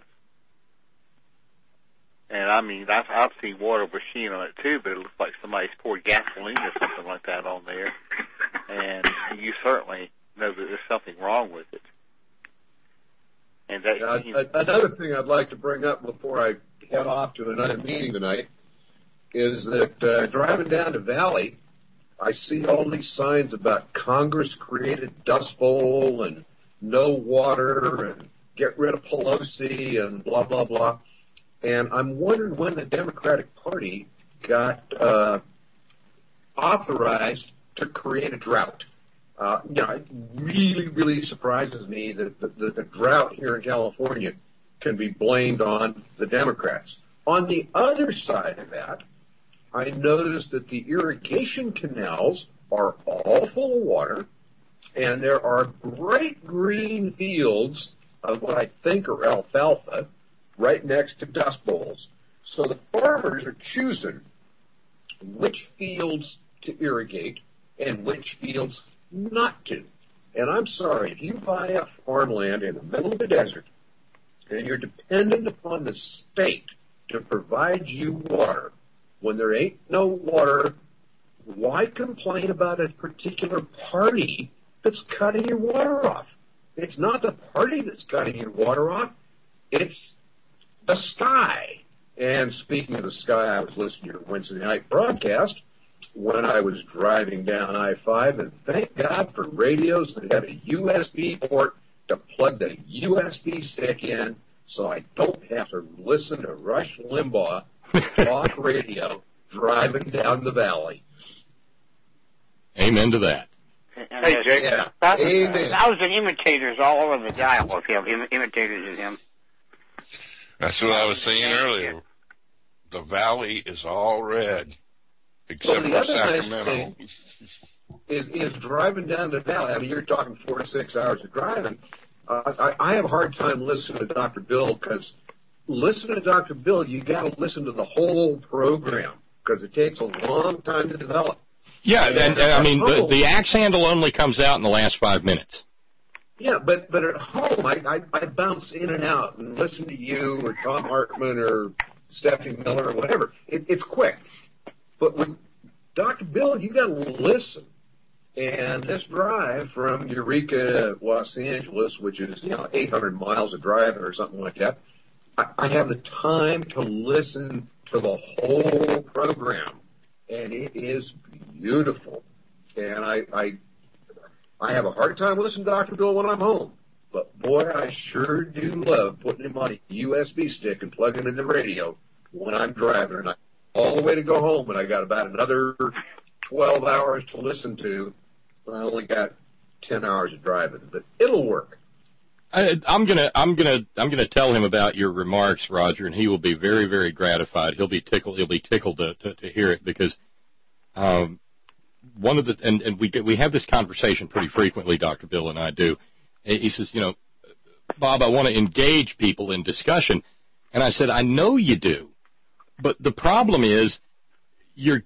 And, I mean, I've seen water with sheen on it, too, but it looks like somebody's poured gasoline or something like that on there. And you certainly know that there's something wrong with it. And that, another thing I'd like to bring up before I head off to another meeting tonight is that driving down the valley, I see all these signs about Congress-created Dust Bowl and no water and get rid of Pelosi and blah, blah, blah. And I'm wondering when the Democratic Party got authorized to create a drought. It really, really surprises me that the drought here in California can be blamed on the Democrats. On the other side of that, I noticed that the irrigation canals are all full of water, and there are great green fields of what I think are alfalfa right next to dust bowls. So the farmers are choosing which fields to irrigate and which fields not to. And I'm sorry, if you buy up farmland in the middle of the desert and you're dependent upon the state to provide you water, when there ain't no water, why complain about a particular party that's cutting your water off? It's not the party that's cutting your water off. It's the sky. And speaking of the sky, I was listening to your Wednesday night broadcast when I was driving down I-5, and thank God for radios that have a USB port to plug the USB stick in so I don't have to listen to Rush Limbaugh talk radio driving down the valley. Amen to that. Hey, Jake. Yeah. Thousand imitators all over the dial of him, imitators of him. That's what I was saying earlier. The valley is all red, except for Sacramento. Nice is driving down the valley. I mean, you're talking 4 to 6 hours of driving. I have a hard time listening to Dr. Bill because listening to Dr. Bill, you got to listen to the whole program because it takes a long time to develop. Yeah, and I mean, the axe handle only comes out in the last 5 minutes. Yeah, but at home, I bounce in and out and listen to you or Tom Hartman or Stephanie Miller or whatever. It's quick. But with Dr. Bill, you got to listen. And this drive from Eureka, Los Angeles, which is 800 miles of driving or something like that, I have the time to listen to the whole program, and it is beautiful. And I have a hard time listening to Dr. Bill when I'm home. But, boy, I sure do love putting him on a USB stick and plugging him in the radio when I'm driving. And I'm all the way to go home, and I got about another 12 hours to listen to. I only got 10 hours of driving, but it'll work. I'm gonna tell him about your remarks, Roger, and he will be very, very gratified. He'll be tickled to hear it because one of the and we have this conversation pretty frequently, Dr. Bill and I do. He says, Bob, I want to engage people in discussion, and I said, I know you do, but the problem is you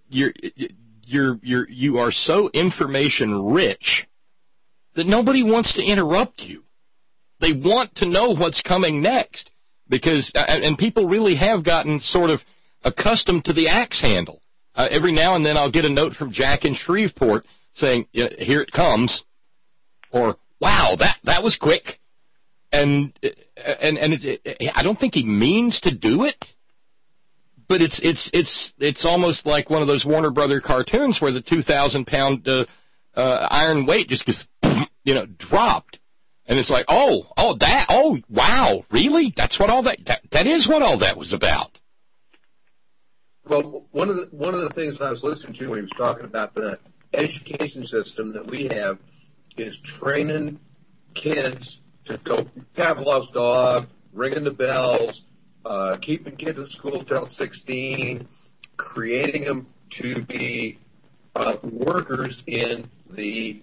are so information rich that nobody wants to interrupt you. They want to know what's coming next because and people really have gotten sort of accustomed to the axe handle. Every now and then I'll get a note from Jack in Shreveport saying, here it comes, or wow, that was quick. And I don't think he means to do it, but it's almost like one of those Warner Brother cartoons where the 2,000-pound iron weight just gets dropped, and it's like wow, really? That's what all that is what all that was about. Well, one of the things I was listening to when he was talking about the education system that we have is training kids to go Pavlov's dog, ringing the bells, keeping kids in school till 16, creating them to be workers in the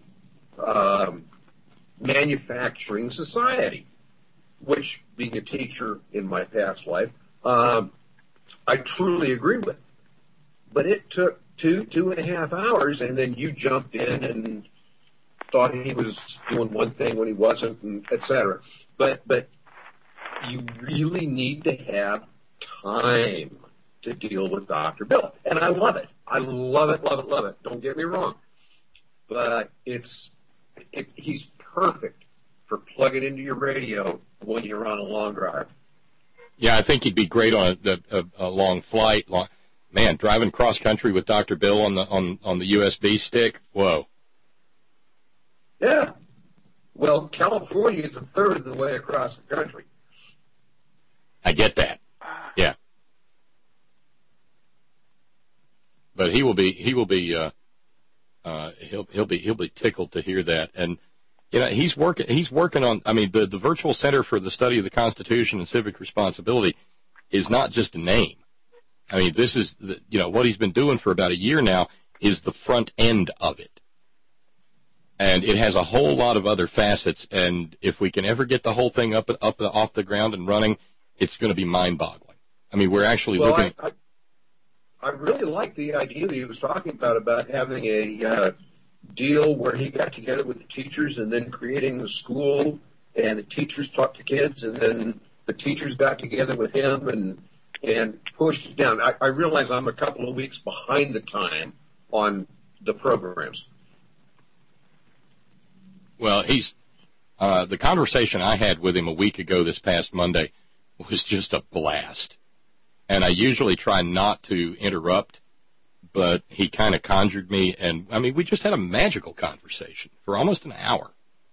manufacturing society, which, being a teacher in my past life, I truly agree with. But it took 2.5 hours, and then you jumped in and thought he was doing one thing when he wasn't, and et cetera. But you really need to have time to deal with Dr. Bill. And I love it. I love it, love it, love it. Don't get me wrong. But he's perfect for plugging into your radio when you're on a long drive. Yeah, I think he'd be great on a long flight. Man, driving cross country with Dr. Bill on the USB stick. Whoa. Yeah. Well, California is a third of the way across the country. I get that. Yeah. But he'll be tickled to hear that. And he's working on, I mean, the Virtual Center for the Study of the Constitution and Civic Responsibility is not just a name. I mean, this is what he's been doing for about a year now is the front end of it. And it has a whole lot of other facets, and if we can ever get the whole thing up off the ground and running, it's going to be mind-boggling. I mean, we're actually looking. I really like the idea that he was talking about having a deal where he got together with the teachers and then creating the school, and the teachers talked to kids, and then the teachers got together with him and pushed it down. I realize I'm a couple of weeks behind the time on the programs. Well, the conversation I had with him a week ago this past Monday was just a blast. And I usually try not to interrupt, but he kind of conjured me, and, I mean, we just had a magical conversation for almost an hour.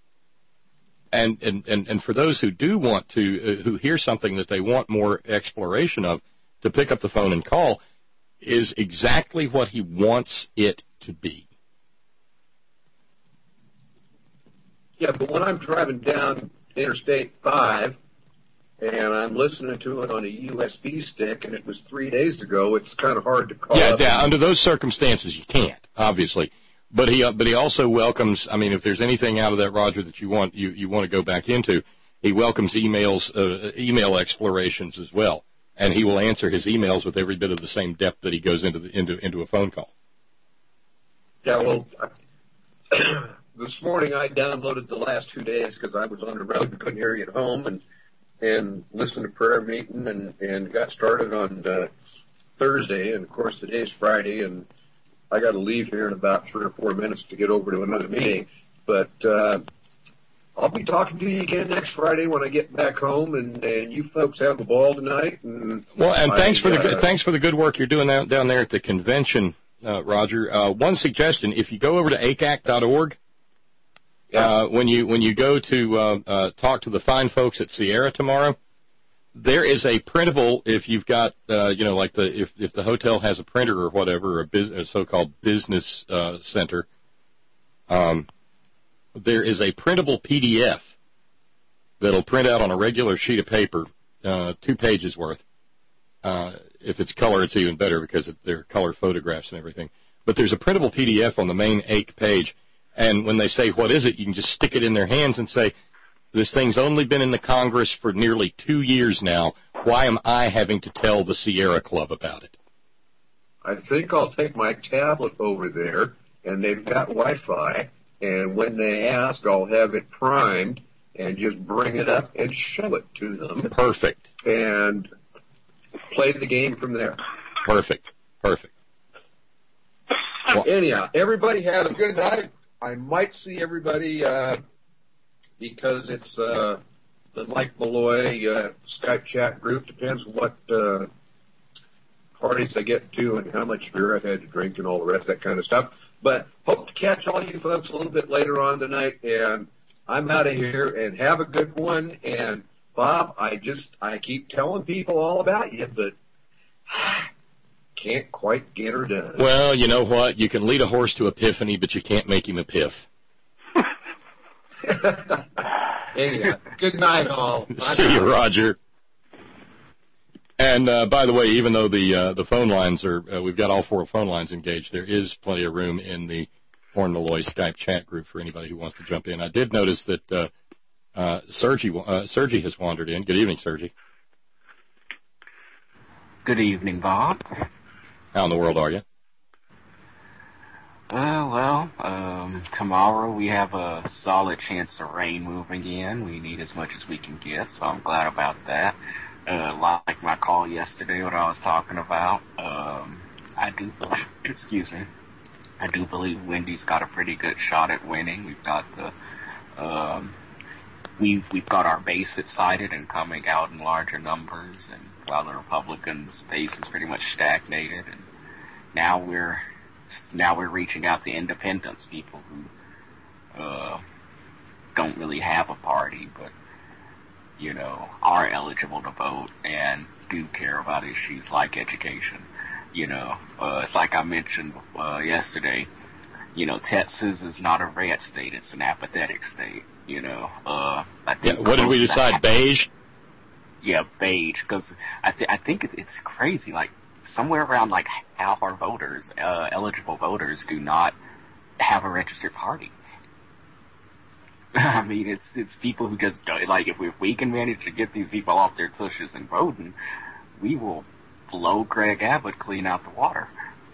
And for those who do want to, who hear something that they want more exploration of, to pick up the phone and call, is exactly what he wants it to be. Yeah, but when I'm driving down Interstate 5 and I'm listening to it on a USB stick and it was 3 days ago, it's kind of hard to call up. Yeah, under those circumstances you can't, obviously. But he also welcomes, I mean, if there's anything out of that, Roger, that you want to go back into, he welcomes email explorations as well. And he will answer his emails with every bit of the same depth that he goes into a phone call. Yeah, well, this morning I downloaded the last 2 days because I was on the road and couldn't hear you at home, and listened to prayer meeting and got started on Thursday, and of course today's Friday, and I got to leave here in about 3 or 4 minutes to get over to another meeting. But I'll be talking to you again next Friday when I get back home, and you folks have the ball tonight. Thanks for the good work you're doing down there at the convention, Roger. One suggestion: if you go over to ACAC.org, when you go to talk to the fine folks at Sierra tomorrow, there is a printable. If you've got if the hotel has a printer or whatever, a so-called business center. There is a printable PDF that'll print out on a regular sheet of paper, 2 pages worth. If it's color, it's even better because they're color photographs and everything. But there's a printable PDF on the main AIC page, and when they say, what is it, you can just stick it in their hands and say, this thing's only been in the Congress for nearly 2 years now. Why am I having to tell the Sierra Club about it? I think I'll take my tablet over there, and they've got Wi-Fi. And when they ask, I'll have it primed and just bring it up and show it to them. Perfect. And play the game from there. Perfect. Anyhow, everybody have a good night. I might see everybody because it's the Mike Malloy Skype chat group. Depends what parties I get to and how much beer I've had to drink and all the rest of that kind of stuff. But hope to catch all you folks a little bit later on tonight. And I'm out of here, and have a good one. And Bob, I keep telling people all about you, but can't quite get her done. Well, you know what? You can lead a horse to epiphany, but you can't make him a piff. Anyhow, good night, all. See you, Roger. And by the way, even though the phone lines are, we've got all 4 phone lines engaged, there is plenty of room in the Horn Malloy Skype chat group for anybody who wants to jump in. I did notice that Sergi has wandered in. Good evening, Sergi. Good evening, Bob. How in the world are you? Tomorrow we have a solid chance of rain moving in. We need as much as we can get, so I'm glad about that. Like my call yesterday, what I was talking about, I do believe Wendy's got a pretty good shot at winning. We've got we've got our base excited and coming out in larger numbers, and while the Republicans' base is pretty much stagnated, and now we're reaching out to independents, people who don't really have a party, but are eligible to vote and do care about issues like education. It's like I mentioned yesterday. Texas is not a red state; it's an apathetic state. I think. What did we decide? Beige. Yeah, beige. Because I think it's crazy. Like somewhere around like half our voters, eligible voters, do not have a registered party. I mean, it's people who just like if we can manage to get these people off their tushes and voting, we will blow Greg Abbott clean out the water.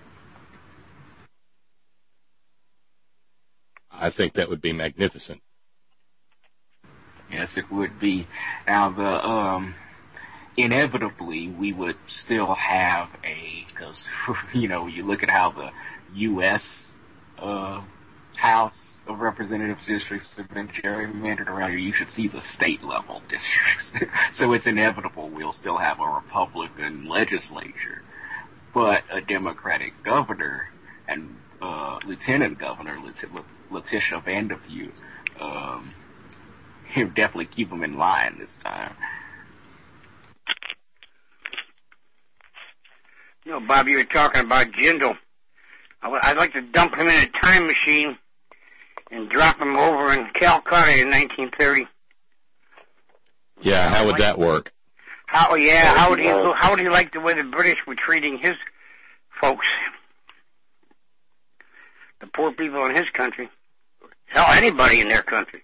I think that would be magnificent. Yes, it would be. Now, inevitably, we would still have because, you look at how the U.S. House of Representatives districts have been gerrymandered around here. You should see the state level districts. So it's inevitable we'll still have a Republican legislature, but a Democratic governor and Lieutenant Governor Letitia Vandervue. He'll definitely keep them in line this time. Bob, you were talking about Jindal. I'd like to dump him in a time machine and drop him over in Calcutta in 1930. Yeah, how would that work? How would he like the way the British were treating his folks? The poor people in his country. Hell, anybody in their country.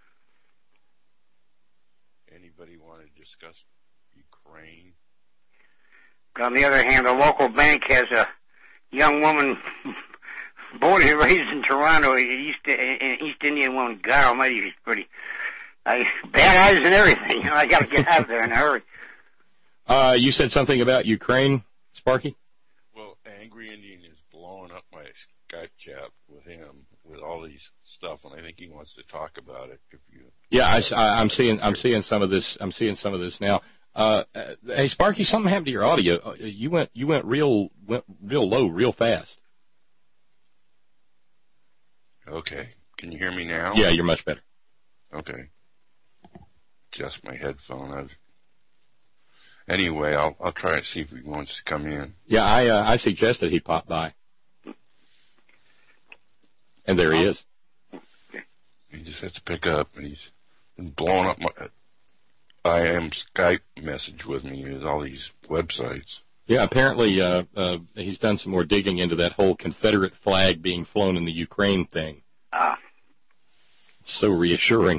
Anybody want to discuss Ukraine? On the other hand, the local bank has a young woman born and raised in Toronto, an East Indian woman. God almighty, she's pretty. Bad eyes and everything. I got to get out of there in a hurry. You said something about Ukraine, Sparky? Well, Angry Indian is blowing up my Skype chat with him with all these stuff, and I think he wants to talk about it. I'm seeing some of this. I'm seeing some of this now. Hey, Sparky, something happened to your audio. You went real low, real fast. Okay. Can you hear me now? Yeah, you're much better. Okay. Adjust my headphone. Anyway, I'll try to see if he wants to come in. Yeah, I suggested he pop by. And there he is. He just has to pick up, and he's been blowing up my IM Skype message with me. There's all these websites. Yeah, apparently he's done some more digging into that whole Confederate flag being flown in the Ukraine thing. So reassuring.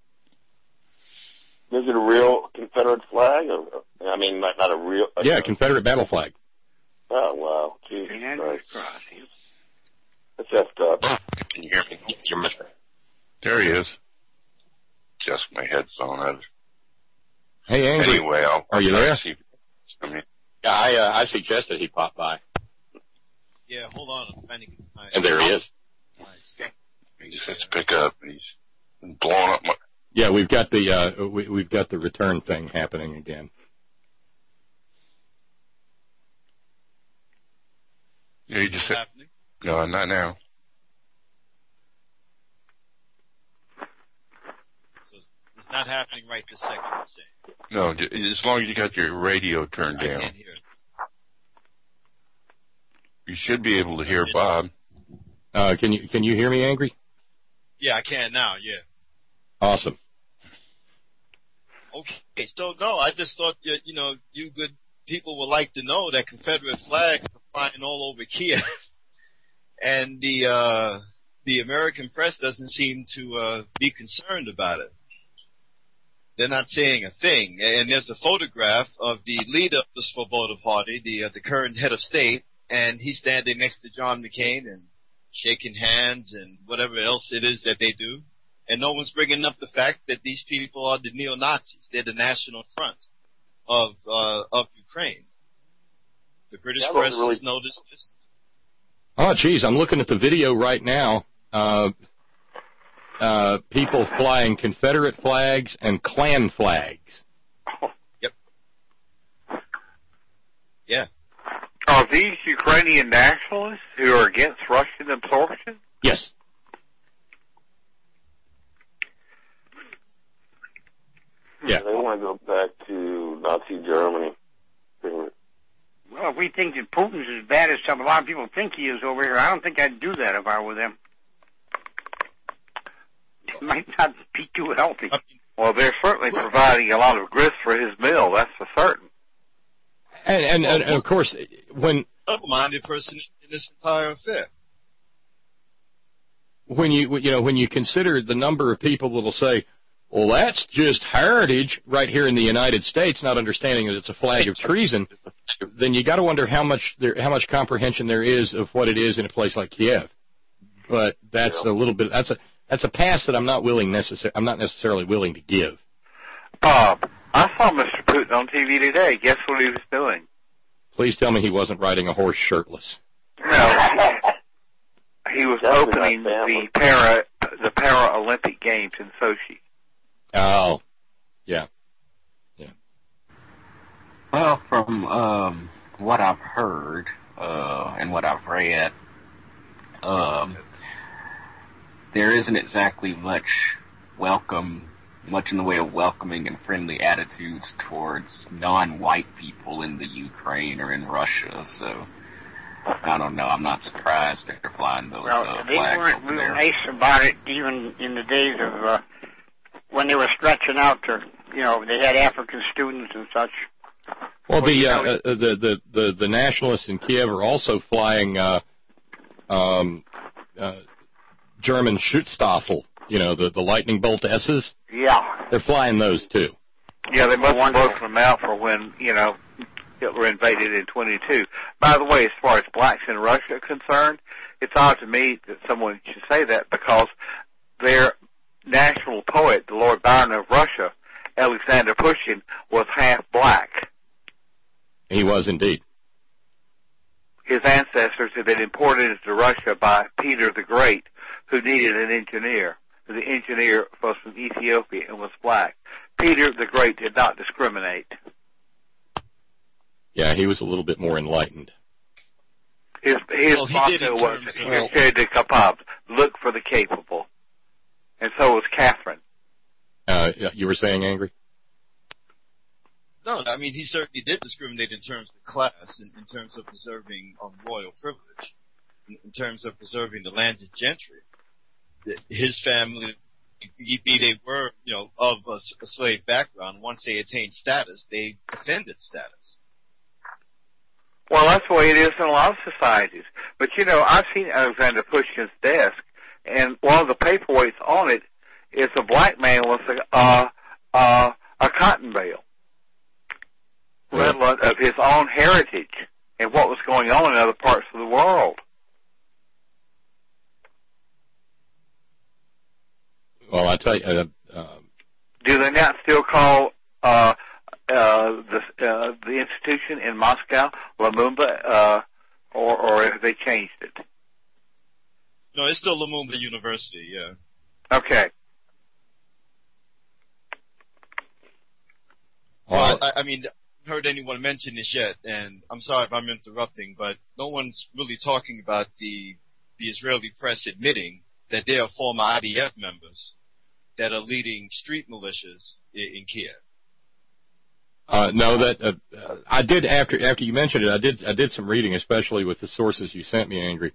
Is it a real Confederate flag? I mean, not a real... Yeah, Confederate battle flag. Oh, wow. Jesus Christ. That's effed up. Can you hear me? There he is. Just my headphone. Hey, Angry. Anyway, are you there? Yeah, I suggested he pop by. Yeah, hold on. I'm trying to get my... And there he is. Nice. He just has to pick up. He's blowing up my... Yeah, we've got the return thing happening again. Yeah, you just said... No, not now. So it's not happening right this second, you're saying? No, as long as you got your radio turned down. I can't hear it. You should be able to hear Bob. Can you hear me, Angry? Yeah, I can now, yeah. Awesome. Okay, so no, I just thought that, you good people would like to know that Confederate flags are flying all over Kiev. And the American press doesn't seem to be concerned about it. They're not saying a thing. And there's a photograph of the leader of the Svoboda Party, the current head of state, and he's standing next to John McCain and shaking hands and whatever else it is that they do. And no one's bringing up the fact that these people are the neo-Nazis. They're the National Front of Ukraine. The British press has noticed this. Oh, geez, I'm looking at the video right now. People flying Confederate flags and Klan flags. Yep. Yeah. Are these Ukrainian nationalists who are against Russian absorption? Yes. Yeah. They want to go back to Nazi Germany. Well, if we think that Putin's as bad as a lot of people think he is over here, I don't think I'd do that if I were them. It might not be too healthy. Well, they're certainly providing a lot of grist for his mill, that's for certain. And of course, when... Double-minded person in this entire affair. When you consider the number of people that will say, well, that's just heritage right here in the United States, not understanding that it's a flag of treason, then you got to wonder how much comprehension there is of what it is in a place like Kiev. But that's a little bit that's a pass that I'm not necessarily willing to give. I saw Mr. Putin on TV today. Guess what he was doing? Please tell me he wasn't riding a horse shirtless. No, he was opening the Paralympic Games in Sochi. Oh, yeah. Well, from what I've heard and what I've read, there isn't exactly much in the way of welcoming and friendly attitudes towards non-white people in the Ukraine or in Russia. So I don't know. I'm not surprised they're flying those flags. They weren't real nice about it, even in the days of when they were stretching out to, they had African students and such. Well, the nationalists in Kiev are also flying German Schutzstaffel, the lightning bolt S's. Yeah. They're flying those too. Yeah, they must have broken them out for when, Hitler invaded in 22. By the way, as far as blacks in Russia are concerned, it's odd to me that someone should say that because their national poet, the Lord Byron of Russia, Alexander Pushkin, was half black. He was indeed. His ancestors had been imported into Russia by Peter the Great, who needed an engineer. The engineer was from Ethiopia and was black. Peter the Great did not discriminate. Yeah, he was a little bit more enlightened. His motto was, "Capable, capable," look for the capable. And so was Catherine. You were saying, Angry? No, I mean, he certainly did discriminate in terms of class, in terms of preserving royal privilege, in terms of preserving the landed gentry. His family, they were, of a slave background, once they attained status, they defended status. Well, that's the way it is in a lot of societies. But, I've seen Alexander Pushkin's desk, and one of the paperweights on it is a black man with a cotton bale, redolent of his own heritage and what was going on in other parts of the world. Well, I tell you, do they not still call the institution in Moscow Lumumba or have they changed it? No, it's still Lumumba University, yeah. Okay. Well, I mean, I haven't heard anyone mention this yet, and I'm sorry if I'm interrupting, but no one's really talking about the Israeli press admitting that they are former IDF members that are leading street militias in Kiev. No, that I did after you mentioned it. I did some reading, especially with the sources you sent me, Angry.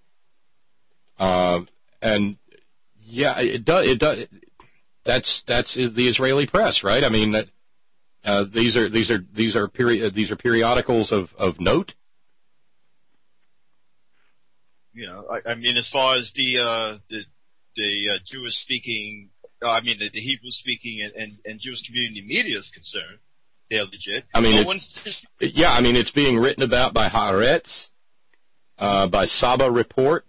And yeah, it does. That's the Israeli press, right? I mean that these are periodicals of note. You know, I mean, as far as the Jewish speaking, the Hebrew speaking and Jewish community media is concerned, they're legit. I mean, it's being written about by Haaretz, by Saba Report.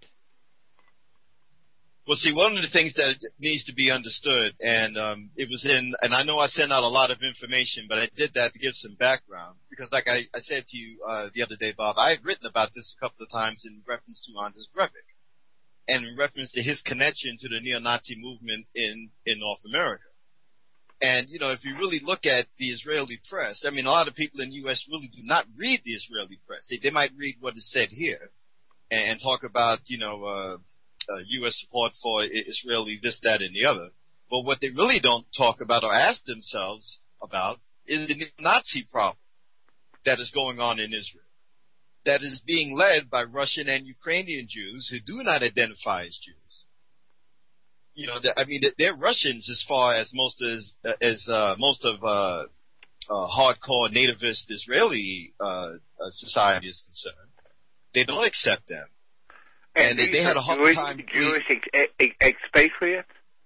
Well, see, one of the things that needs to be understood, and it was and I know I sent out a lot of information, but I did that to give some background, because like I said to you the other day, Bob, I had written about this a couple of times in reference to Anders Breivik, and in reference to his connection to the neo-Nazi movement in North America. And, you know, if you really look at the Israeli press, I mean, a lot of people in the U.S. really do not read the Israeli press. They might read what is said here and talk about, you know, U.S. support for Israeli this, that, and the other. But what they really don't talk about or ask themselves about is the Nazi problem that is going on in Israel, that is being led by Russian and Ukrainian Jews who do not identify as Jews. You know, they're Russians as far as most of hardcore nativist Israeli society is concerned. They don't accept them. And they had a hard time. Jewish expatriates?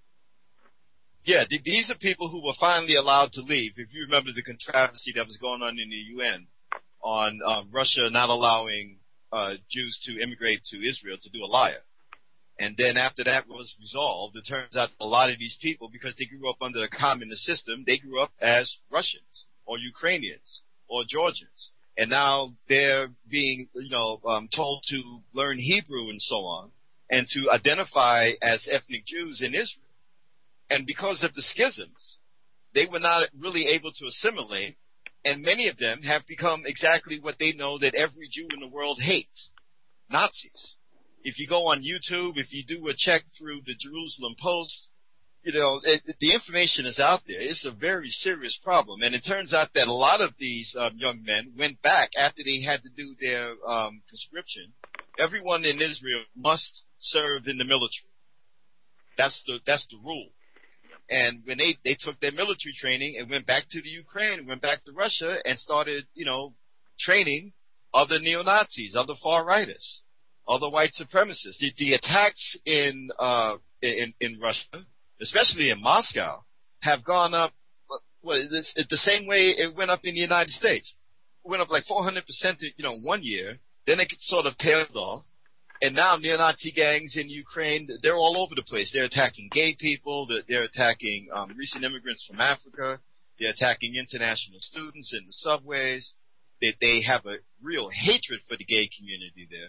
Yeah, these are people who were finally allowed to leave. If you remember the controversy that was going on in the UN on Russia not allowing Jews to immigrate to Israel to do Aliyah. And then after that was resolved, it turns out a lot of these people, because they grew up under the communist system, they grew up as Russians or Ukrainians or Georgians. And now they're being, you know, told to learn Hebrew and so on, and to identify as ethnic Jews in Israel. And because of the schisms, they were not really able to assimilate, and many of them have become exactly what they know that every Jew in the world hates: Nazis. If you go on YouTube, if you do a check through the Jerusalem Post, you know, the information is out there. It's a very serious problem. And it turns out that a lot of these young men went back after they had to do their conscription. Everyone in Israel must serve in the military. That's the rule. And when they took their military training and went back to the Ukraine, went back to Russia and started, you know, training other neo-Nazis, other far-righters, other white supremacists. The attacks in Russia, especially in Moscow, have gone up, the same way it went up in the United States. It went up like 400%, you know, 1 year. Then it sort of tailed off. And now neo-Nazi gangs in Ukraine, they're all over the place. They're attacking gay people. They're attacking recent immigrants from Africa. They're attacking international students in the subways. They have a real hatred for the gay community there.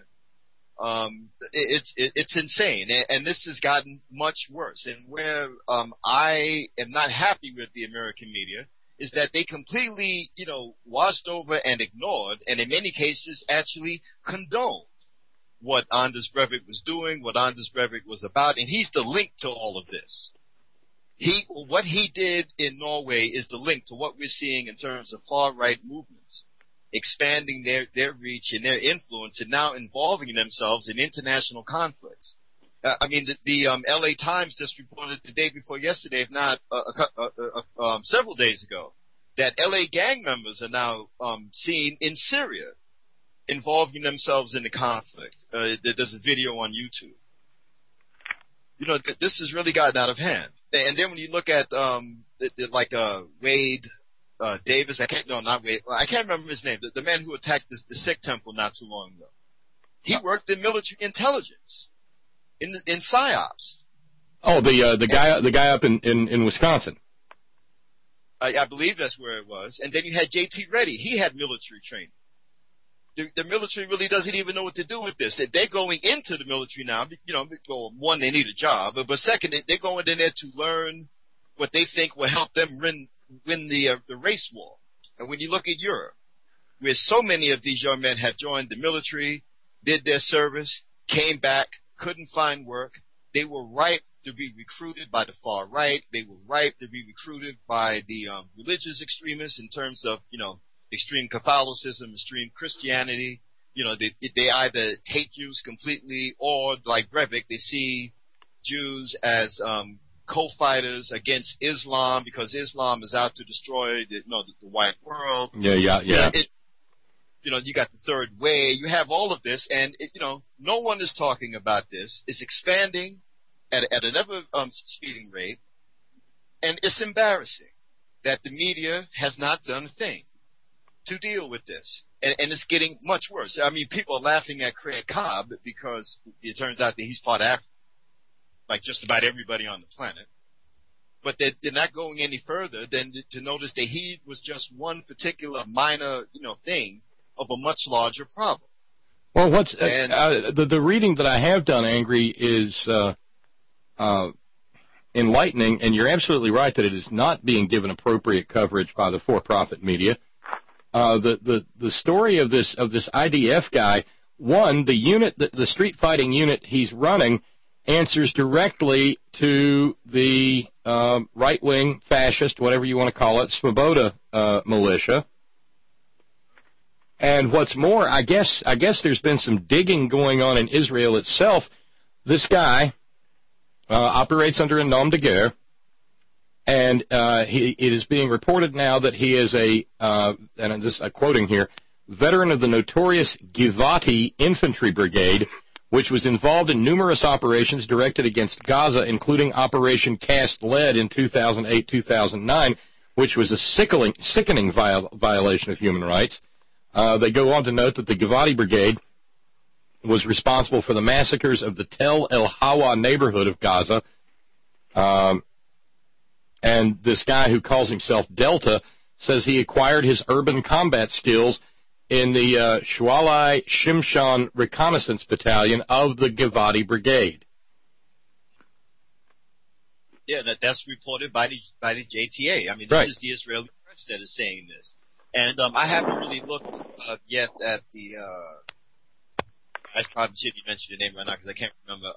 It's insane, and this has gotten much worse. And where I am not happy with the American media is that they completely, you know, washed over and ignored, and in many cases actually condoned what Anders Breivik was doing, what Anders Breivik was about, and he's the link to all of this. What he did in Norway is the link to what we're seeing in terms of far-right movements, expanding their reach and their influence, and now involving themselves in international conflicts. The L.A. Times just reported the day before yesterday, if not several days ago, that L.A. gang members are now seen in Syria involving themselves in the conflict. There's a video on YouTube. You know, this has really gotten out of hand. And then when you look at Wade Davis, I can't remember his name. The man who attacked the Sikh temple not too long ago. He worked in military intelligence in PSYOPs. Oh, the guy up in Wisconsin. I believe that's where it was. And then you had J.T. Reddy. He had military training. the military really doesn't even know what to do with this. They're going into the military now. You know, well, one, they need a job, but second, they're going in there to learn what they think will help them win the race war. And when you look at Europe, where so many of these young men have joined the military, did their service, came back, couldn't find work, they were ripe to be recruited by the far right. They were ripe to be recruited by the religious extremists in terms of, you know, extreme Catholicism, extreme Christianity. You know, they either hate Jews completely or, like Breivik, they see Jews as co-fighters against Islam because Islam is out to destroy the white world. Yeah. You know, you got the third way. You have all of this, and no one is talking about this. It's expanding at an ever speeding rate, and it's embarrassing that the media has not done a thing to deal with this, and it's getting much worse. I mean, people are laughing at Craig Cobb because it turns out that he's part African, like just about everybody on the planet. But they're not going any further than to notice that he was just one particular minor, thing of a much larger problem. Well, the reading that I have done, Angry, is enlightening, and you're absolutely right that it is not being given appropriate coverage by the for-profit media. The story of this IDF guy, one, the unit, the street fighting unit he's running, answers directly to the right-wing fascist, whatever you want to call it, Svoboda militia. And what's more, I guess there's been some digging going on in Israel itself. This guy operates under a nom de guerre, and it is being reported now that he is and I'm quoting here, veteran of the notorious Givati Infantry Brigade, which was involved in numerous operations directed against Gaza, including Operation Cast Lead in 2008-2009, which was a sickening violation of human rights. They go on to note that the Givati Brigade was responsible for the massacres of the Tel El Hawa neighborhood of Gaza. And this guy who calls himself Delta says he acquired his urban combat skills in the Shualai Shimshon Reconnaissance Battalion of the Givati Brigade. Yeah, that's reported by the JTA. I mean, this right. is the Israeli press that is saying this. And I haven't really looked yet at the I probably shouldn't mention the name right now because I can't remember.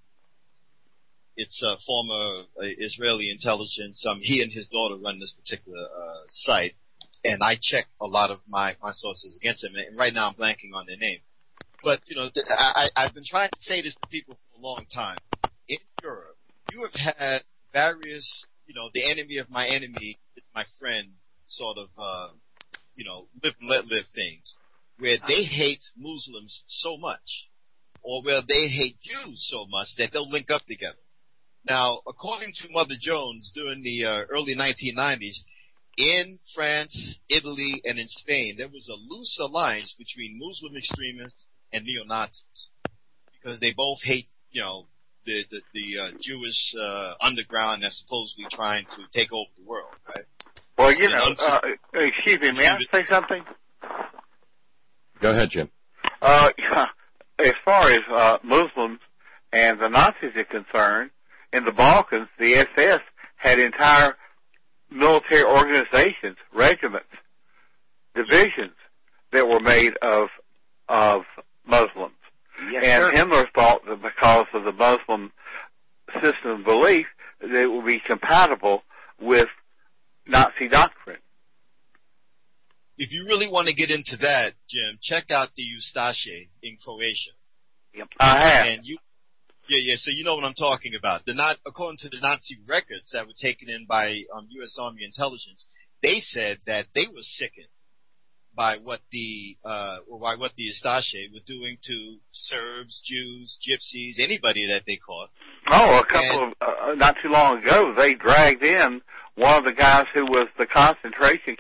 It's former Israeli intelligence. He and his daughter run this particular site. And I check a lot of my sources against him, and right now I'm blanking on their name. But, I've been trying to say this to people for a long time. In Europe, you have had various, the enemy of my enemy is my friend sort of, live and let live things, where they hate Muslims so much, or where they hate Jews so much that they'll link up together. Now, according to Mother Jones, during the early 1990s, in France, Italy, and in Spain, there was a loose alliance between Muslim extremists and neo-Nazis because they both hate, the Jewish underground that's supposedly trying to take over the world, right? Well, excuse me, may I say something? Go ahead, Jim. As far as Muslims and the Nazis are concerned, in the Balkans, the SS had entire military organizations, regiments, divisions that were made of Muslims. Yes, and sir. Himmler thought that because of the Muslim system of belief, that it would be compatible with Nazi doctrine. If you really want to get into that, Jim, check out the Ustaše in Croatia. Yep. I have. And so you know what I'm talking about. According to the Nazi records that were taken in by U.S. Army intelligence, they said that they were sickened by what the Ustaše were doing to Serbs, Jews, Gypsies, anybody that they caught. Oh, not too long ago, they dragged in one of the guys who was one of the concentration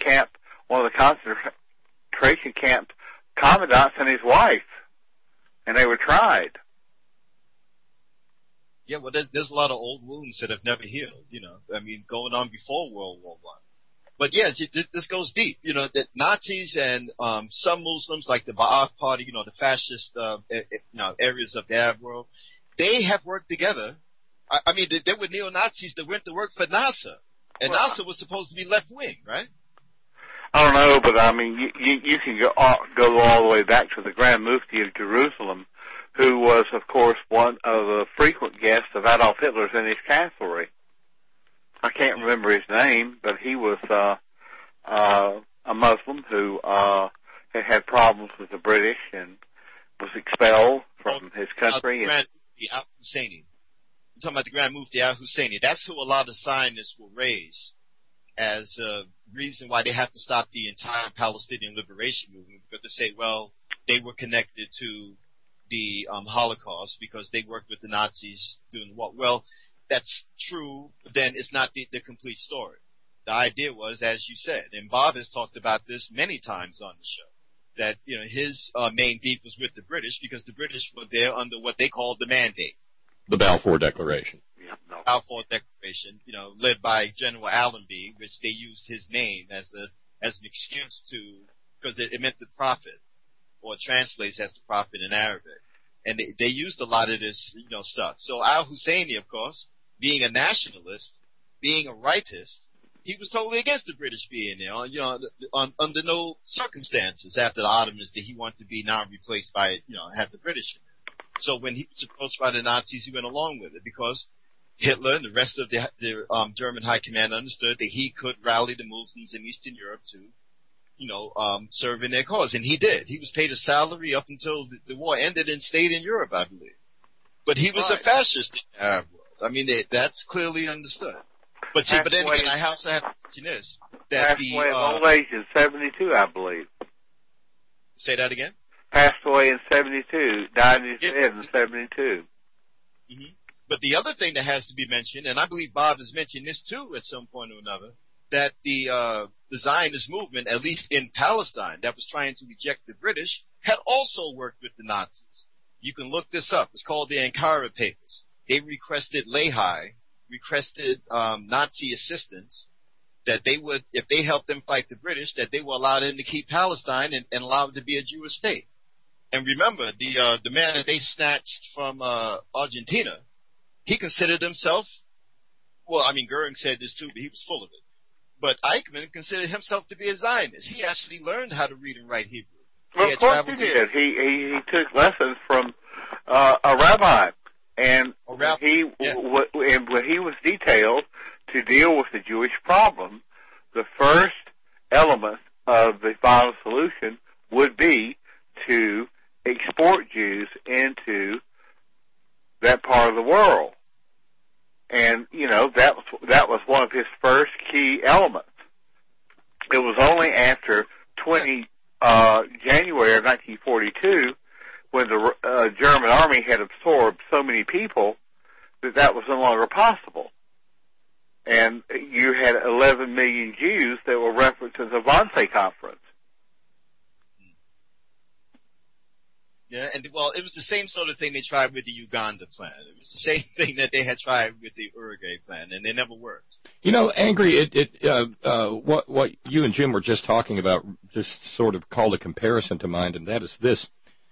camp commandants and his wife, and they were tried. Yeah, well, there's a lot of old wounds that have never healed, I mean, going on before World War I. But yes, this goes deep. You know, that Nazis and some Muslims, like the Ba'ath Party, you know, the fascist areas of the Arab world, they have worked together. I mean, there were neo-Nazis that went to work for NASA, and NASA was supposed to be left-wing, right? I don't know, but I mean, you can go all the way back to the Grand Mufti of Jerusalem, who was, of course, one of the frequent guests of Adolf Hitler's in his cavalry. I can't remember his name, but he was a Muslim who had problems with the British and was expelled from his country. Grand Mufti al-Husseini. You're talking about the Grand Mufti al-Husseini. That's who a lot of Zionists will raise as a reason why they have to stop the entire Palestinian liberation movement, because they say, well, they were connected to the Holocaust because they worked with the Nazis doing what? Well, that's true, but then it's not the complete story. The idea was, as you said, and Bob has talked about this many times on the show, that, you know, his main beef was with the British because the British were there under what they called the Mandate. The Balfour Declaration. Yeah, no. Balfour Declaration, you know, led by General Allenby, which they used his name as an excuse to, because it meant the prophet, or translates as the prophet in Arabic. And they used a lot of this, you know, stuff. So al-Husseini, of course, being a nationalist, being a rightist, he was totally against the British being there, you know, under no circumstances after the Ottomans did he want to be now replaced by, you know, have the British in there. So when he was approached by the Nazis, he went along with it because Hitler and the rest of the German high command understood that he could rally the Muslims in Eastern Europe to, you know, serve in their cause. And he did. He was paid a salary up until the war ended and stayed in Europe, I believe. But he was a fascist in the Arab world. I mean, that's clearly understood. But see, but then again, I also have to mention this. That passed away in old age in 72, I believe. Say that again? Passed away in 72, died in his head in 72. Mm-hmm. But the other thing that has to be mentioned, and I believe Bob has mentioned this too at some point or another, that the Zionist movement, at least in Palestine, that was trying to reject the British, had also worked with the Nazis. You can look this up. It's called the Ankara Papers. They requested Nazi assistance, that they would, if they helped them fight the British, that they would allow them to keep Palestine and allow it to be a Jewish state. And remember, the man that they snatched from Argentina, he considered himself, well, I mean, Goering said this too, but he was full of it. But Eichmann considered himself to be a Zionist. He actually learned how to read and write Hebrew. Well, of course he did. He took lessons from a rabbi, and when he was detailed to deal with the Jewish problem, the first element of the final solution would be to export Jews into that part of the world. And, you know, that was one of his first key elements. It was only after January of 1942, when the German army had absorbed so many people, that was no longer possible. And you had 11 million Jews that were referenced in the Wannsee Conference. Yeah, and well, it was the same sort of thing they tried with the Uganda plan. It was the same thing that they had tried with the Uruguay plan, and they never worked. You know, Angry, what you and Jim were just talking about just sort of called a comparison to mind, and that is this.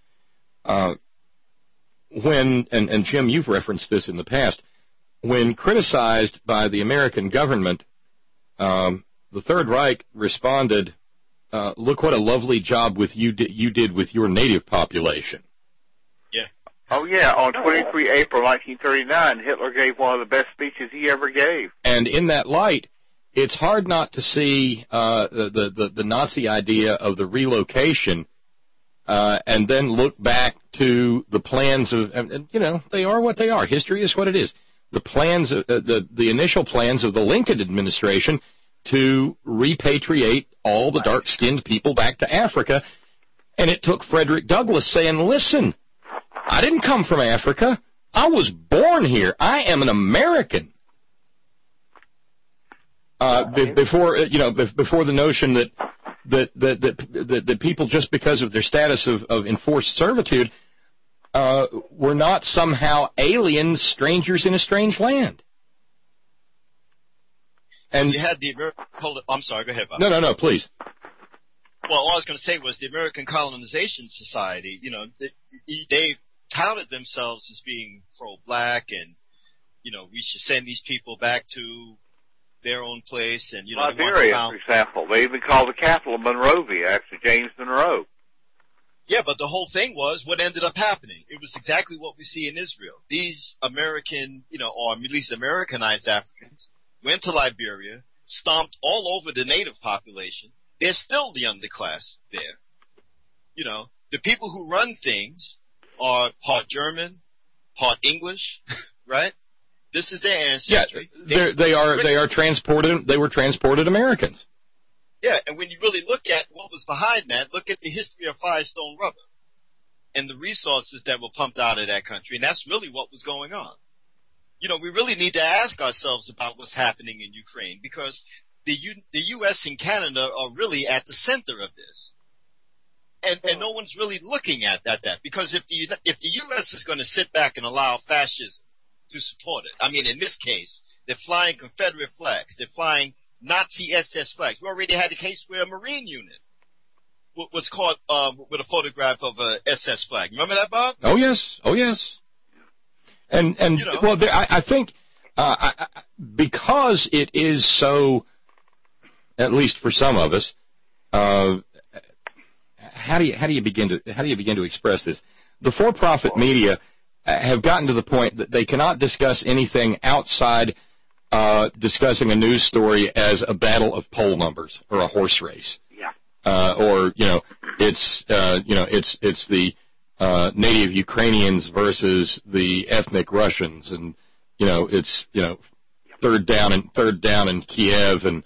When Jim, you've referenced this in the past, when criticized by the American government, the Third Reich responded, look what a lovely job you did with your native population. Yeah. Oh, yeah. On 23 April 1939, Hitler gave one of the best speeches he ever gave. And in that light, it's hard not to see the Nazi idea of the relocation and then look back to the plans of, and you know, they are what they are. History is what it is. The plans, the initial plans of the Lincoln administration to repatriate all the dark-skinned people back to Africa. And it took Frederick Douglass saying, listen, I didn't come from Africa. I was born here. I am an American. Before the notion that people, just because of their status of enforced servitude, were not somehow aliens, strangers in a strange land. And you had the American. I'm sorry. Go ahead, Bob. No, please. Well, all I was going to say was the American Colonization Society. They touted themselves as being pro-black, and we should send these people back to their own place. And Liberia, for example, they even called the capital of Monrovia after James Monroe. Yeah, but the whole thing was what ended up happening. It was exactly what we see in Israel. These American, or at least Americanized Africans went to Liberia, stomped all over the native population. They're still the underclass there. The people who run things are part German, part English, right? This is their ancestry. Yeah, they are transported. They were transported Americans. Yeah, and when you really look at what was behind that, look at the history of Firestone Rubber and the resources that were pumped out of that country, and that's really what was going on. We really need to ask ourselves about what's happening in Ukraine, because the U.S. and Canada are really at the center of this. And no one's really looking at that, because if the U.S. is going to sit back and allow fascism to support it, I mean, in this case, they're flying Confederate flags, they're flying Nazi SS flags. We already had a case where a Marine unit was caught with a photograph of a SS flag. Remember that, Bob? Oh yes. And well, I think because it is so, at least for some of us, how do you begin to express this? The for-profit media have gotten to the point that they cannot discuss anything outside discussing a news story as a battle of poll numbers or a horse race. Yeah. Or it's the native Ukrainians versus the ethnic Russians, and it's third down in Kiev and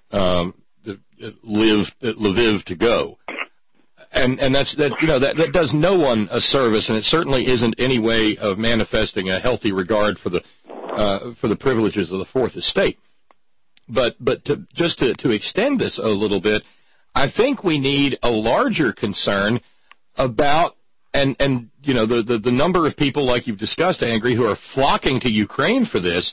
Lviv to go. And that does no one a service, and it certainly isn't any way of manifesting a healthy regard for the privileges of the Fourth Estate. But to extend this a little bit, I think we need a larger concern about and the number of people, like you've discussed, Angry, who are flocking to Ukraine for this.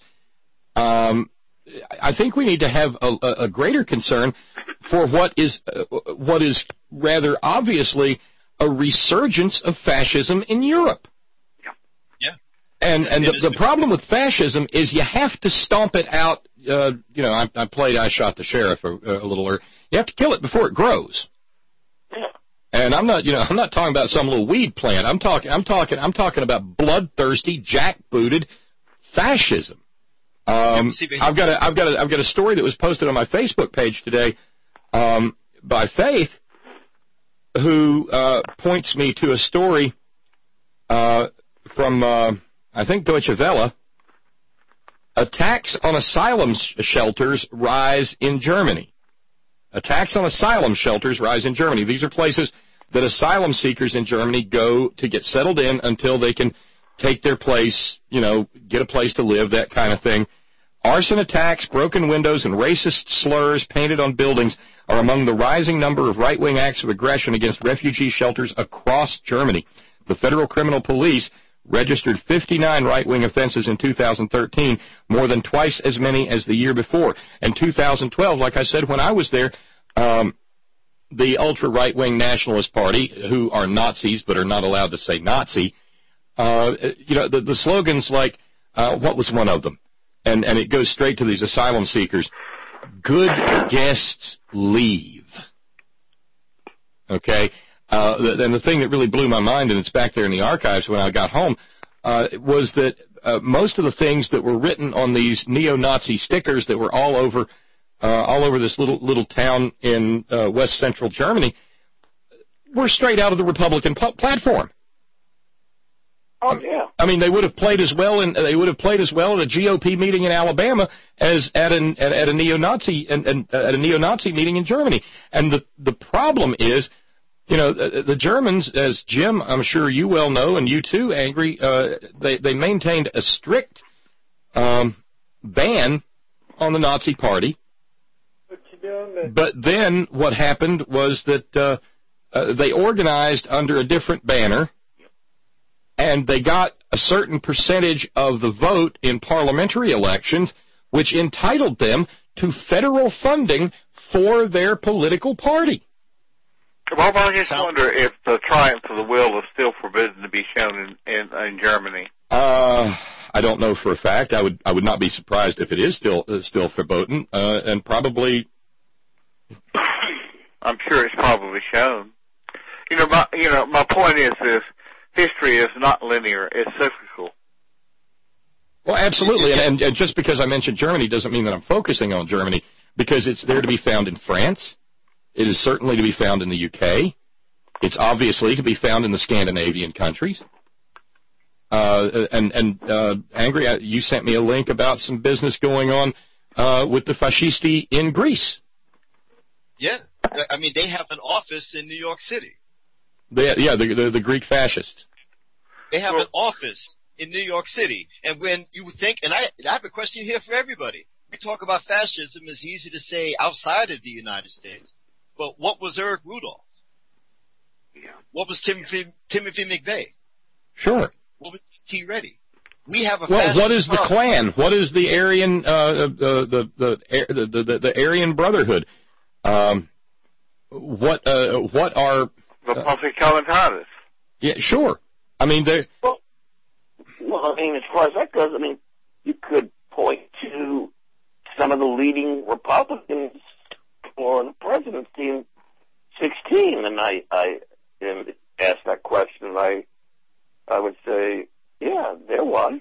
I think we need to have a greater concern for what is rather obviously a resurgence of fascism in Europe. Yeah. And the problem with fascism is you have to stomp it out. I played I Shot the Sheriff a little earlier. You have to kill it before it grows. And I'm not talking about some little weed plant. I'm talking about bloodthirsty, jackbooted fascism. I've got a story that was posted on my Facebook page today by Faith, who points me to a story from I think Deutsche Welle. Attacks on asylum shelters rise in Germany. Attacks on asylum shelters rise in Germany. These are places that asylum seekers in Germany go to get settled in until they can take their place, get a place to live, that kind of thing. Arson attacks, broken windows, and racist slurs painted on buildings are among the rising number of right-wing acts of aggression against refugee shelters across Germany. The Federal Criminal Police registered 59 right-wing offenses in 2013, more than twice as many as the year before. In 2012, like I said, when I was there, the ultra-right-wing Nationalist Party, who are Nazis but are not allowed to say Nazi, the slogans like, what was one of them? And it goes straight to these asylum seekers. Good guests leave. Okay? And the thing that really blew my mind, and it's back there in the archives when I got home, was that most of the things that were written on these neo-Nazi stickers that were all over this little town in west central Germany were straight out of the Republican platform. Oh yeah. I mean, they would have played as well at a GOP meeting in Alabama as at a neo-Nazi at a neo-Nazi meeting in Germany. And the problem is, the Germans, as Jim, I'm sure you well know, and you too, Angry, they maintained a strict ban on the Nazi Party. But then what happened was that they organized under a different banner, and they got a certain percentage of the vote in parliamentary elections, which entitled them to federal funding for their political party. Bob, I just wonder if the Triumph of the Will is still forbidden to be shown in Germany. I don't know for a fact. I would not be surprised if it is still verboten, and probably. I'm sure it's probably shown. My point is this: history is not linear; it's cyclical. Well, absolutely, and just because I mentioned Germany doesn't mean that I'm focusing on Germany, because it's there to be found in France. It is certainly to be found in the UK. It's obviously to be found in the Scandinavian countries. Angry, you sent me a link about some business going on with the fascisti in Greece. Yeah, I mean, they have an office in New York City. The Greek fascists. They have an office in New York City. And when you think, and I have a question here for everybody. We talk about fascism, it's easy to say outside of the United States. But what was Eric Rudolph? Yeah. What was Timothy McVeigh? Sure. What was T. Reddy? We have a well, what is the Klan? What is the Aryan the Aryan Brotherhood? What are the Public Comitatus? Yeah, sure. I mean, they. Well, I mean, as far as that goes, I mean, you could point to some of the leading Republicans for the presidency in 2016, and I asked that question. I would say, yeah, there one.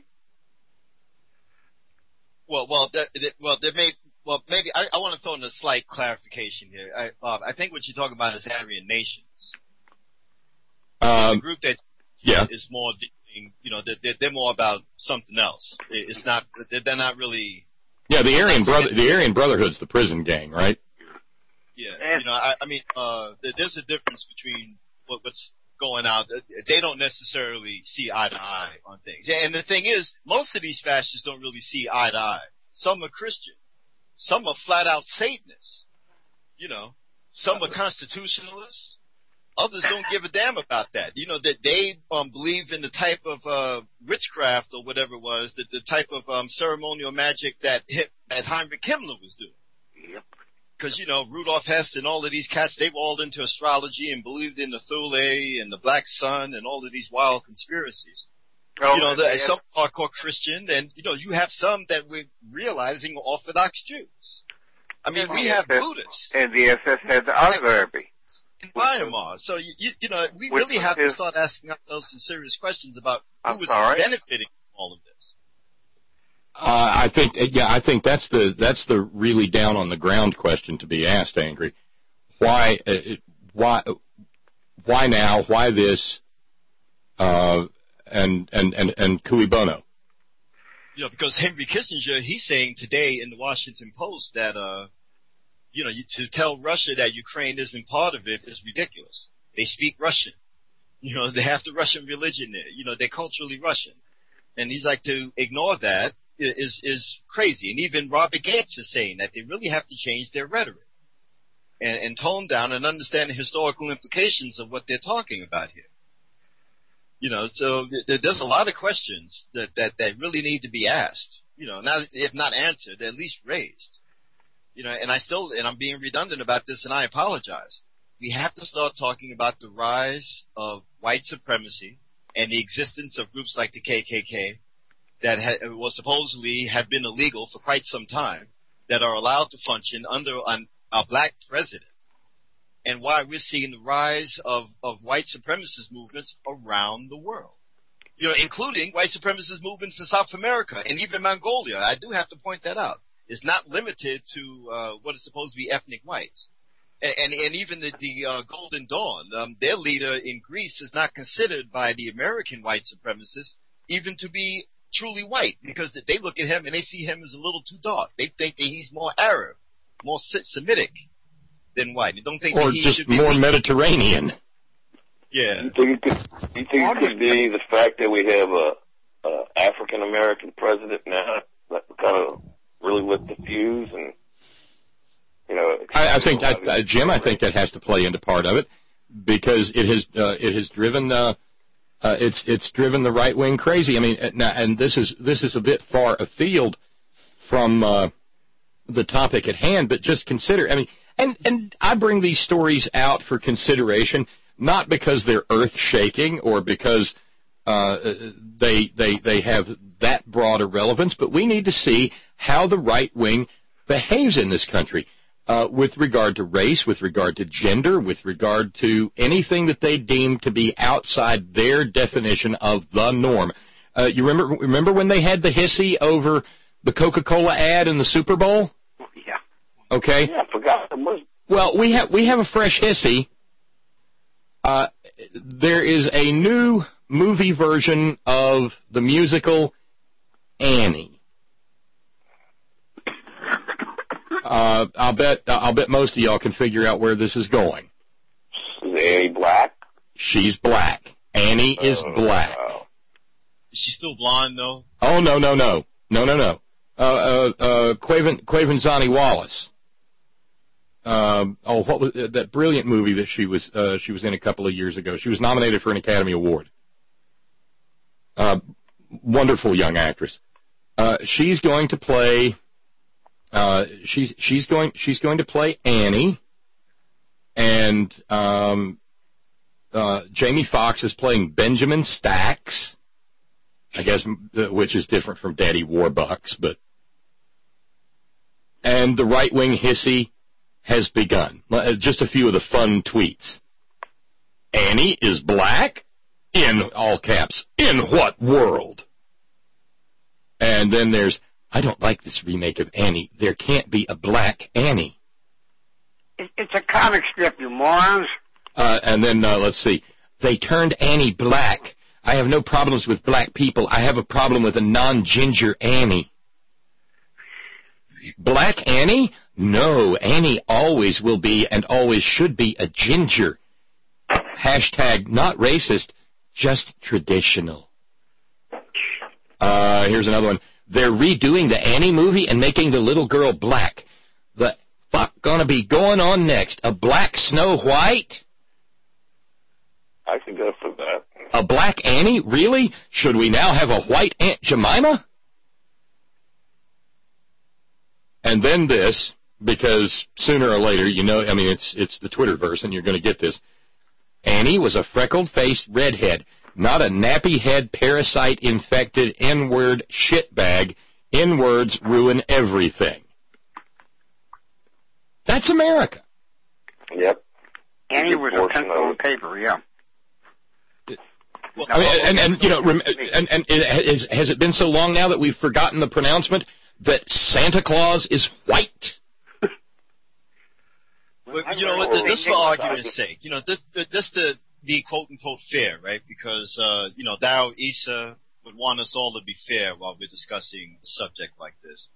Maybe I want to throw in a slight clarification here, Bob. I think what you're talking about is Aryan Nations. The group that is more, they're more about something else. It's not, they're not really. Yeah, the Aryan Brotherhood's the prison gang, right? Yeah, there's a difference between what's going out. They don't necessarily see eye to eye on things. And the thing is, most of these fascists don't really see eye to eye. Some are Christian. Some are flat out Satanists. Some are constitutionalists. Others don't give a damn about that. That they believe in the type of witchcraft or whatever it was, the type of ceremonial magic that Heinrich Himmler was doing. Yep. Because, Rudolf Hess and all of these cats, they were all into astrology and believed in the Thule and the Black Sun and all of these wild conspiracies. Some hardcore Christian, and, you have some that we're realizing are Orthodox Jews. I mean, we have Buddhists. And the SS had the art therapy. In Weimar. So, we really have to start asking ourselves some serious questions about who is benefiting from all of this. I think that's the really down on the ground question to be asked, Angry. Why now? Why this? And cui bono? Because Henry Kissinger, he's saying today in the Washington Post that to tell Russia that Ukraine isn't part of it is ridiculous. They speak Russian. They have the Russian religion there. They're culturally Russian, and he's like, to ignore that is crazy. And even Robert Gates is saying that they really have to change their rhetoric and tone down and understand the historical implications of what they're talking about here. So there's a lot of questions that really need to be asked. If not answered, at least raised. And I'm being redundant about this, and I apologize. We have to start talking about the rise of white supremacy and the existence of groups like the KKK that was supposedly have been illegal for quite some time, that are allowed to function under a black president, and why we're seeing the rise of white supremacist movements around the world, including white supremacist movements in South America and even Mongolia. I do have to point that out. It's not limited to what is supposed to be ethnic whites. And even the Golden Dawn, their leader in Greece is not considered by the American white supremacists even to be truly white, because they look at him and they see him as a little too dark. They think that he's more Arab, more Semitic than white. They don't think or that he just should be more Mediterranean. Yeah. You think it could be the fact that we have a African American president now that kind of really lit the fuse, and I think Jim, I think that has to play into part of it, because it has driven it's driven the right wing crazy. I mean, and this is a bit far afield from the topic at hand, but just consider, I mean, and I bring these stories out for consideration, not because they're earth-shaking or because they have that broad a relevance, but we need to see how the right wing behaves in this country with regard to race, with regard to gender, with regard to anything that they deem to be outside their definition of the norm. You remember when they had the hissy over the Coca-Cola ad in the Super Bowl? Yeah. Okay. Yeah, I forgot it was. Well, we have a fresh hissy. There is a new movie version of the musical Annie. I'll bet most of y'all can figure out where this is going. Is Annie black? She's black. Annie is black. Is she still blonde though? Oh no. Quavinzani Wallace. What was that brilliant movie that she was in a couple of years ago? She was nominated for an Academy Award. Wonderful young actress. She's going to play. She's going to play Annie, and Jamie Foxx is playing Benjamin Stax. I guess, which is different from Daddy Warbucks, but. And the right-wing hissy has begun. Just a few of the fun tweets. Annie is black? In all caps. In what world? And then there's, I don't like this remake of Annie. There can't be a black Annie. It's a comic strip, you morons. And then, let's see. They turned Annie black. I have no problems with black people. I have a problem with a non-ginger Annie. Black Annie? No, Annie always will be and always should be a ginger. Hashtag not racist, just traditional. Here's another one. They're redoing the Annie movie and making the little girl black. The fuck gonna be going on next? A black Snow White? I could go for that. A black Annie? Really? Should we now have a white Aunt Jemima? And then this, because sooner or later, you know, I mean, it's the Twitterverse, and you're going to get this. Annie was a freckled-faced redhead, not a nappy-head, parasite-infected, N-word shitbag. N-words ruin everything. That's America. Yep. Annie was a pencil on paper, yeah. I mean, and you know, has it been so long now that we've forgotten the pronouncement that Santa Claus is white? But, you know, this for argument's sake, you know, this to be quote unquote fair, right? Because you know, Thou Issa would want us all to be fair while we're discussing a subject like this.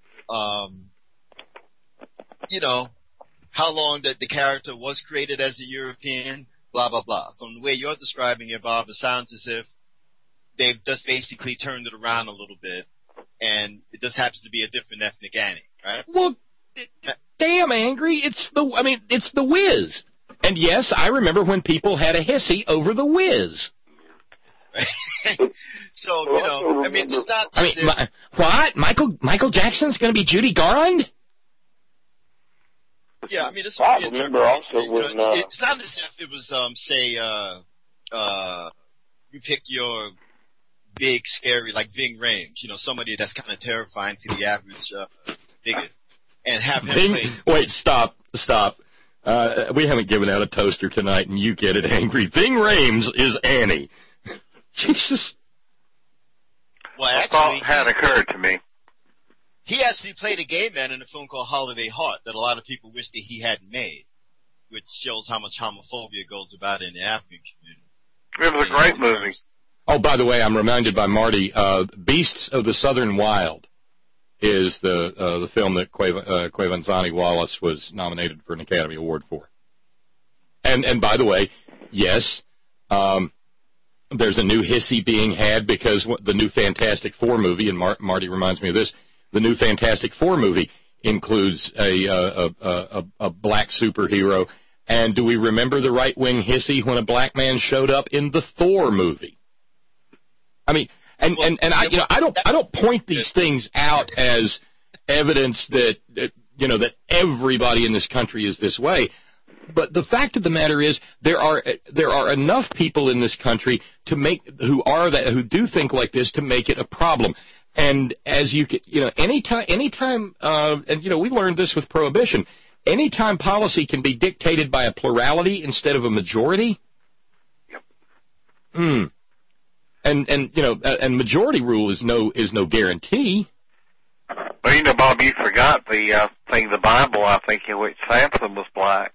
You know, how long that the character was created as a European. Blah, blah, blah. From the way you're describing it, Bob, it sounds as if they've just basically turned it around a little bit, and it just happens to be a different ethnic Annie, right? Well, damn, Angry, it's the Wiz. And yes, I remember when people had a hissy over the Wiz. So, you know, I mean, it's not... What? Michael Jackson's going to be Judy Garland? Yeah, I mean, it's I remember also when it's not as if it was, say, you pick your big, scary, like Ving Rhames, you know, somebody that's kind of terrifying to the average bigot, and have him play. Wait, stop. We haven't given out a toaster tonight, and you get it, Angry. Ving Rhames is Annie. Jesus. Well, actually, that had occurred to me. He actually played a gay man in a film called Holiday Heart that a lot of people wish that he hadn't made, which shows how much homophobia goes about in the African community. It was a great movie. Oh, by the way, I'm reminded by Marty, Beasts of the Southern Wild is the film that Quavinzani Wallace was nominated for an Academy Award for. And by the way, yes, there's a new hissy being had because the new Fantastic Four movie, and Marty reminds me of this, the new Fantastic Four movie includes a black superhero. And do we remember the right-wing hissy when a black man showed up in the Thor movie? I mean, I don't point these things out as evidence that that everybody in this country is this way. But the fact of the matter is, there are enough people in this country who do think like this to make it a problem. And as anytime, and we learned this with Prohibition. Anytime policy can be dictated by a plurality instead of a majority. Yep. And majority rule is no guarantee. Well, Bob, you forgot the thing, the Bible, I think, in which Samson was black.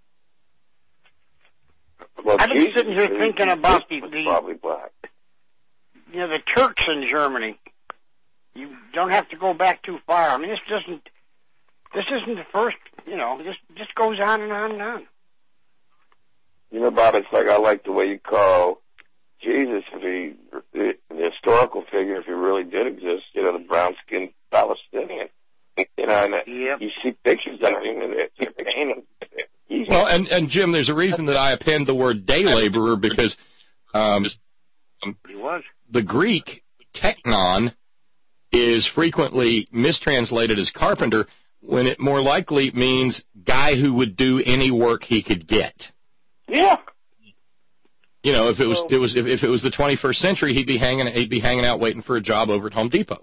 Well, I've been sitting here thinking about probably black. The Turks in Germany. You don't have to go back too far. I mean, this isn't the first. Just goes on and on and on. Bob, it's like I like the way you call Jesus, the historical figure, if he really did exist. The brown-skinned Palestinian. You see pictures of him, and they're painted. Well, and Jim, there's a reason that I append the word day laborer because the Greek teknon is frequently mistranslated as carpenter when it more likely means guy who would do any work he could get. Yeah. If it was the 21st century, he'd be hanging out waiting for a job over at Home Depot.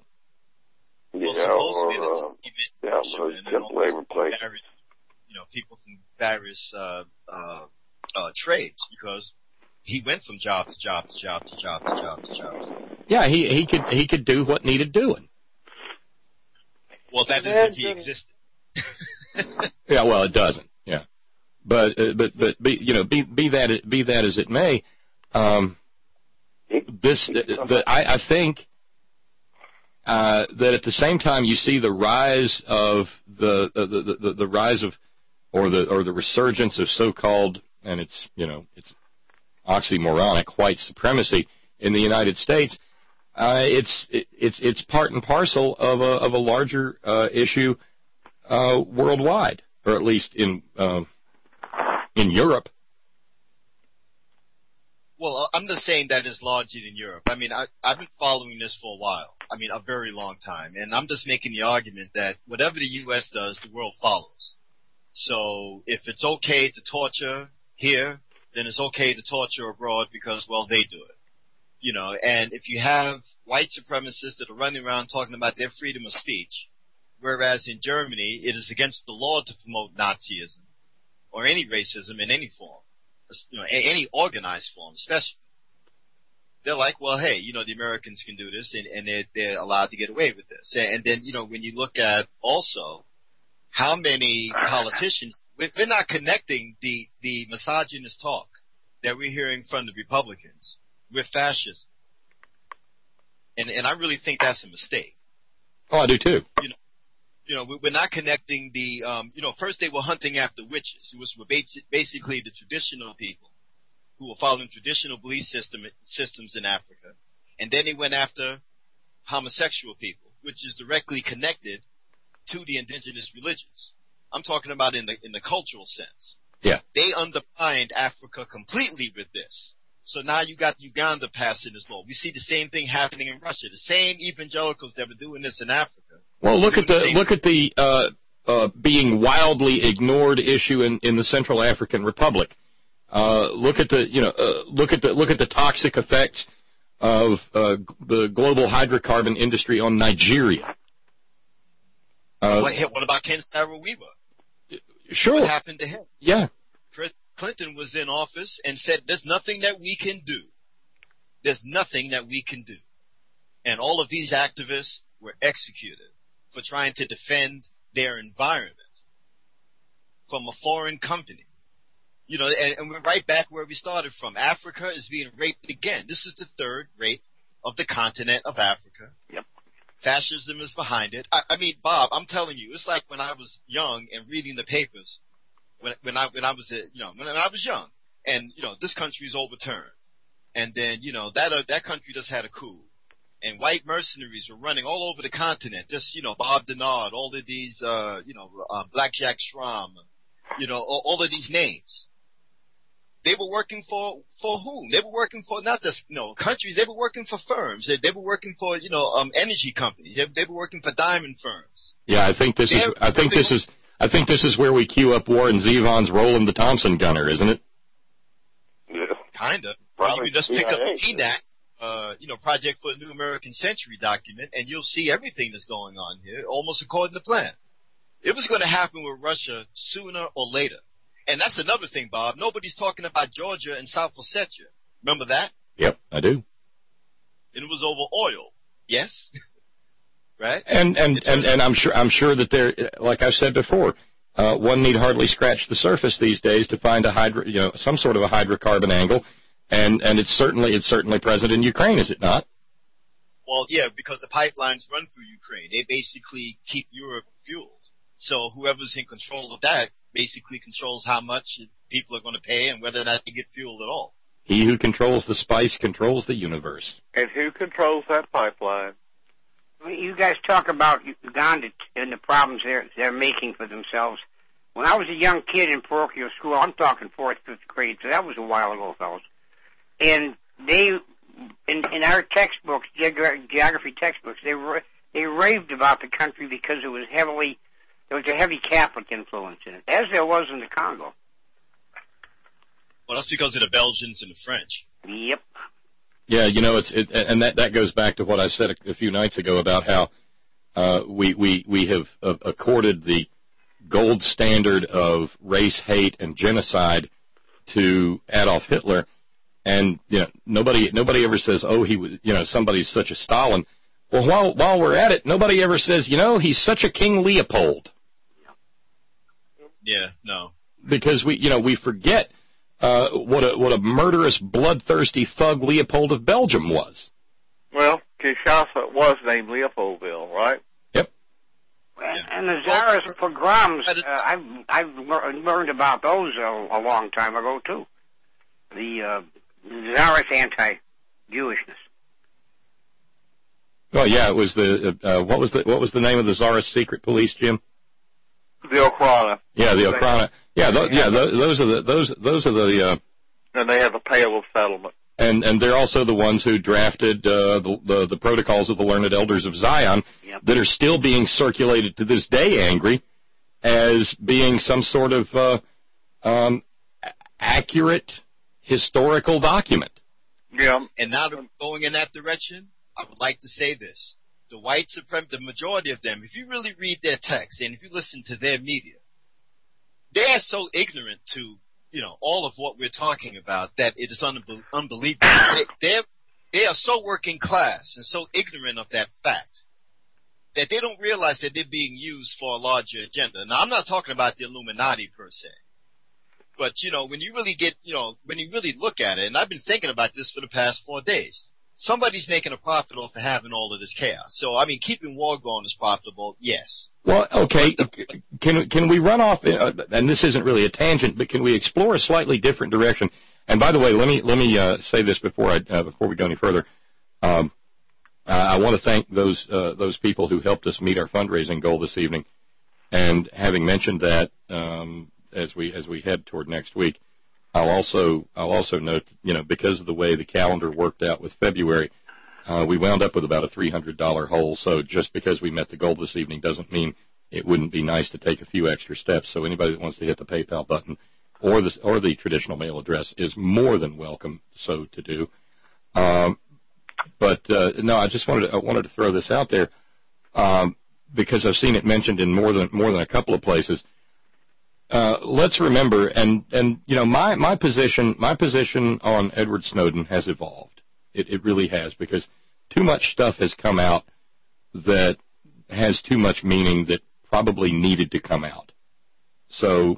Temp labor place. People from various trades, because he went from job to job to job to job to job to job. Yeah, he could do what needed doing. Well, that is if he existed. Yeah, well, it doesn't. Yeah, but be that as it may, I think that at the same time you see the rise of the rise of or the resurgence of so-called, and it's oxymoronic, white supremacy in the United States. It's part and parcel of a larger issue worldwide, or at least in Europe. Well, I'm just saying that is largely in Europe. I mean, I've been following this for a while. I mean, a very long time. And I'm just making the argument that whatever the U.S. does, the world follows. So if it's okay to torture here, then it's okay to torture abroad because, well, they do it. And if you have white supremacists that are running around talking about their freedom of speech, whereas in Germany it is against the law to promote Nazism or any racism in any form, any organized form especially, they're like, well, hey, the Americans can do this and they're allowed to get away with this. And then, when you look at also how many politicians, we're not connecting the misogynist talk that we're hearing from the Republicans with fascism. And I really think that's a mistake. Oh, I do too. We're not connecting the, first they were hunting after witches, who were basically the traditional people who were following traditional belief systems in Africa. And then they went after homosexual people, which is directly connected to the indigenous religions. I'm talking about in the cultural sense. Yeah. They undermined Africa completely with this. So now you got Uganda passing this law. We see the same thing happening in Russia. The same evangelicals that were doing this in Africa. Well, look at the being wildly ignored issue in the Central African Republic. Look at the toxic effects of the global hydrocarbon industry on Nigeria. What about Ken Saro-Wiwa? Sure. What happened to him? Yeah. Clinton was in office and said, there's nothing that we can do. There's nothing that we can do. And all of these activists were executed for trying to defend their environment from a foreign company. And we're right back where we started from. Africa is being raped again. This is the third rape of the continent of Africa. Yep. Fascism is behind it. I mean, Bob, I'm telling you, it's like when I was young and reading the papers. When I was young, and this country is overturned, and then that country just had a coup, and white mercenaries were running all over the continent. Just Bob Denard, all of these Black Jack Schramm, all of these names. They they were working for whom? They were working for not just, countries. They were working for firms. They were working for, energy companies. They were working for diamond firms. Yeah, I think this is where we cue up Warren Zevon's Roland the Thompson gunner, isn't it? Yeah. Kinda. You can just pick up PNAC, Project for a New American Century document, and you'll see everything that's going on here, almost according to plan. It was going to happen with Russia sooner or later. And that's another thing, Bob. Nobody's talking about Georgia and South Ossetia. Remember that? Yep, I do. And it was over oil. Yes? Right? And I'm sure that there, like I said before, one need hardly scratch the surface these days to find some sort of a hydrocarbon angle, and it's certainly present in Ukraine, is it not? Well, yeah, because the pipelines run through Ukraine. They basically keep Europe fueled. So whoever's in control of that basically controls how much people are going to pay and whether or not they get fueled at all. He who controls the spice controls the universe. And who controls that pipeline? You guys talk about Uganda and the problems they're making for themselves. When I was a young kid in parochial school, I'm talking 4th, 5th grade, so that was a while ago, fellas. And they, in our textbooks, geography textbooks, they raved about the country because there was a heavy Catholic influence in it, as there was in the Congo. Well, that's because of the Belgians and the French. Yep. Yeah, and that goes back to what I said a few nights ago about how we have accorded the gold standard of race hate and genocide to Adolf Hitler, and nobody ever says, oh, he was, somebody's such a Stalin. Well, while we're at it, nobody ever says, he's such a King Leopold. Yeah, no. Because we forget what a murderous, bloodthirsty thug Leopold of Belgium was. Well, Kinshasa was named Leopoldville, right? Yep. And the Tsarist pogroms, I've learned about those a long time ago too. The Tsarist anti-Jewishness. Well, yeah, it was what was the name of the Tsarist secret police, Jim? The Okhrana. Yeah, the Okhrana. Yeah, those are the. And they have a pale of settlement. And they're also the ones who drafted the protocols of the learned elders of Zion that are still being circulated to this day, Angry, as being some sort of accurate historical document. Yeah. And now that we're going in that direction, I would like to say this. The white supremacists, the majority of them, if you really read their text and if you listen to their media, they are so ignorant to, all of what we're talking about that it is unbelievable. They are so working class and so ignorant of that fact that they don't realize that they're being used for a larger agenda. Now, I'm not talking about the Illuminati per se. But, when you really when you really look at it, and I've been thinking about this for the past 4 days, somebody's making a profit off of having all of this chaos. So, keeping war going is profitable, yes. Well, okay, can we run off, and this isn't really a tangent, but can we explore a slightly different direction? And by the way, let me say this before we go any further. I want to thank those people who helped us meet our fundraising goal this evening. And having mentioned that, as we head toward next week, I'll also note, because of the way the calendar worked out with February, we wound up with about a $300 hole. So just because we met the goal this evening doesn't mean it wouldn't be nice to take a few extra steps. So anybody that wants to hit the PayPal button or the traditional mail address is more than welcome so to do. But no, I just wanted to throw this out there because I've seen it mentioned in more than a couple of places. Let's remember, and my position on Edward Snowden has evolved. It really has, because too much stuff has come out that has too much meaning that probably needed to come out. So,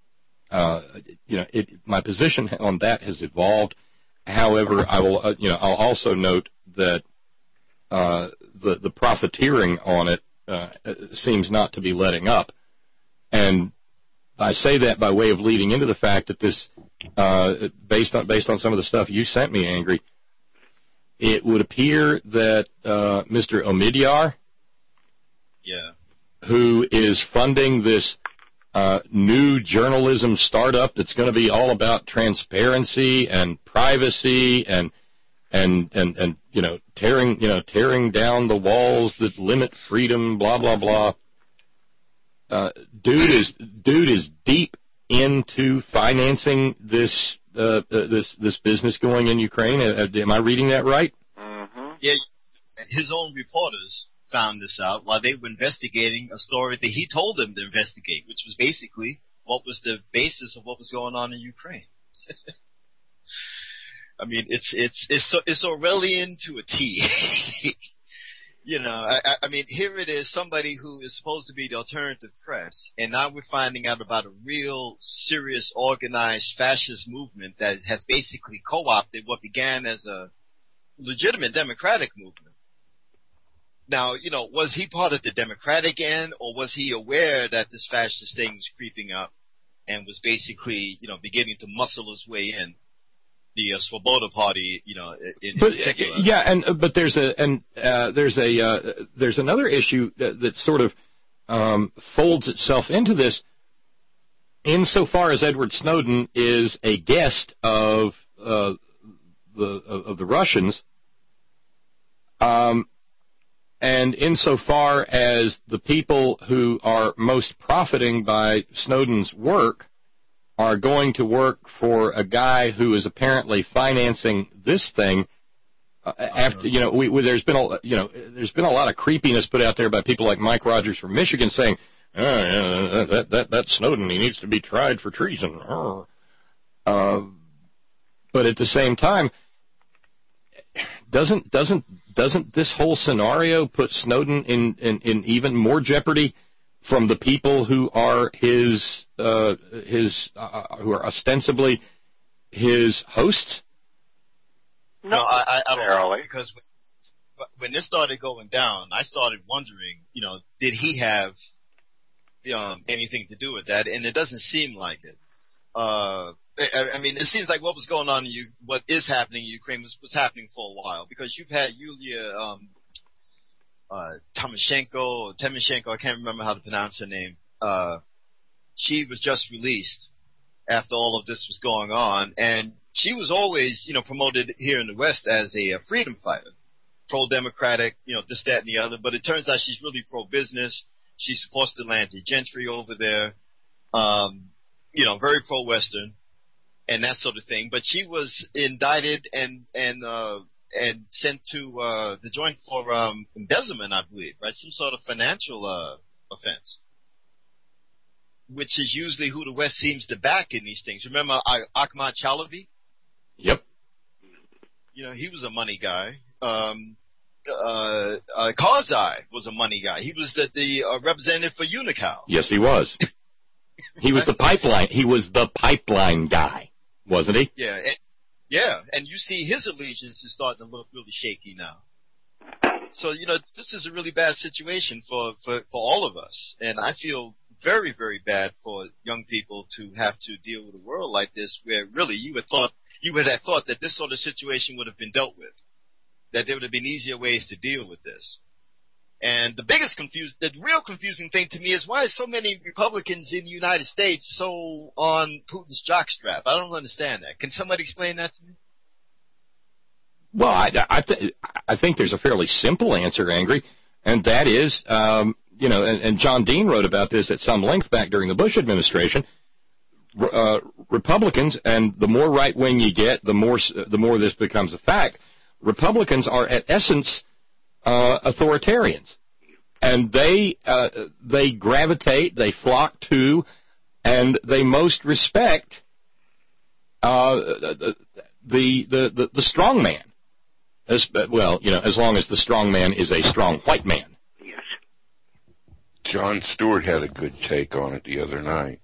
my position on that has evolved. However, I'll also note that the profiteering on it seems not to be letting up, and I say that by way of leading into the fact that this, based on some of the stuff you sent me, Angry, it would appear that Mr. Omidyar, who is funding this new journalism startup that's going to be all about transparency and privacy and tearing down the walls that limit freedom, blah blah blah. Dude is deep into financing this business going in Ukraine. Am I reading that right? Mm-hmm. Yeah, his own reporters found this out while they were investigating a story that he told them to investigate, which was basically what was the basis of what was going on in Ukraine. I mean, it's Orwellian to a T. I mean, here it is, somebody who is supposed to be the alternative press, and now we're finding out about a real, serious, organized fascist movement that has basically co-opted what began as a legitimate democratic movement. Now, was he part of the Democratic end, or was he aware that this fascist thing was creeping up and was basically, beginning to muscle his way in? The Svoboda Party, in particular. Yeah, but there's another issue that sort of folds itself into this, insofar as Edward Snowden is a guest of the Russians, and insofar as the people who are most profiting by Snowden's work are going to work for a guy who is apparently financing this thing. There's been a lot of creepiness put out there by people like Mike Rogers from Michigan saying, that Snowden, he needs to be tried for treason. But at the same time, doesn't this whole scenario put Snowden in even more jeopardy from the people who are who are ostensibly his hosts? No, I don't know, because when this started going down, I started wondering, did he have anything to do with that? And it doesn't seem like it. I mean, it seems like what was going on what is happening in Ukraine was happening for a while, because you've had Yulia Tymoshenko, I can't remember how to pronounce her name. She was just released after all of this was going on, and she was always, promoted here in the West as a freedom fighter, pro-democratic, this, that, and the other. But it turns out she's really pro-business. She supports the landed gentry over there, very pro-Western, and that sort of thing. But she was indicted and sent to the joint for embezzlement, I believe, right? Some sort of financial offense, which is usually who the West seems to back in these things. Remember Ahmad Chalabi? Yep. He was a money guy. Karzai was a money guy. He was the representative for Unocal. Yes, he was. He was the pipeline. He was the pipeline guy, wasn't he? Yeah. And you see his allegiance is starting to look really shaky now. So, this is a really bad situation for all of us. And I feel very, very bad for young people to have to deal with a world like this, where really you would have thought that this sort of situation would have been dealt with, that there would have been easier ways to deal with this. And the real confusing thing to me is, why are so many Republicans in the United States so on Putin's jockstrap? I don't understand that. Can somebody explain that to me? Well, I think there's a fairly simple answer, Angry, and that is, and John Dean wrote about this at some length back during the Bush administration. Republicans, and the more right-wing you get, the more this becomes a fact. Republicans are at essence authoritarians, and they gravitate, they flock to, and they most respect the strong man. As long as the strong man is a strong white man. Yes. Jon Stewart had a good take on it the other night.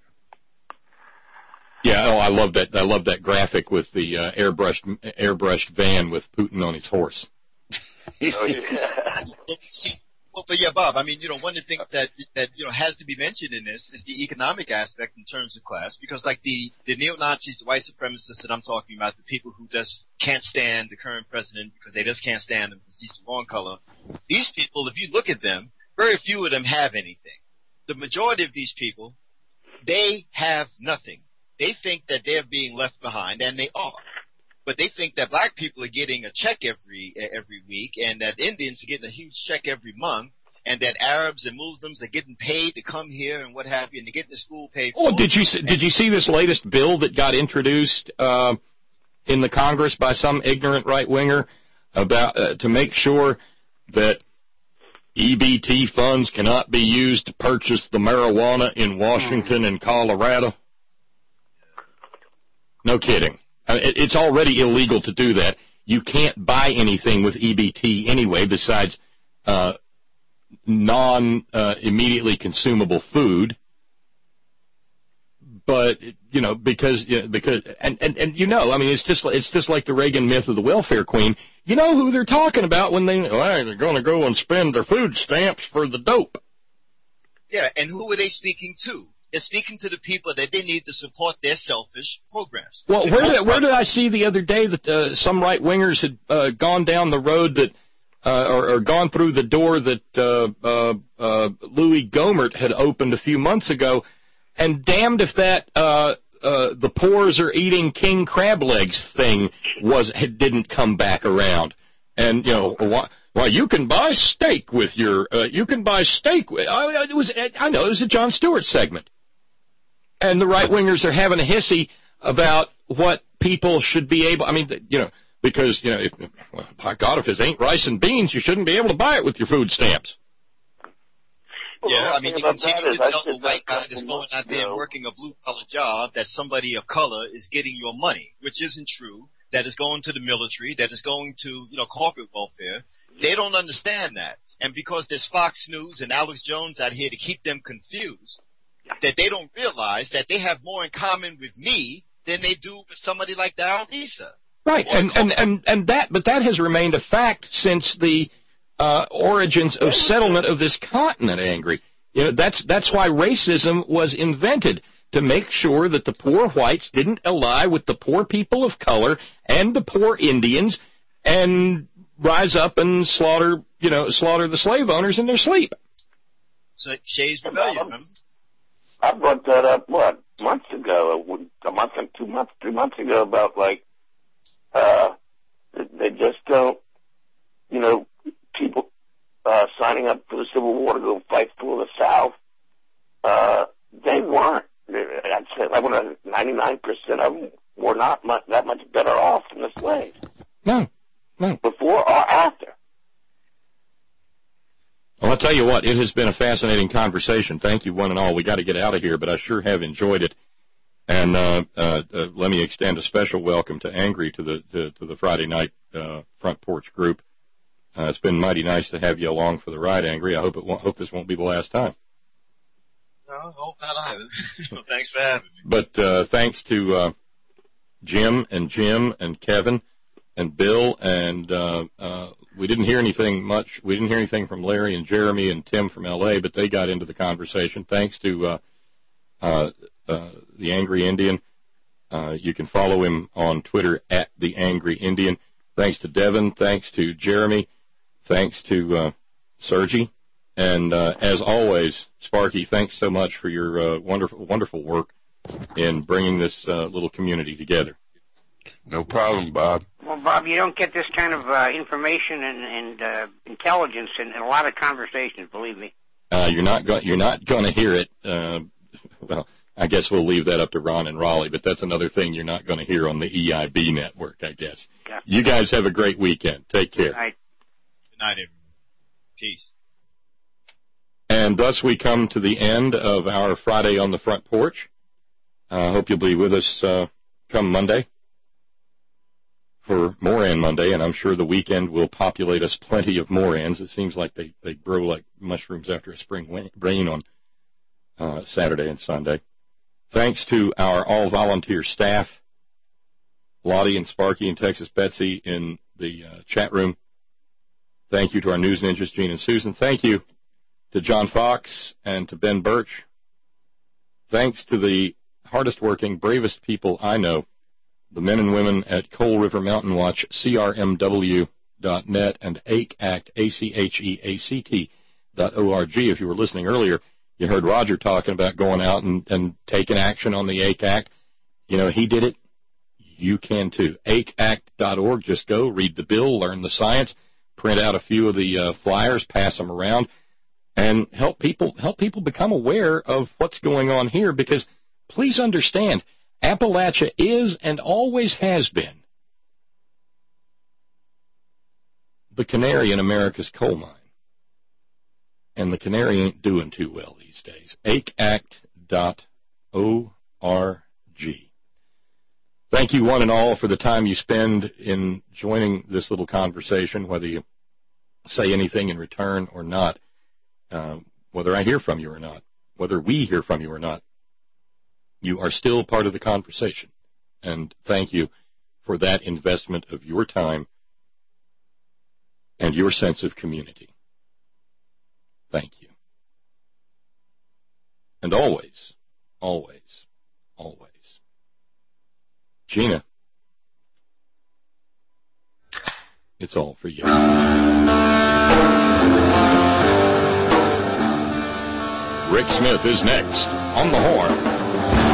Yeah, I love that. I love that graphic with the airbrushed van with Putin on his horse. Oh, yeah. But yeah, Bob, I mean, one of the things that has to be mentioned in this is the economic aspect in terms of class, because like the neo-Nazis, the white supremacists that I'm talking about, the people who just can't stand the current president because they just can't stand him because he's the wrong color, these people, if you look at them, very few of them have anything. The majority of these people they have nothing. They think that they're being left behind, and they are. But they think that black people are getting a check every week, and that Indians are getting a huge check every month, and that Arabs and Muslims are getting paid to come here and what have you, and they're getting the school paid for. Oh, did you see this latest bill that got introduced in the Congress by some ignorant right-winger about to make sure that EBT funds cannot be used to purchase the marijuana in Washington and Colorado? No kidding. It's already illegal to do that. You can't buy anything with EBT anyway besides non-immediately consumable food. But, you know, because and you know, I mean, it's just like the Reagan myth of the welfare queen. You know who they're talking about when they're going to go and spend their food stamps for the dope. Yeah, and who are they speaking to? They're speaking to the people that they need to support their selfish programs. Well, where did I see the other day that some right-wingers had gone down the road that or gone through the door that Louis Gohmert had opened a few months ago, and damned if that the poors are eating king crab legs thing didn't come back around. And, you know, well, you can buy steak with your it was a Jon Stewart segment. And the right-wingers are having a hissy about what people should be able, I mean, you know, because, you know, by God, if it ain't rice and beans, you shouldn't be able to buy it with your food stamps. Yeah, I mean, you continue to tell the white guy that's going out there and working a blue-collar job that somebody of color is getting your money, which isn't true, that is going to the military, that is going to, you know, corporate welfare. They don't understand that. And because there's Fox News and Alex Jones out here to keep them confused, that they don't realize that they have more in common with me than they do with somebody like Darrell Issa. Right, and that has remained a fact since the origins of settlement of this continent, Angry. You know, that's why racism was invented, to make sure that the poor whites didn't ally with the poor people of color and the poor Indians and rise up and slaughter the slave owners in their sleep. So Shays Rebellion, remember? I brought that up, months ago, 3 months ago, about, like, they just don't, you know, people signing up for the Civil War to go fight for the South, they weren't. I'd say 99% of them were not that much better off than the slaves. No. Before or after. Well, I'll tell you what, it has been a fascinating conversation. Thank you, one and all. We got to get out of here, but I sure have enjoyed it. And let me extend a special welcome to Angry to the Friday night front porch group. It's been mighty nice to have you along for the ride, Angry. I hope this won't be the last time. No, I hope not either. Well, thanks for having me. But thanks to Jim and Kevin and Bill, and we didn't hear anything much. We didn't hear anything from Larry and Jeremy and Tim from L.A., but they got into the conversation. Thanks to the Angry Indian. You can follow him on Twitter at the Angry Indian. Thanks to Devin. Thanks to Jeremy. Thanks to Sergi. And as always, Sparky, thanks so much for your wonderful work in bringing this little community together. No problem, Bob. Well, Bob, you don't get this kind of information and intelligence in a lot of conversations, believe me. You're not going to hear it. Well, I guess we'll leave that up to Ron and Raleigh, but that's another thing you're not going to hear on the EIB network, I guess. Yeah. You guys have a great weekend. Take care. Good night. Good night, everyone. Peace. And thus we come to the end of our Friday on the Front Porch. I hope you'll be with us come Monday for Moran Monday, and I'm sure the weekend will populate us plenty of Morans. It seems like they grow like mushrooms after a spring rain on Saturday and Sunday. Thanks to our all-volunteer staff, Lottie and Sparky and Texas Betsy in the chat room. Thank you to our news ninjas, Gene and Susan. Thank you to John Fox and to Ben Birch. Thanks to the hardest-working, bravest people I know, the men and women at Coal River Mountain Watch, CRMW.net, and ACHEACT.org. If you were listening earlier, You heard Roger talking about going out and taking action on the AIC Act. You know, he did it. You can too. AICAct.org. Just go, read the bill, learn the science, print out a few of the flyers, pass them around, and help people become aware of what's going on here, because please understand, Appalachia is and always has been the canary in America's coal mine. And the canary ain't doing too well these days. AICAct.org. Thank you one and all for the time you spend in joining this little conversation, whether you say anything in return or not, whether I hear from you or not, whether we hear from you or not. You are still part of the conversation. And thank you for that investment of your time and your sense of community. Thank you. And always, always, always, Gina, it's all for you. Rick Smith is next on The Horn.